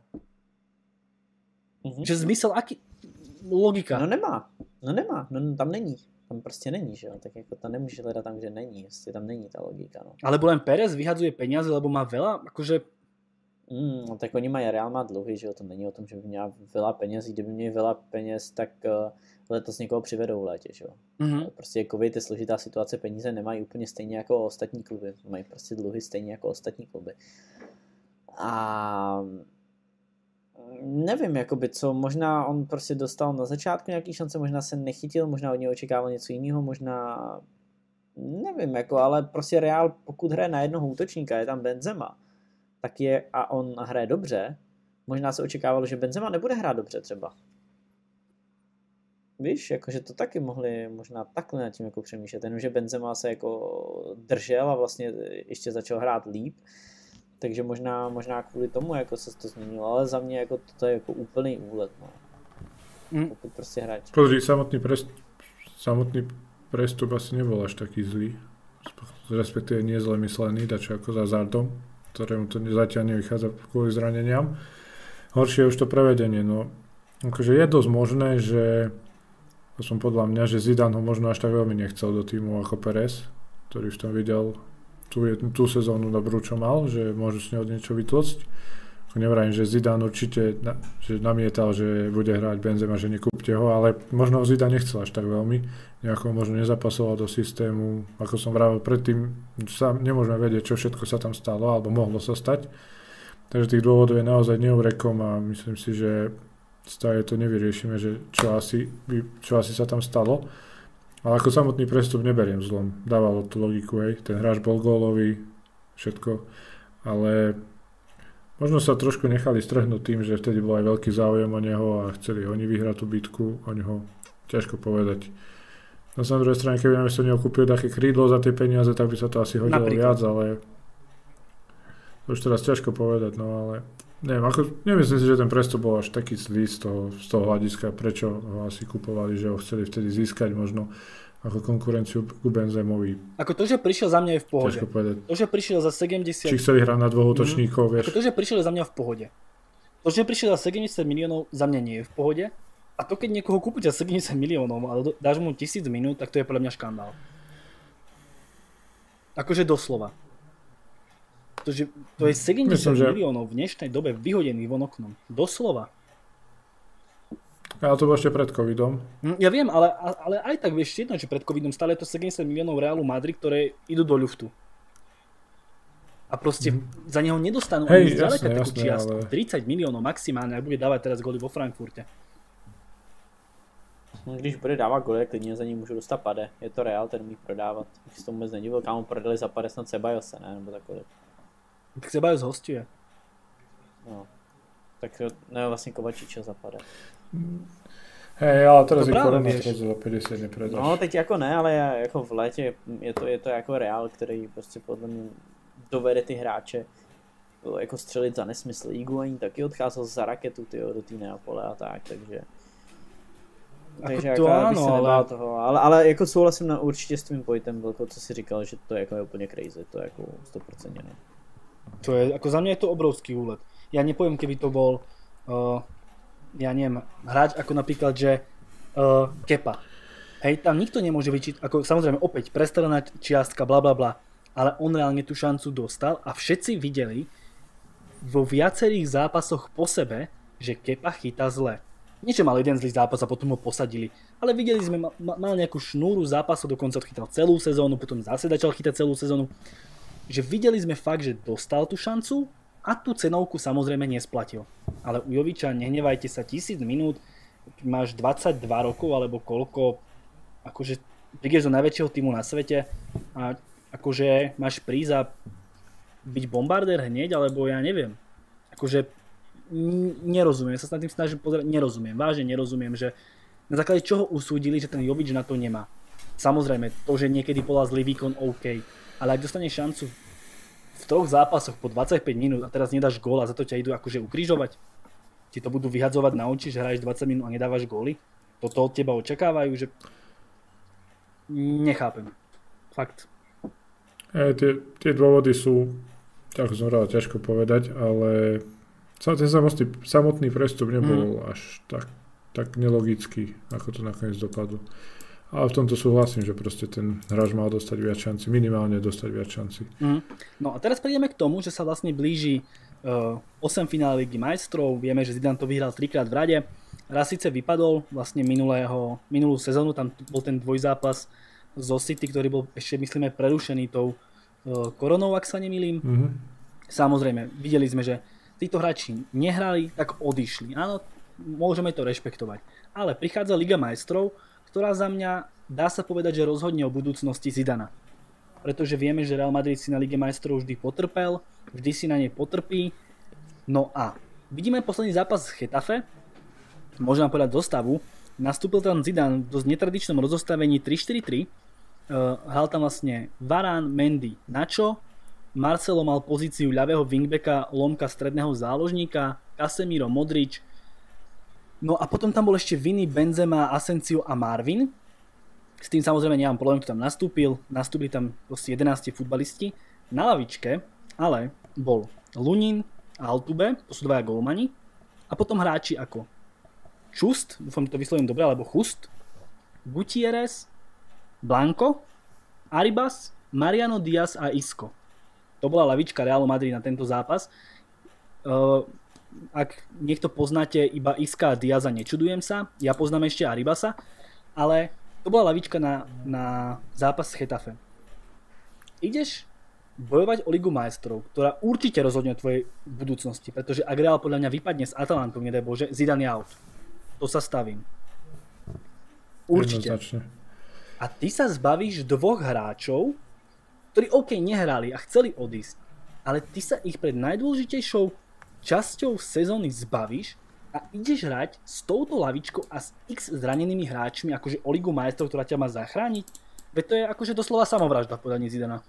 Že zmysel, aký... Logika. No nemá, tam není. Tam prostě není, že jo, tak jako to nemůže hledat tam, kde není, jestli tam není ta logika, no. Alebo len Perez vyhadzuje peniaze, lebo má veľa, akože... No tak oni mají, Real má dluhy, že jo, to není o tom, že by měla veľa peněz, kdyby měli veľa peněz, tak letos někoho přivedou v létě, že jo. Prostě covid je složitá situace, peníze nemají úplně stejně jako ostatní kluby, mají prostě dluhy stejně jako ostatní kluby. A nevím, jakoby co, možná on prostě dostal na začátku nějaký šance, možná se nechytil, možná od něho očekával něco jiného, možná nevím, jako, ale prostě Real, pokud hraje na jednoho útočníka, je tam Benzema, tak je, a on hraje dobře, možná se očekávalo, že Benzema nebude hrát dobře třeba. Víš, jakože to taky mohli možná takhle nad tím jako přemýšlet, jenomže Benzema se jako držel a vlastně ještě začal hrát líp, Takže možná kvůli tomu jako se to změnilo, ale za mě jako to je jako úplný úlet, no. Pokud prostě hráč. Pozri, samotný prestup asi nebol až taký zlý. Respektíve nie zle myslený, dačo ako za Zardom, ktorému to zatiaľ nevychádza kvôli zraneniam. Horšie je už to prevedenie, no. Akože je dosť možné, že to som podľa mňa, že Zidane ho možno až tak veľmi nechcel do týmu ako Perez, ktorý v tom videl tú sezónu dobrú, čo mal, že môžu s neho niečo vytlcť. Nevrajím, že Zidane určite že namietal, že bude hrať Benzema, že nekúpte ho, ale možno Zidane nechcel až tak veľmi. Nejako možno nezapasoval do systému. Ako som vravel predtým, sa nemôžeme vedieť, čo všetko sa tam stalo, alebo mohlo sa stať. Takže tých dôvodov je naozaj neurekom a myslím si, že stále to nevyriešime, že čo asi sa tam stalo. Ale ako samotný prestup neberiem zlom. Dávalo to logiku, hej. Ten hráč bol gólový, všetko. Ale možno sa trošku nechali strhnúť tým, že vtedy bol aj veľký záujem o neho a chceli oni vyhrať tú bitku o neho. Ťažko povedať. Na druhej strane, keby nám sa neho kúpil také krídlo za tie peniaze, tak by sa to asi hodilo viac, ale už teraz ťažko povedať, no ale neviem, nemyslím si, že ten prestup bol až taký zlý z toho hľadiska, prečo ho asi kupovali, že ho chceli vtedy získať možno ako konkurenciu ku Benzemovi. Ako to, že prišiel za mňa je v pohode. Ťažko povedať. To, že prišiel za 70... Či chceli hrať na dvoch útočníkov, vieš. Ako to, že prišiel za mňa v pohode. To, že prišiel za 70 miliónov, za mňa nie je v pohode. A to, keď niekoho kúpiť za 70 miliónov, ale dáš mu 1000 minút, tak to je podľa mňa škandál. Akože doslova. To je 70 miliónov v dnešnej dobe vyhodených von oknom. Doslova. Ale to bolo ešte pred covidom. Ja viem, ale aj tak vieš jedno, že pred covidom stále je to 70 miliónov Realu Madrid, ktoré idú do ľuftu. A proste za neho nedostanú ani zďaleka takú čiastku. Ale... 30 miliónov maximálne, ak bude dávať teraz góly vo Frankfurte. Když bude dávat góly, klidně za ní můžu dostat Pade. Je to Real, ten umí prodávat. Když to vůbec nedivil, kámo prodali za Pade snad Sebajose, ne? Nebo takové. Tak Sebajos hostuje. No. Tak ne, vlastně Kovačiča za Pade. Hej, ale teraz je korona, za 50 nepredáš. No, teď jako ne, ale jako v létě je to jako Real, který prostě podle mě dovede ty hráče jako střelit za nesmysl. Higuaín taky odcházel za raketu do té Neapole a tak, takže... Takže jako bych se nebál toho, ale jako souhlasím určitě s tvým pointem, co si říkal, že to je jako úplně crazy, to je jako 100% ne. To je, ako za mňa je to obrovský úlet. Ja nepoviem, keby to bol, ja neviem, hráč ako napríklad, že Kepa. Hej, tam nikto nemôže vyčítať, ako samozrejme opäť prestrelená čiastka, blablabla, ale on reálne tú šancu dostal a všetci videli vo viacerých zápasoch po sebe, že Kepa chytá zle. Nie, že mal jeden zlý zápas a potom ho posadili, ale videli sme, mal nejakú šnúru zápasov, dokonca odchytal celú sezónu, potom zase začal chytať celú sezónu. Že videli sme fakt, že dostal tú šancu a tú cenovku samozrejme nesplatil. Ale u Joviča, nehnevajte sa, 1000 minút, máš 22 rokov alebo koľko, akože prídeš do najväčšieho týmu na svete a akože máš prísť a byť bombardér hneď, alebo ja neviem. Akože nerozumiem, ja sa s tým snažím pozerať, nerozumiem, vážne nerozumiem, že na základe čoho usúdili, že ten Jovič na to nemá. Samozrejme, to, že niekedy podal zlý výkon, OK. Ale ak dostaneš šancu v 3 zápasoch po 25 minút a teraz nedáš gól a za to ťa idú akože ukrižovať, ti to budú vyhadzovať na oči, že hraješ 20 minút a nedávaš góly, toto od teba očakávajú, že nechápem. Fakt. Tie dôvody sú, ako som hovoril, ťažko povedať, ale ten samotný prestup nebol až tak nelogický, ako to nakoniec dopadlo. Ale v tomto súhlasím, že proste ten hráč mal dostať viac šanci, minimálne dostať viac šanci. No a teraz prejdeme k tomu, že sa vlastne blíži 8 finále Ligy majstrov. Vieme, že Zidane to vyhral 3-krát v rade. Raz síce vypadol vlastne minulú sezónu, tam bol ten dvojzápas zo City, ktorý bol ešte myslíme prerušený tou koronou, ak sa nemýlim. Samozrejme, videli sme, že títo hráči nehrali, tak odišli. Áno, môžeme to rešpektovať. Ale prichádza Liga majstrov, ktorá za mňa dá sa povedať, že rozhodne o budúcnosti Zidana. Pretože vieme, že Real Madrid si na Lige majstrov vždy potrpel, vždy si na nej potrpí. No a vidíme posledný zápas z Getafe, môžem povedať dostavu, nastúpil tam Zidane v dosť netradičnom rozostavení 3-4-3, hral tam vlastne Varane, Mendy, Nacho, Marcelo mal pozíciu ľavého wingbacka, Lomka stredného záložníka, Casemiro, Modrič. No a potom tam bol ešte Vini, Benzema, Asensio a Marvin. S tým samozrejme nemám problém, kto tam nastúpil. Nastúpili tam 11 futbalisti. Na lavičke ale bol Lunin a Altube, to sú dvaja golmani. A potom hráči ako Čust, dúfam, to vyslovím dobre, alebo Chust, Gutierrez, Blanco, Arribas, Mariano Diaz a Isco. To bola lavička Realu Madrid na tento zápas. Ak niekto poznáte iba Iska a Diaza, nečudujem sa. Ja poznám ešte Arribasa, ale to bola lavička na zápas s Getafe. Ideš bojovať o Ligu majstrov, ktorá určite rozhodne o tvojej budúcnosti, pretože ak Real podľa mňa vypadne s Atalantou, nedaj Bože, Zidane je out. To sa stavím. Určite. A ty sa zbavíš dvoch hráčov, ktorí nehrali a chceli odísť, ale ty sa ich pred najdôležitejšou časťou sezóny zbavíš a ideš hrať s touto lavičkou a s x zranenými hráčmi, akože o Ligu majstrov, ktorá ťa má zachrániť. Veď to je akože doslova samovražda v podaní Zidana.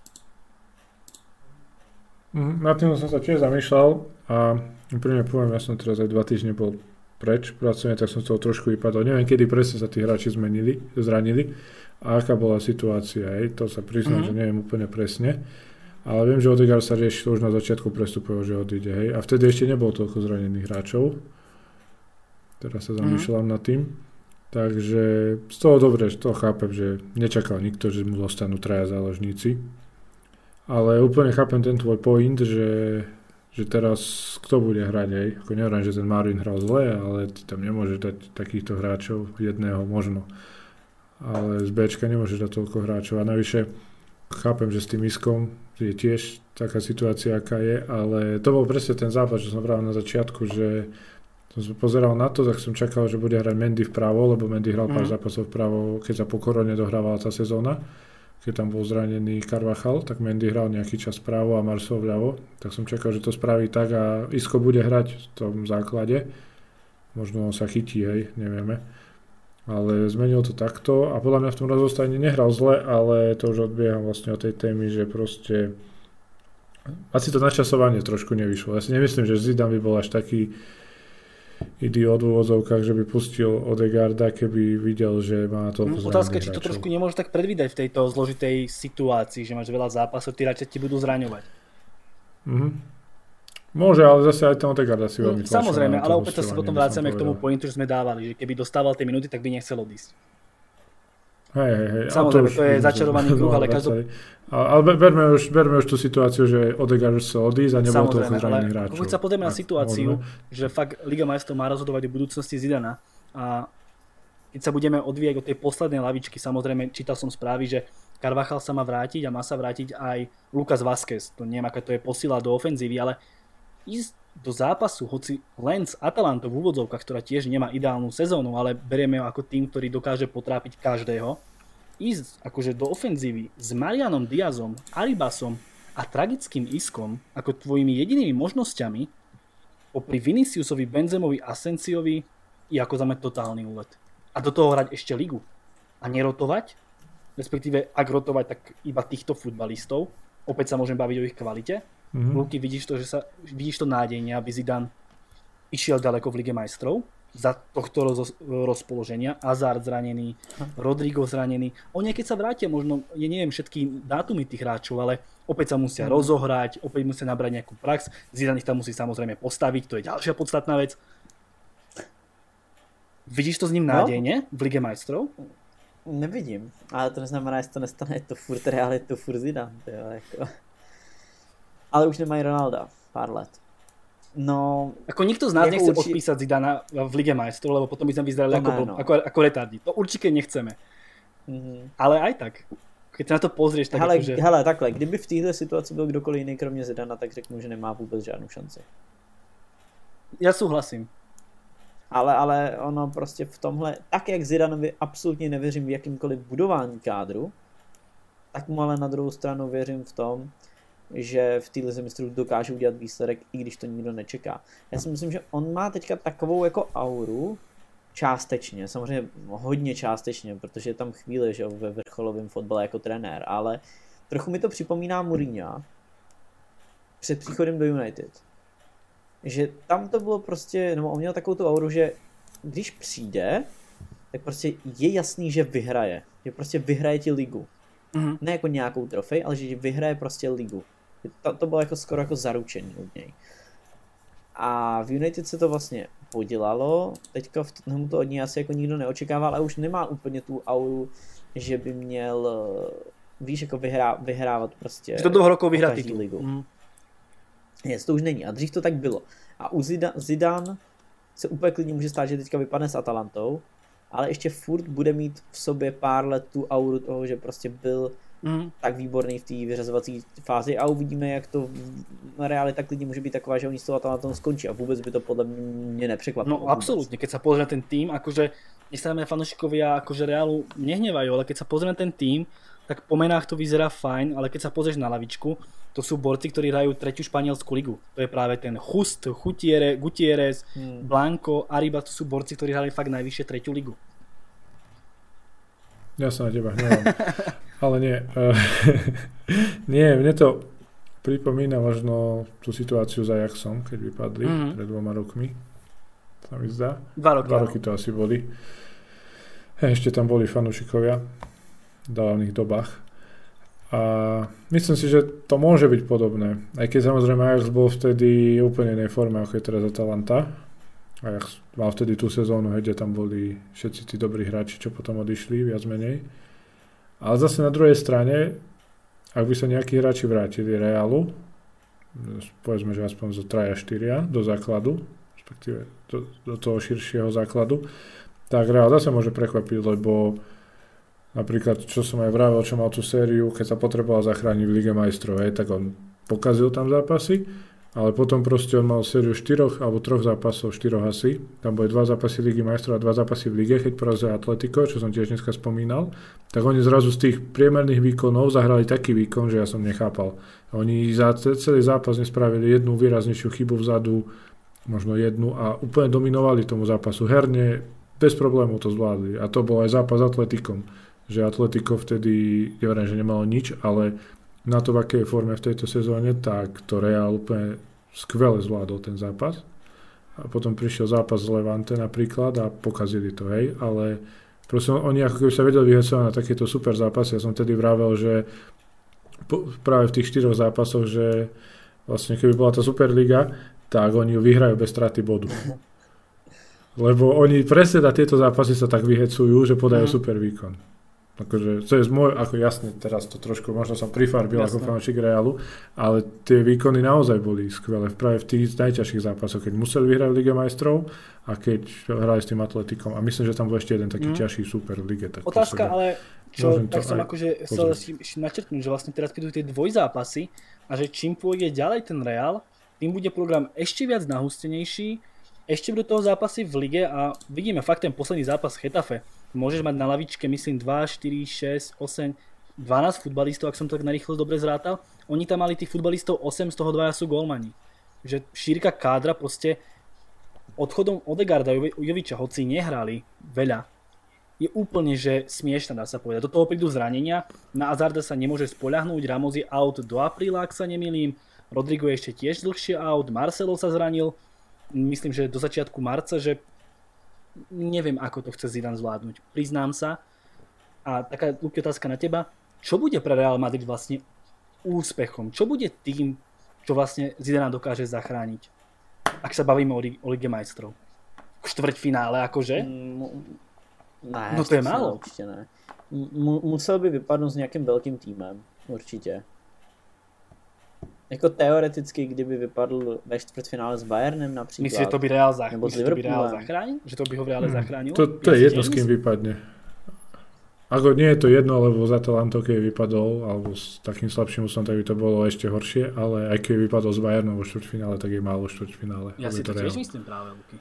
Na tým som sa tiež zamýšľal a úprimne poviem, ja som teraz aj 2 týždne bol preč pracovne, tak som z toho trošku vypadol. Neviem, kedy presne sa tí hráči zranili a aká bola situácia. To sa priznám, že neviem úplne presne. Ale viem, že Odegaard sa riešil už na začiatku prestupového, že odíde. Hej. A vtedy ešte nebolo toľko zranených hráčov. Teraz sa zamýšľam nad tým. Takže z toho dobre, z toho chápem, že nečakal nikto, že mu dostanú 3 záložníci. Ale úplne chápem ten tvoj point, že teraz kto bude hrať, hej. Ako nevrám, že ten Marvin hral zle, ale ty tam nemôžeš dať takýchto hráčov, jedného možno. Ale z Bčka nemôžeš dať toľko hráčov. A navyše chápem, že s tým Iskom je tiež taká situácia, aká je, ale to bol presne ten zápas, čo som vravel na začiatku, že som sa pozeral na to, tak som čakal, že bude hrať Mendy vpravo, lebo Mendy hral pár zápasov vpravo, keď sa po korone dohrávala tá sezóna. Keď tam bol zranený Carvajal, tak Mendy hral nejaký čas vpravo a Marcelo vľavo. Tak som čakal, že to spraví tak a Isco bude hrať v tom základe. Možno sa chytí, hej, nevieme. Ale zmenil to takto a podľa mňa v tom rozostane nehral zle, ale to už odbieham vlastne od tej témy, že proste asi to načasovanie trošku nevyšlo. Ja si nemyslím, že Zidane by bol až taký idiot v úvodzovkách, že by pustil Odegaarda, keby videl, že má toľko zranených Otázka, či to hráčov. trošku nemôže tak predvídať v tejto zložitej situácii, že máš veľa zápasov, tí hráči ti budú zraňovať. Môže, ale zase aj ten Odegaard asi veľmi tlačil. Samozrejme, na ale to opäť sa hostovanie, potom by som vrácame k tomu povedal. pointu, že sme dávali, že keby dostával tie minúty, tak by nechcel odísť. Hej. Samozrejme, to je začarovaný kruh, ale Ale berme už tú situáciu, že Odegaard chcel odísť a nebolo toľko zranených hráčov. Keď sa pozrieme na situáciu, môžeme. že fakt Liga majstrov má rozhodovať o budúcnosti Zidana a keď sa budeme odvíjať od tej poslednej lavičky, samozrejme čítal som správy, že Carvajal sa má vrátiť a má sa vrátiť aj Lucas Vázquez. To neviem, aká to je posila do ofenzívy, ale ísť do zápasu, hoci len s Atalantou v úvodzovkách, ktorá tiež nemá ideálnu sezónu, ale berieme ho ako tým, ktorý dokáže potrápiť každého, ísť akože do ofenzívy s Marianom Diazom, Arribasom a tragickým Iskom ako tvojimi jedinými možnosťami popri Viniciusovi, Benzemovi, Asensiovi je ako za mňa totálny úlet. A do toho hrať ešte ligu. A nerotovať, respektíve ak rotovať, tak iba týchto futbalistov. Opäť sa môžem baviť o ich kvalite. Luky, vidíš to nádejne, aby Zidane išiel ďaleko v Lige majstrov za tohto rozpoloženia. Hazard zranený, Rodrigo zranený. Oni keď sa vrátia, možno, ja neviem všetky dátumy tých hráčov, ale opäť sa musia rozohrať, opäť musia nabrať nejakú prax. Zidane ich tam musí samozrejme postaviť, to je ďalšia podstatná vec. Vidíš to s ním nádejne v Lige majstrov? Nevidím, ale to neznamená, že to nestane, je to furt Real, je to furt Zidane, jako. Ale už nemají Ronalda, pár let. No, ako nikto z nás nechce odpísať Zidana v Lige majstrov, lebo potom by sme vyzerali ako retardi. To určite nechceme. Ale aj tak, keď sa na to pozrieš, tak hele, akože... Hele, takhle, kdyby v této situaci byl kdokoliv jiný kromě Zidana, tak řeknu, že nemá vůbec žádnou šanci. Ja súhlasím. Ale ono prostě v tomhle, tak jak Zidanovi absolutně nevěřím v jakýmkoliv budování kádru, tak mu ale na druhou stranu věřím v tom, že v téhle mistrů dokáže udělat výsledek, i když to nikdo nečeká. Já si myslím, že on má teďka takovou jako auru, částečně, samozřejmě hodně částečně, protože je tam chvíli, že ve vrcholovém fotbale jako trenér, ale trochu mi to připomíná Mourinha, před příchodem do United. Že tam to bylo prostě, nebo on měl takovou tu auru, že když přijde, tak prostě je jasný, že vyhraje. Že prostě vyhraje ti ligu. Ne jako nějakou trofej, ale že vyhraje prostě ligu. To bylo jako skoro jako zaručený od něj. A v United se to vlastně podělalo, teďka v Tottenhamu to od něj asi jako nikdo neočekával, ale už nemá úplně tu auru, že by měl, víš, jako vyhrávat prostě. Že to 2 rokov vyhrá titul. Ligu. Yes, to už není. A dřív to tak bylo. A u Zidane se úplně klidně může stát, že teďka vypadne s Atalantou, ale ještě furt bude mít v sobě pár let tu auru toho, že prostě byl tak výborný v té vyřazovací fázi a uvidíme, jak to realita klidně může být taková, že oni s tou Atalantou skončí a vůbec by to podle mě nepřekvapilo. No absolútne, keď sa pozrie na ten tým, akože nech sa fanúšikovia akože Realu nehnevajú, ale keď sa pozrie na ten tým, tak po menách to vyzerá fajn, ale keď sa pozrieš na lavičku, to sú borci, ktorí hrajú 3. španielsku ligu. To je práve ten Just, Gutierrez, Blanco, Arriba, to sú borci, ktorí hrali fakt najvyššie 3. ligu. Ja sa na teba hnevám. Ale nie. Nie, mne to pripomína možno tú situáciu s Ajaxom, keď vypadli pred 2 rokmi. To mi zdá. 2 roky to asi boli. Ešte tam boli fanúšikovia v dávnych dobách. A myslím si, že to môže byť podobné. Aj keď samozrejme Ajax bol vtedy úplne inej forme, ako je teraz Atalanta. Ajax mal vtedy tú sezónu, kde tam boli všetci tí dobrí hráči, čo potom odišli, viac menej. Ale zase na druhej strane, ak by sa nejakí hráči vrátili Realu, povedzme, že aspoň zo 3-4 do základu, respektíve do toho širšieho základu, tak Real zase môže prekvapiť, lebo napríklad, čo som aj vravel, čo mal tú sériu, keď sa potreboval zachrániť v Lige majstrov, tak on pokazil tam zápasy, ale potom proste on mal sériu 4 alebo 3 zápasov, 4 asi. Tam boli 2 zápasy Ligy majstrov a 2 zápasy v lige, keď porazil Atletico, čo som tiež dneska spomínal. Tak oni zrazu z tých priemerných výkonov zahrali taký výkon, že ja som nechápal. Oni za celý zápas nespravili jednu výraznejšiu chybu vzadu, možno jednu a úplne dominovali tomu zápasu. Herne bez problémov to zvládli. A to bol aj zápas s Atletikom. Že Atletico vtedy, neviem, že nemalo nič, ale na to, v akej forme v tejto sezóne, tak to Real úplne skvele zvládol ten zápas. A potom prišiel zápas z Levante napríklad a pokazili to, hej. Ale proste oni ako keby sa vedeli vyhecovať na takéto super zápasy. Ja som tedy vravel, že práve v tých 4 zápasoch, že vlastne keby bola tá Superliga, tak oni ju vyhrajú bez straty bodu. Lebo oni presne na tieto zápasy sa tak vyhecujú, že podajú super výkon. Akože, to je môj, ako jasne, teraz to trošku, možno som prifarbil ako fanúšik Realu, ale tie výkony naozaj boli skvelé. Práve v tých najťažších zápasoch, keď museli vyhrať v Lige majstrov a keď hrali s tým Atletikom. A myslím, že tam bol ešte jeden taký ťažší super v lige. Tak otázka, ale čo, tak som akože chcel načrtnúť, že vlastne teraz prídu tie dvojzápasy a že čím pôjde ďalej ten Real, tým bude program ešte viac nahustenejší, ešte budú toho zápasy v lige a vidíme fakt ten posledný zápas Getafe. Môžeš mať na lavičke, myslím, 2, 4, 6, 8, 12 futbalistov, ak som to tak narýchlo dobre zrátal. Oni tam mali tých futbalistov 8, z toho 2 sú gólmani. Že šírka kádra proste odchodom Odegaarda Joviča, hoci nehrali veľa, je úplne, že smiešná, dá sa povedať. Do toho prídu zranenia, na Hazarda sa nemôže spoľahnúť, Ramos je out do apríla, ak sa nemýlim, Rodrigo je ešte tiež dlhšie out, Marcelo sa zranil, myslím, že do začiatku marca, že neviem, ako to chce Zidane zvládnuť. Priznám sa. A taká otázka na teba. Čo bude pre Real Madrid vlastne úspechom? Čo bude tým, čo vlastne Zidane dokáže zachrániť? Ak sa bavíme o Lige majstrov. Štvrťfinále, akože? Ne, no to je málo. Určitě ne. Musel by vypadnout s nějakým velkým týmem. Určitě. Jako teoreticky, kdyby vypadl ve čtvrtfinále s Bayernem například. Myslíš, že to by Real zachránil? Že to by ho v Reále zachránilo? To je jedno, s kým vypadne. Ako nie je to jedno, lebo za Atalantou, keď vypadol, alebo s takým slabším úslom, tak by to bolo ešte horšie, ale aj keď vypadol s Bayernom vo štvrťfinále, tak je málo štvrťfinále. Ja si to tiež myslím práve, Luky.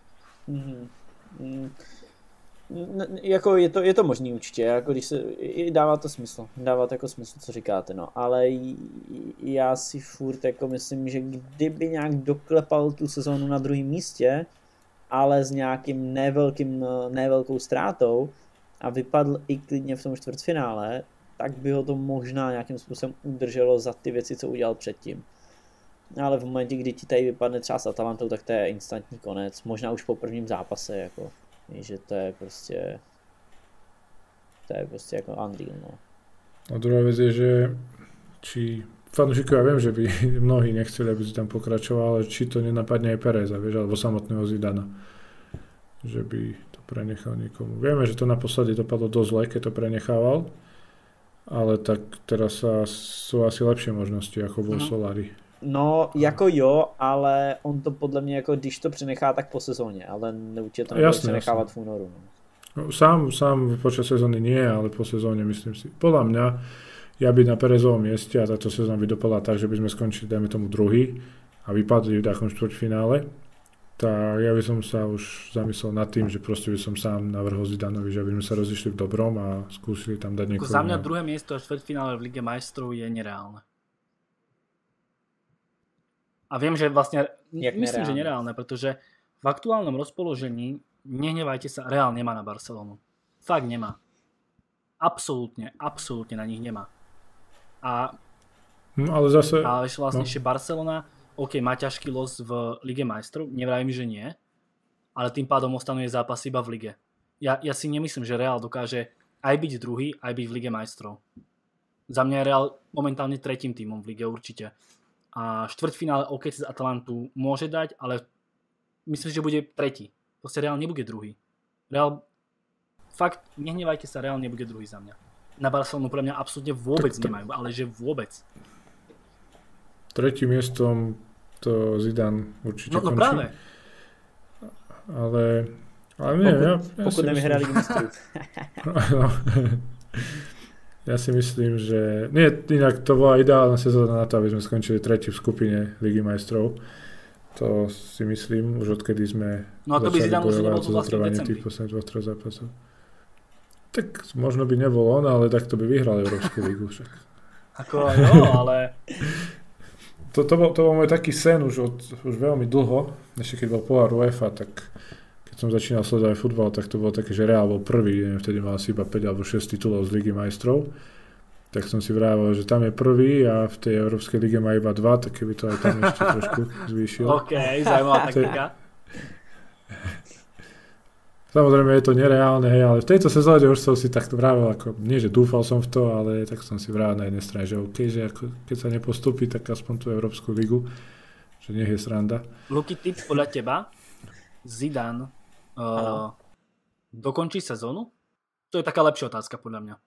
Jako je to možný určitě, jako když se, dává to smysl, dává to jako smysl, co říkáte, no, ale já si furt jako myslím, že kdyby nějak doklepal tu sezónu na druhém místě, ale s nějakým nevelkou ztrátou a vypadl i klidně v tom čtvrtfinále, tak by ho to možná nějakým způsobem udrželo za ty věci, co udělal předtím. Ale v momentě, kdy ti tady vypadne třeba s Atalantou, tak to je instantní konec. Možná už po prvním zápase, jako. Že to je prostě jako unreal, no. A druhá vec je, že či fanúšikovia, ja viem, že by mnohí nechceli, aby si tam pokračoval, ale či to nenapadne aj Pereza, vieš, alebo samotného Zidana. Že by to prenechal niekomu. Vieme, že to naposledy dopadlo dosť zle, keď to prenechával, ale tak teraz sú asi lepšie možnosti, ako bol Solari. No, jako jo, ale on to podle mě, jako když to přenechá, tak po sezóně, ale určitě to nebude přenechávat v únoru. No. Sám počas sezóny nie, ale po sezóne myslím si. Podľa mňa, ja byť na Perezovom mieste a táto sezóna by dopadla tak, že by sme skončili, dajme tomu druhý a vypadli v takom štvrťfinále, tak ja by som sa už zamyslel nad tým, že proste by som sám navrhol Zidanovi, že by sme sa rozišli v dobrom a skúsili tam dať niekoho. Za mňa druhé miesto a štvrťfinále v Lige majstrov je nereálne. A viem, že vlastne, myslím, že nereálne, pretože v aktuálnom rozpoložení, nehnevajte sa, Real nemá na Barcelonu. Fakt nemá. Absolútne na nich nemá. Ale zase... Ale vlastne ešte Barcelona, OK, má ťažký los v Lige majstrov, nevravím, že nie, ale tým pádom ostanú jej zápasy iba v Lige. Ja si nemyslím, že Real dokáže aj byť druhý, aj byť v Lige majstrov. Za mňa je Real momentálne tretím tímom v Lige určite. A štvrťfinále OK cez Atalantu môže dať, ale myslím, že bude tretí. Proste Real nebude druhý. Real, fakt, nehnevajte sa, Real nebude druhý za mňa. Na Barcelonu pre mňa absolútne vôbec nemajú, ale že vôbec. Tretím miestom to Zidane určite končí. No práve. Ale nie, pokud nevyhrá Ligu mistrov. Ja si myslím, že... Nie, inak to bola ideálna sezóna na to, aby sme skončili tretí v skupine Ligy majstrov. To si myslím, už odkedy sme začali bojovať za zotrvanie tých posledných 2-3 zápasov. Tak možno by nebol on, ale tak to by vyhral Európsku ligu však. Ako jo, ale... To bol môj taký sen už veľmi dlho, ešte keď bol pohár UEFA, tak keď som začínal sledovať futbal, tak to bolo také, že Real bol prvý, neviem, vtedy mal asi iba 5 alebo 6 titulov z Ligy majstrov. Tak som si vravel, že tam je prvý a v tej Európskej lige má iba 2, tak keby to aj tam ešte trošku zvýšil. OK, zaujímavá taktika. Samozrejme je to nereálne, hej, ale v tejto sezóne už som si takto vravel, ako, nie že dúfal som v to, ale tak som si vravel na jednej strane, že OK, že ako, keď sa nepostupí, tak aspoň tú Európsku ligu, že nech je sranda. Luky, tip podľa teba, Zidane dokončí sezónu? To je taká lepšia otázka podľa mňa.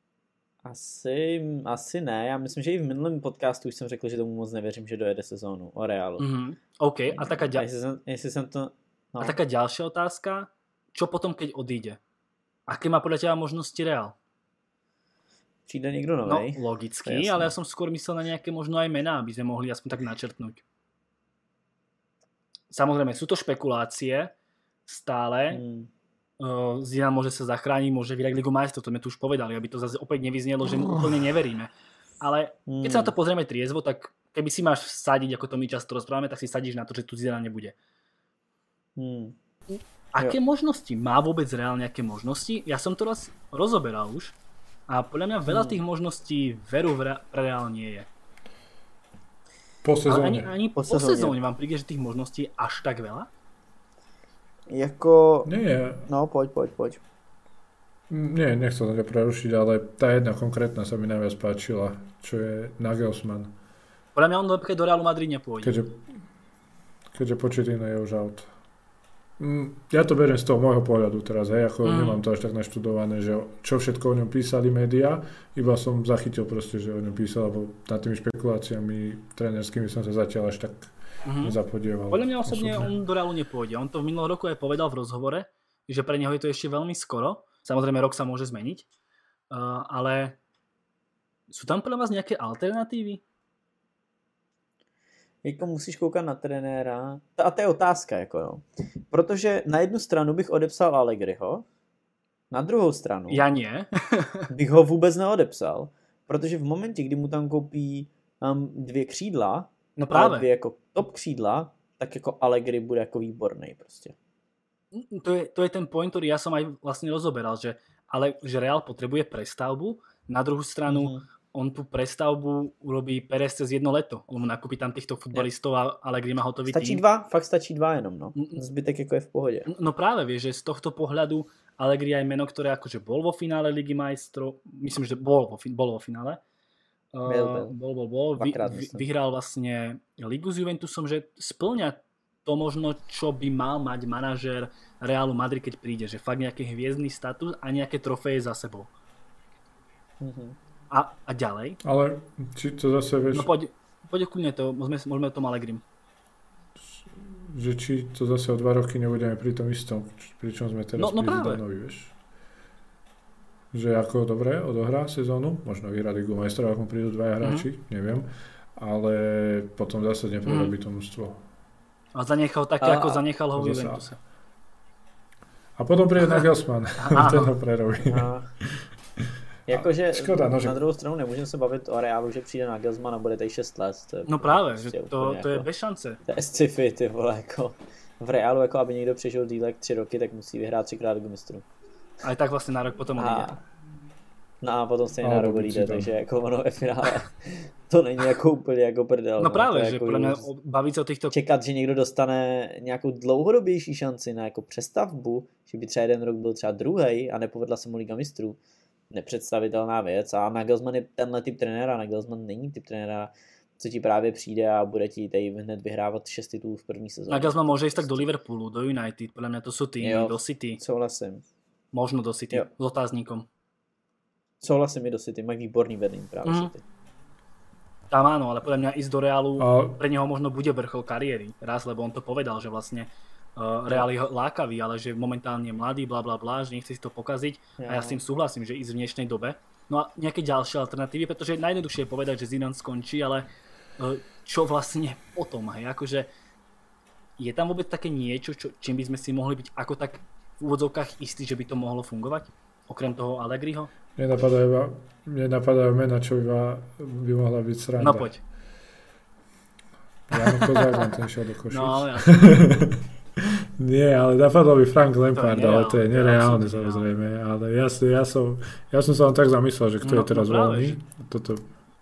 Asi ne, já myslím, že i v minulém podcastu už jsem řekl, že tomu moc nevěřím, že dojede sezónu o Realu. Mm-hmm. OK, a taká, jestli jsem to... No. A taká ďalšia otázka, čo potom, keď odíde? Aké má podľa teba možnosti Real? Přijde niekto novej. No, logicky, ale ja som skôr myslel na nejaké možno aj mená, aby sme mohli aspoň tak načrtnúť. Samozrejme, sú to špekulácie stále. Zidane môže sa zachrániť, môže vyhrať Ligu majstrov, to sme tu už povedali, aby to zase opäť nevyznelo, že mu úplne neveríme. Ale keď sa na to pozrieme triezvo, tak keby si máš sadiť, ako to my často rozprávame, tak si sadíš na to, že tu Zidane nebude. Aké možnosti? Má vôbec Real nejaké možnosti? Ja som to raz rozoberal už a podľa mňa veľa tých možností veru pre Real nie je. Po sezóne. Ani po sezóne vám príde, že tých možností je až tak veľa? Jako... Nie. No, poď. Nie, nechcem ťa prerušiť, ale tá jedna konkrétna sa mi najviac páčila, čo je Nagelsmann. Podľa mňa on napríklad do Realu Madrid nepôjde. Keďže Pochettino je už out. Ja to beriem z toho môjho pohľadu teraz, hej, ako nemám to až tak naštudované, že čo všetko o ňom písali médiá, iba som zachytil proste, že o ňom písal, lebo nad tými špekuláciami trénerskými som sa zatiaľ až tak nezapodieval. Podľa mňa osobne on do Realu nepôjde. On to v minulom roku aj povedal v rozhovore, že pre neho je to ešte veľmi skoro. Samozrejme rok sa môže zmeniť, ale sú tam podľa vás nejaké alternatívy? Jako musíš koukat na trenéra. A to je otázka, jako jo. Protože na jednu stranu bych odepsal Allegriho, na druhou stranu ja nie. bych ho vůbec neodepsal, protože v momentě, kdy mu tam koupí 2 křídla, no práve. 2 jako top křídla, tak jako Allegri bude jako výborný prostě. To je ten point, ktorý ja som aj vlastne rozoberal, že Real potrebuje prestavbu, na druhú stranu on tú prestavbu urobí Perez cez jedno leto. On nakúpi tam týchto futbalistov a Allegri má hotový Stačí tým. fakt stačí 2 jenom, no. Zbytek jako je v pohodě. No práve, vieš, že z tohto pohľadu Allegri aj meno, ktoré akože bol vo finále Ligy majstrov, myslím, že bol vo finále. Bol. Vyhral vlastne Ligu s Juventusom, že spĺňa to možno, čo by mal mať manažér Realu Madrid, keď príde, že fakt nejaký hviezdny status a nejaké trofeje za sebou. A ďalej? Ale či to zase vieš... No poď kľudne to, môžeme o tom Allegrim. Že či to zase o 2 roky nebudeme pri tom istom, pričom sme teraz pri Zidanovi, vieš. Že ako dobre odohrá sezónu, možno vyhrá Ligu majstrov, ako prídu 2 hráči, neviem, ale potom zase neprerobí to mužstvo. A zanechal také, ako zanechal ho v Juventuse. A potom príde Nagelsmann, ten ho prerobí. Jakože škoda, no, na druhou stranu nemůžeme se bavit o Realu, že přijde Nagelsmann a bude tady 6 let. No právě, že to je bez šance. To je sci-fi, ty vole, jako v Realu, jako aby někdo přežil dílek 3 roky, tak musí vyhrát 3krát Ligu mistrů. A tak vlastně na rok potom odjde. No a potom stejně na rok odjde, takže jako ono ve finále to není jako úplně jako prdel. No právě, že jako podle mě bavit se o těchto... Čekat, že někdo dostane nějakou dlouhodobější šanci na jako přestavbu, že by třeba jeden rok byl třeba druhej a nepovedla se mu Liga mistrů. Nepředstavitelná věc a Nagelsmann je tenhle typ trenéra, Nagelsmann není typ trenéra, co ti právě přijde a bude ti tady hned vyhrávat 6 titulů v první sezóně. Nagelsmann může jít tak do Liverpoolu, do United, podle mě to jsou týmy, do City. Souhlasím. Možno do City, s otázníkom. Souhlasím i do City, mají výborný vedení právě City. Tam áno, ale podľa mňa ísť do Realu pre neho možno bude vrchol kariéry. Raz, lebo on to povedal, že vlastne Real je lákavý, ale že momentálne je mladý, blablabla, že nechce si to pokaziť. A ja s tým súhlasím, že ísť v dnešnej dobe. No a nejaké ďalšie alternatívy, pretože najjednoduchšie je povedať, že Zidane skončí, ale čo vlastne potom, hej, akože je tam vôbec také niečo, čím by sme si mohli byť ako tak v úvodzovkách istí, že by to mohlo fungovať? Okrem toho Allegriho? Mne napadajú mena, čo by mohla byť sranda. No poď. Jano Kozák, ten šiel do Košic. No, ja. Nie, ale napadol by Frank Lampard, ale to je nereálne samozrejme. Ale ja som sa len tak zamyslel, že kto je teraz voľný. Toto...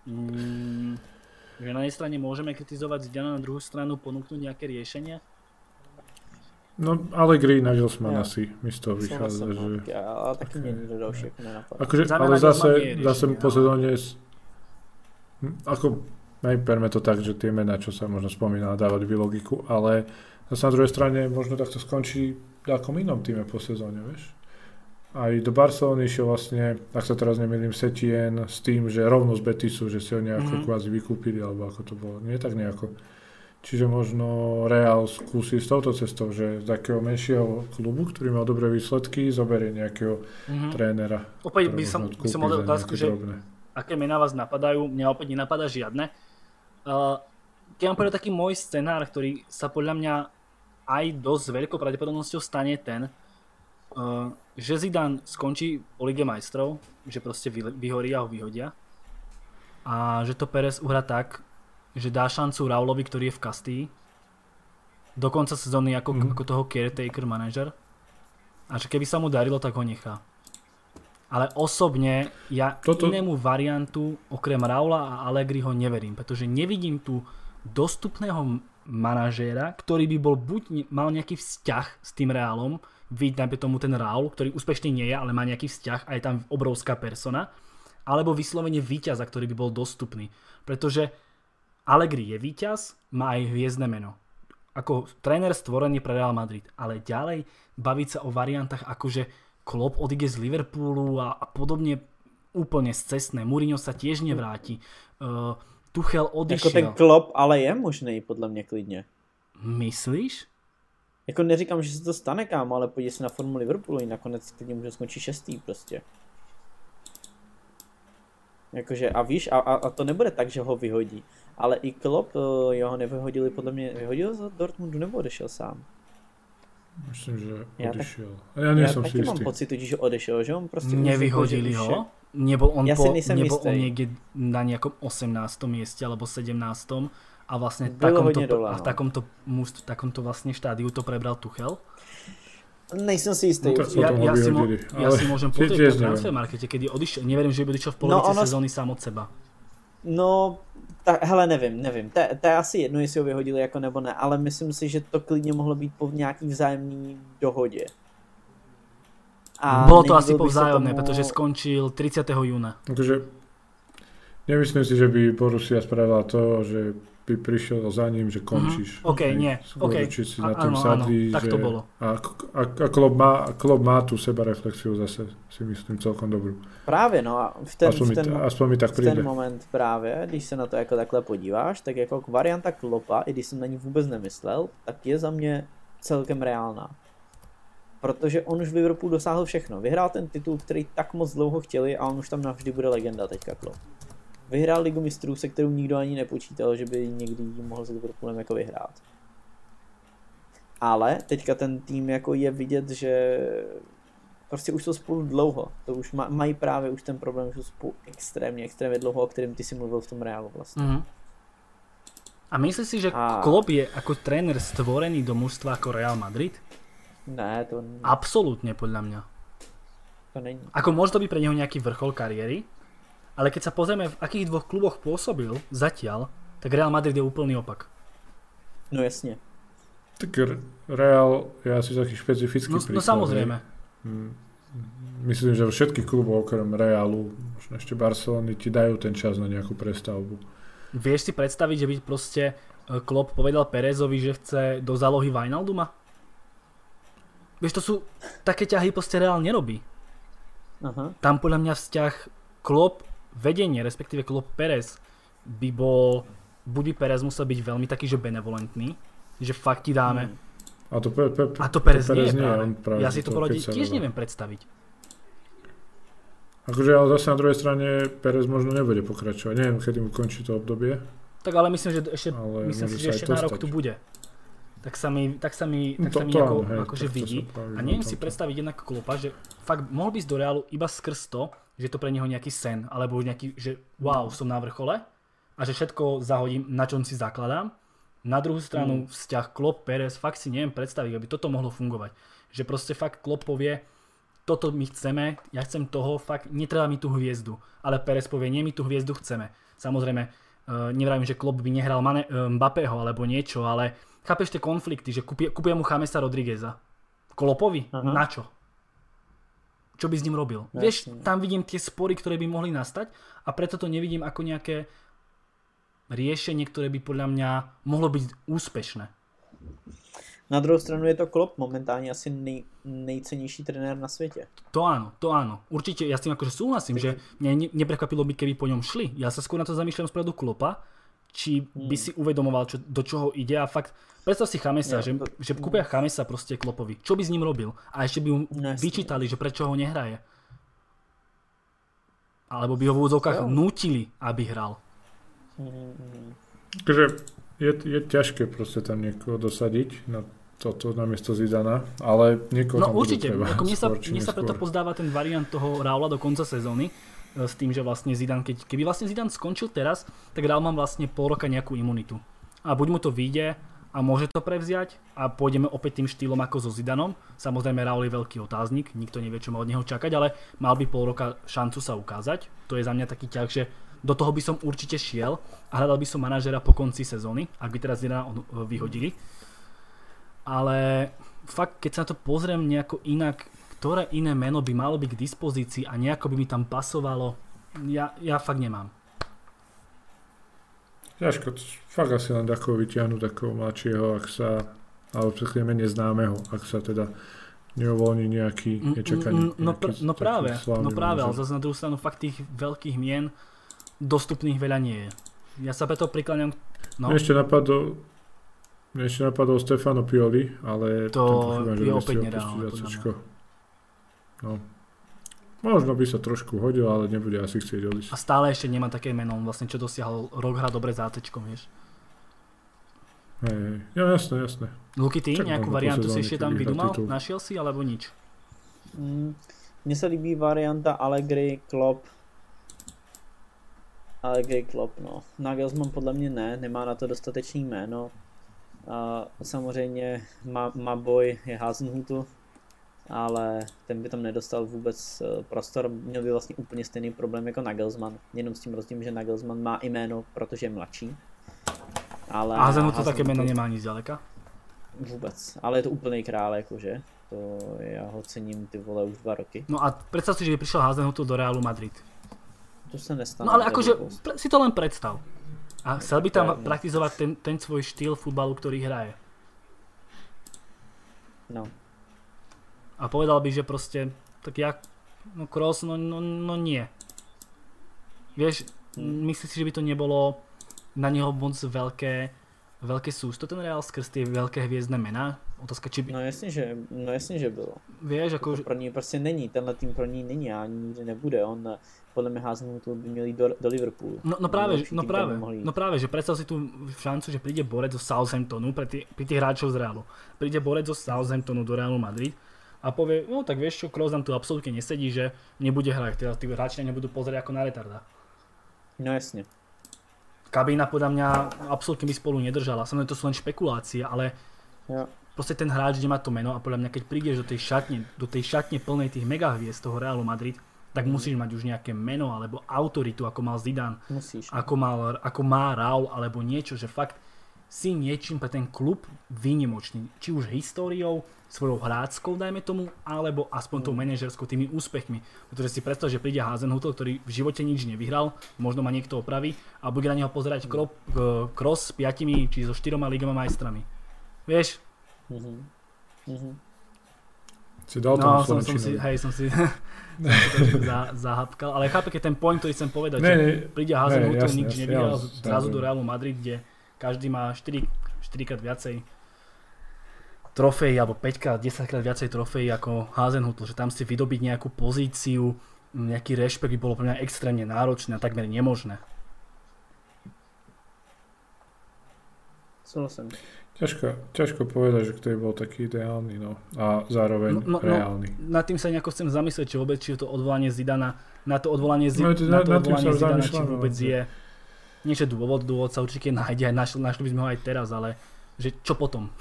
Že na jednej strane môžeme kritizovať Zidana, na druhú stranu ponúknuť nejaké riešenie? No, Allegri, Nagelsmann asi mi z toho vychádza, že... Ale taky niekto ďalší ako nenapadá. Akože, ale zase po sezóne... Ako, najperme to tak, že tie mená, čo sa možno spomínala, dávali by logiku, ale zase na druhej strane možno takto skončí v takom inom týme po sezóne, vieš? Aj do Barcelony išiel vlastne, ak sa teraz nemýlim, Setien s tým, že rovno z Betisu, že si ho nejako kvázi vykúpili, alebo ako to bolo, nie tak nejako. Čiže možno Real skúsi s touto cestou, že z takého menšieho klubu, ktorý mal dobré výsledky, zoberie nejakého trénera. Opäť by som mal otázku, že aké mená vás napadajú, mňa opäť nenapadá žiadne. Keď mám povedať taký môj scenár, ktorý sa podľa mňa aj dosť veľkou pravdepodobnosťou stane ten, že Zidane skončí po Lige majstrov, že proste vyhorí a ho vyhodia a že to Perez uhrá tak, že dá šancu Raulovi, ktorý je v Kastii do konca sezóny ako toho caretaker manažer a že keby sa mu darilo, tak ho nechá. Ale osobne ja inému variantu okrem Raula a Allegriho neverím, pretože nevidím tu dostupného manažéra, ktorý by bol buď mal nejaký vzťah s tým Realom, vidíme tomu ten Raul, ktorý úspešný nie je, ale má nejaký vzťah a je tam obrovská persona, alebo vyslovene víťaza, ktorý by bol dostupný. Pretože Allegri je víťaz, má aj hviezdne meno. Ako tréner stvorený pre Real Madrid. Ale ďalej baviť sa o variantách akože Klopp odíde z Liverpoolu a podobne úplne scestné. Mourinho sa tiež nevráti. Tuchel odišiel. Jako ten Klopp ale je možný podle mě klidně. Myslíš? Jako neříkám, že se to stane, kámo, ale podívej se na formu Liverpoolu, nakonec klidně může skončit 6. prostě. Jakože a víš, a to nebude tak, že ho vyhodí. Ale i Klopp, ho nevyhodili, podle mě, vyhodil z Dortmundu nebo odešel sám? Myslím, že odešel. Já taky mám pocit, že odešel, že on prostě... Nevyhodili ho? Nebol on niekde na nejakom 18. mieste alebo 17. a vlastne v takomto vlastne štádiu to prebral Tuchel? Nejsem si istý. Ja si môžem pozrieť na transfermarkete, kedy odišiel. Neverím, že by odišiel v polovici sezóny sám od seba. No, hele, nevím. To je asi jedno, jestli ho vyhodili jako nebo ne, ale myslím si, že to klidně mohlo být po nějaký vzájemný dohodě. Bolo to asi po vzájomné, pretože skončil 30. júna. Takže nemyslím si, že by Borussia spravila to, že by prišiel za ním, že končíš. OK, nie. OK. Si na tým sadli, tak to bolo. A Klopp má tú sebareflexiu zase, si myslím, celkom dobrú. Právě, no a aspoň mi tak príde. V ten moment právě, když se na to jako takhle podíváš, tak jako varianta Kloppa, i když jsem na ní vůbec nemyslel, tak je za mě celkem reálná. Protože on už v Liverpoolu dosáhl všechno. Vyhrál ten titul, který tak moc dlouho chtěli a on už tam navždy bude legenda teďka Klopp. Vyhrál Ligu mistrů, se kterou nikdo ani nepočítal, že by někdy mohl s Liverpoolem jako vyhrát. Ale teďka ten tým jako je vidět, že prostě už jsou spolu dlouho. To už mají právě už ten problém, že jsou spolu extrémně dlouho, o kterém ty si mluvil v tom Reálu vlastně. Mm-hmm. A myslíš si, že Klopp je ako tréner stvorený do mužstva ako Real Madrid? Ne, to není. Absolútne, podľa mňa. To není. Ako môže to byť pre neho nejaký vrchol kariéry, ale keď sa pozrieme, v akých dvoch kluboch pôsobil zatiaľ, tak Real Madrid je úplný opak. No jasne. Tak Real je asi taký špecifický príklad. No samozrejme. Myslím, že všetkých klubov okrem Realu, možno ešte Barcelony, ti dajú ten čas na nejakú prestavbu. Vieš si predstaviť, že by proste Klopp povedal Perezovi, že chce do zálohy Wijnalduma? Vieš, to sú také ťahy, proste Real nerobí. Aha. Tam podľa mňa vzťah Klopp vedenie, respektíve Klopp Perez by bol, buď by Perez musel byť veľmi taký, že benevolentný, že fakt ti dáme. A to Perez nie je práve. Ja si to tiež neviem predstaviť. Akože ale zase na druhej strane Perez možno nebude pokračovať. Neviem, kedy mu končí to obdobie. Tak ale myslím, že ešte na rok tu bude. Tak sa mi akože vidí. A neviem si predstaviť jednak Kloppa, že fakt mohol by ísť do Realu iba skrz to, že je to pre neho nejaký sen, alebo nejaký, že wow, som na vrchole a že všetko zahodím, na čom si zakladám. Na druhú stranu vzťah Klopp-Perez, fakt si neviem predstaviť, aby toto mohlo fungovať. Že proste fakt Klopp povie, toto my chceme, ja chcem toho, fakt netreba mi tú hviezdu. Ale Perez povie, nie, my tú hviezdu chceme. Samozrejme, nevravím, že Klopp by nehral Mbappého alebo niečo, ale chápeš tie konflikty, že kúpia mu Chamesa Rodrígueza. Kloppovi? Na čo? Čo by s ním robil? Jasne. Vieš, tam vidím tie spory, ktoré by mohli nastať a preto to nevidím ako nejaké riešenie, ktoré by podľa mňa mohlo byť úspešné. Na druhou stranu je to Klopp momentálne asi nejcennější trenér na svete. To áno. Určite, ja s tým akože súhlasím, že mňa neprekvapilo by, keby po ňom šli. Ja sa skôr na to zamýšľam z pohľadu Kloppa, či by si uvedomoval, do čoho ide a fakt, predstav si Chamesa, že kúpia Chamesa proste Kloppovi. Čo by s ním robil? A ešte by mu vyčítali, že prečo ho nehraje. Alebo by ho v úvodzovkách nútili, aby hral. Takže je ťažké proste tam niekoho dosadiť na toto namiesto Zidana, ale niekoho tam určite, bude treba. Ako mne sa preto pozdáva ten variant toho Raula do konca sezóny, s tým, že vlastne Zidane, keby vlastne Zidane skončil teraz, tak Raul mám vlastne pol roka nejakú imunitu. A buď mu to vyjde a môže to prevziať a pôjdeme opäť tým štýlom ako so Zidanom. Samozrejme Raul je veľký otáznik, nikto nevie, čo má od neho čakať, ale mal by pol roka šancu sa ukázať. To je za mňa taký ťah, že do toho by som určite šiel a hľadal by som manažera po konci sezóny, ak by teraz Zidana vyhodili. Ale fakt, keď sa na to pozriem nejako inak, ktoré iné meno by malo byť k dispozícii a nejako by mi tam pasovalo, ja fakt nemám. Ťažko, fakt asi len takého vyťahnuť takého mladšieho, ak sa, alebo všetkým menej známeho, ak sa teda neuvoľní nejaký nečakaný. No práve, ale zase na druhú stranu fakt tých veľkých mien dostupných veľa nie je. Ja sa preto prikláňam. Mne ešte napadol Stefano Pioli, ale to je opäť nereálne. No. Možno by sa trošku hodil, ale nebude asi chcieť odísť. A stále ešte nemá také meno, vlastne čo dosiahol, rok hrá dobre za ATčkom, vieš. Hej, ja, jasné. Luky, ty nejakú variantu si ešte tam vydumal? Našiel si, alebo nič? Mne sa líbí varianta Allegri, Klopp, no. Nagelsmann podle mě nemá na to dostatečný jméno. Samozřejmě Maboy je Hasenhutu. ale ten by tam nedostal vůbec prostor, měl by vlastně úplně stejný problém jako Nagelsmann, jenom s tím rozdílem, že Nagelsmann má jméno, protože je mladší. Ale a Hasenhüttl také jméno nemá ani zdaleka? Vůbec, ale je to úplný král, jakože. To já ho cením, ty vole, už 2 roky. No a predstav si, že by prišiel Hasenhüttl do Realu Madrid. To sa nestane. No ale akože si to len predstav. A chcel by tam praktizovať ten svoj štýl futbalu, ktorý hraje. No. A povedal by, že proste, tak Kroos, no nie. Vieš, myslíš si, že by to nebolo na neho moc veľké sústo ten Real skrz tie veľké hviezdne mená? Otázka, či by... No jasně, že bylo. Vieš, ako... To pro ní prostě není, tenhle tým pro ní není a nikdy nebude. On podle mě Hasenhüttl by měl jít do Liverpoolu. No práve, že predstav si tú šancu, že príde borec zo Southamptonu pri tých hráčov z Realu. Príde borec zo Southamptonu do Realu Madrid a povie, no tak vieš čo, Kroos nám tu absolútne nesedí, že nebude hrať, teda tí hráči nebudú pozerať ako na retarda. No jasne. Kabína podľa mňa absolútne by spolu nedržala. Samozrejme to sú len špekulácie, ale proste ten hráč, kde má to meno a podľa mňa keď prídeš do tej šatne plnej tých megahviezd toho Realu Madrid, tak musíš mať už nejaké meno alebo autoritu, ako mal Zidane, ako má Raúl alebo niečo, že fakt si niečím pre ten klub výnimočný. Či už históriou, svojou hráčskou, dajme tomu, alebo aspoň tou manažerskou, tými úspechmi. Pretože si predstav, že príde Hasenhüttl, ktorý v živote nič nevyhral, možno ma niekto opraví a bude na neho pozerať Kroos s 5 či so 4 ligami majstrami. Vieš? Si dal tomu som si zahapkal, ale chápe, keď ten point, ktorý chcem povedať, že príde Hasenhüttl, nič nevyhral, zrazu do Realu Madrid, kde každý má 4-krát viacej trofejí, alebo 5-krát, 10-krát viacej trofejí ako Hasenhüttl, že tam si vydobiť nejakú pozíciu, nejaký rešpekt by bolo pre mňa extrémne náročné a takmer nemožné. Súhlasím. Ťažko povedať, že kto je bol taký ideálny, no. A zároveň reálny. Nad tým sa nejako chcem zamyslieť, či to odvolanie Zidana, na to odvolanie Zidana, či vôbec je niečo dôvod sa určite nájde, aj našli by sme ho aj teraz, ale že čo potom?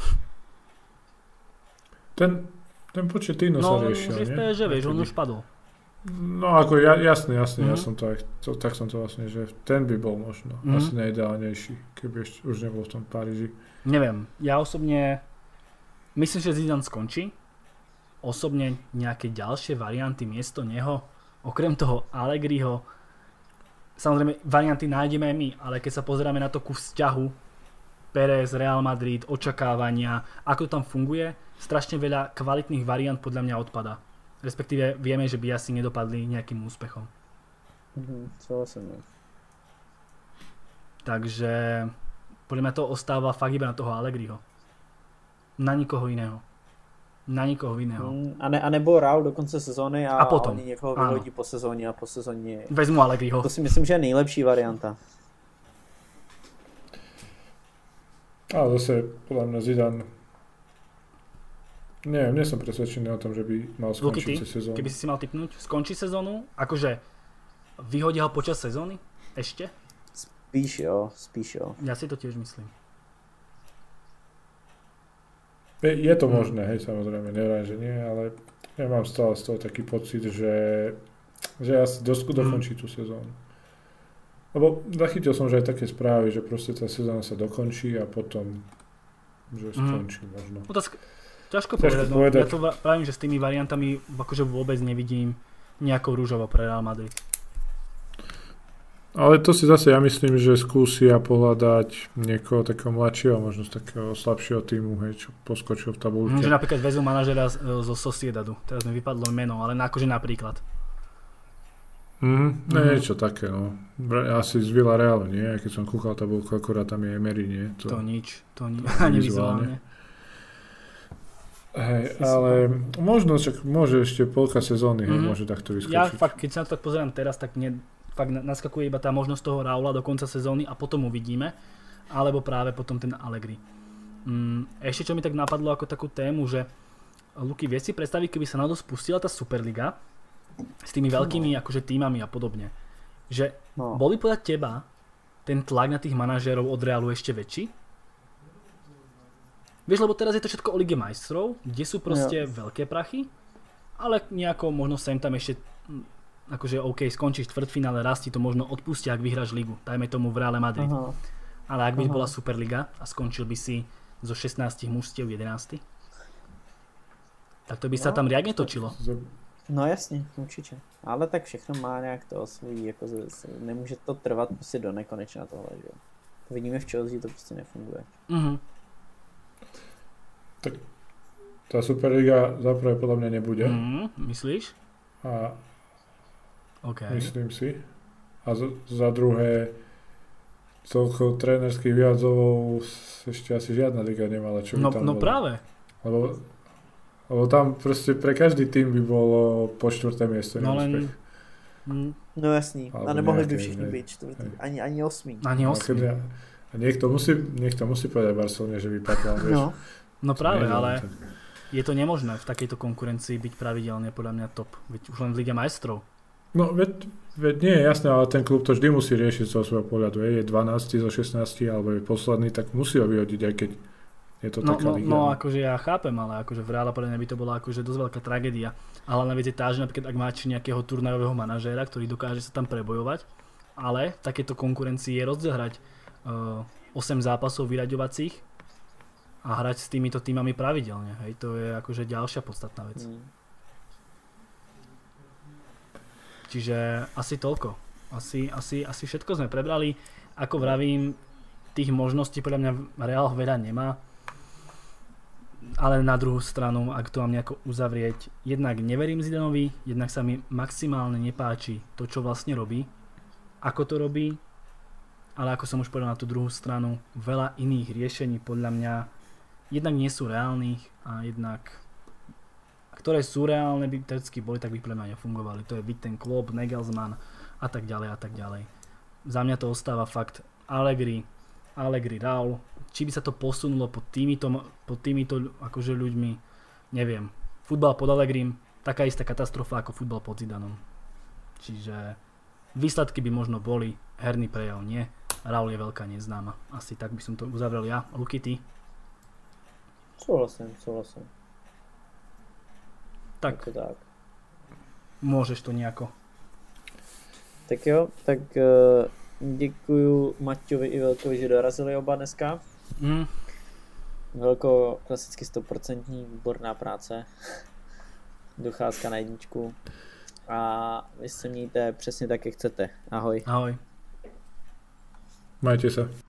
Ten Pochettino sa riešil, nie? No, už je v PSG, vieš, on už padol. No ako jasne, ja som to aj, tak som to vlastne, že ten by bol možno asi najideálnejší, keby ešte už nebol v tom Paríži. Neviem, ja osobne myslím, že Zidane skončí. Osobne nejaké ďalšie varianty miesto neho, okrem toho Allegriho, samozrejme varianty nájdeme aj my, ale keď sa pozeráme na to ku vzťahu Pérez, Real Madrid, očakávania, ako to tam funguje, strašne veľa kvalitných variant podľa mňa odpada. Respektíve vieme, že by asi nedopadli nejakým úspechom. Takže podľa mňa to ostáva fakt iba na toho Allegriho. Na nikoho iného. A nebo Raúl do konce sezóny a potom oni někoho vyhodí po sezóně a po sezóně vezmu Allegriho. To si myslím, že je nejlepší varianta. Ale zase podľa mňa Zidane nie som presvedčený o tom, že by mal skončiť sezónu. Keby si mal tipnúť, skončí sezónu? Akože vyhodia ho počas sezóny? Ešte? Spíš jo. Ja si to tiež myslím. Je to možné, hej, samozrejme, neviem, že nie, ale ja mám stále z toho taký pocit, že asi dokončí tú sezónu. Lebo zachytil som, že aj také správy, že proste tá sezóna sa dokončí a potom, že skončí možno. Ťažko povedať. Ja to pravím, že s tými variantami akože vôbec nevidím nejakou rúžovo pre Real Madrid. Ale to si zase ja myslím, že skúsia pohľadať niekoho takého mladšieho, možno z takého slabšieho týmu, hej, čo poskočil v tabuľke. Že napríklad vezú manažera zo Sociedadu. Teraz mi vypadlo meno, ale akože napríklad. Niečo také, no. Asi z Villarealu, nie? Keď som kúkal tabuľku, akorát tam je Emery, nie? To nič. Ani vizuálne. Hej, ale možno, môže ešte polka sezóny, môže takto vyskočiť. Ja fakt, keď sa na to tak pozerám teraz, tak fakt naskakuje iba tá možnosť toho Raúla do konca sezóny a potom uvidíme, alebo práve potom ten Allegri. Ešte čo mi tak napadlo ako takú tému, že Luky, vieš si predstaviť, keby sa náhodou spustila tá Superliga s tými veľkými akože tímami a podobne, že bol by podľa teba ten tlak na tých manažérov od Realu ešte väčší? Vieš, lebo teraz je to všetko o Lige majstrov, kde sú proste veľké prachy ale nejako možno sem tam ešte akože OK, skončíš štvrťfinále, raz ti to možno odpustia, ak vyhráš ligu. Dajme tomu v Reále Madrid. Aha. Ale ak by bola Superliga a skončil by si zo 16 mužstiev 11, tak to by sa tam riadne točilo. No jasně, určitě. Ale tak všechno má nějak to svůj, jako nemůže to trvat prostě do nekonečna tohle, že jo. Vidíme v Chelsea, to prostě nefunguje. Tak tá Superliga zaprvé podľa mňa nebude. Myslíš? A OK. myslím si. A za druhé, toľko trénerských vyjadzovov ešte asi žiadna liga nemala, čo by tam No bolo. práve. Lebo tam proste pre každý tým by bolo po 4. miesto neúspech. No jasný, a nemohli by všichni být čtvrtý, ani 8. Ani 8. A niekto musí povedať Barcelone, že vypadla, vieš. No práve, ale je to nemožné v takejto konkurencii byť pravidelne podľa mňa top. Veď už len v Lige majstrov. No, veď nie je jasné, ale ten klub to vždy musí riešiť z svojho pohľadu. Je 12 zo 16 alebo je posledný, tak musí ho vyhodiť, aj keď je to taká liga. No akože ja chápem, ale akože v Reále podľa mňa by to bola akože dosť veľká tragédia. A hlavná vec je tá, že napríklad ak máte nejakého turnajového manažéra, ktorý dokáže sa tam prebojovať, ale v takéto konkurencii je rozohrať 8 zápasov vyraďovacích a hrať s týmito týmami pravidelne. Hej, to je akože ďalšia podstatná vec. Čiže asi toľko. Asi všetko sme prebrali. Ako vravím, tých možností podľa mňa Real veľa nemá. Ale na druhú stranu, ak to mám nejako uzavrieť, jednak neverím Zidanovi, jednak sa mi maximálne nepáči to, čo vlastne robí, ako to robí, ale ako som už povedal na tú druhú stranu, veľa iných riešení podľa mňa jednak nie sú reálnych a jednak ktoré sú reálne, by teoreticky boli, tak by pre mňa nefungovali. To je byť ten Klopp, Nagelsmann a tak ďalej a tak ďalej. Za mňa to ostáva fakt Allegri, Raul. Či by sa to posunulo pod týmito akože ľuďmi, neviem. Futbal pod Allegrim, taká istá katastrofa ako futbal pod Zidanom. Čiže výsledky by možno boli, herný prejav nie. Raul je veľká neznáma. Asi tak by som to uzavrel ja. Luky, ty? Súhlasím. Tak. Tak. Môžeš to nejako. Tak jo, tak děkuju Maťovi i Velkovi, že dorazili oba dneska. Velko, klasicky 100% výborná práce. Docházka na jedničku. A vy se mějte přesně tak, jak chcete. Ahoj. Ahoj. Majte sa.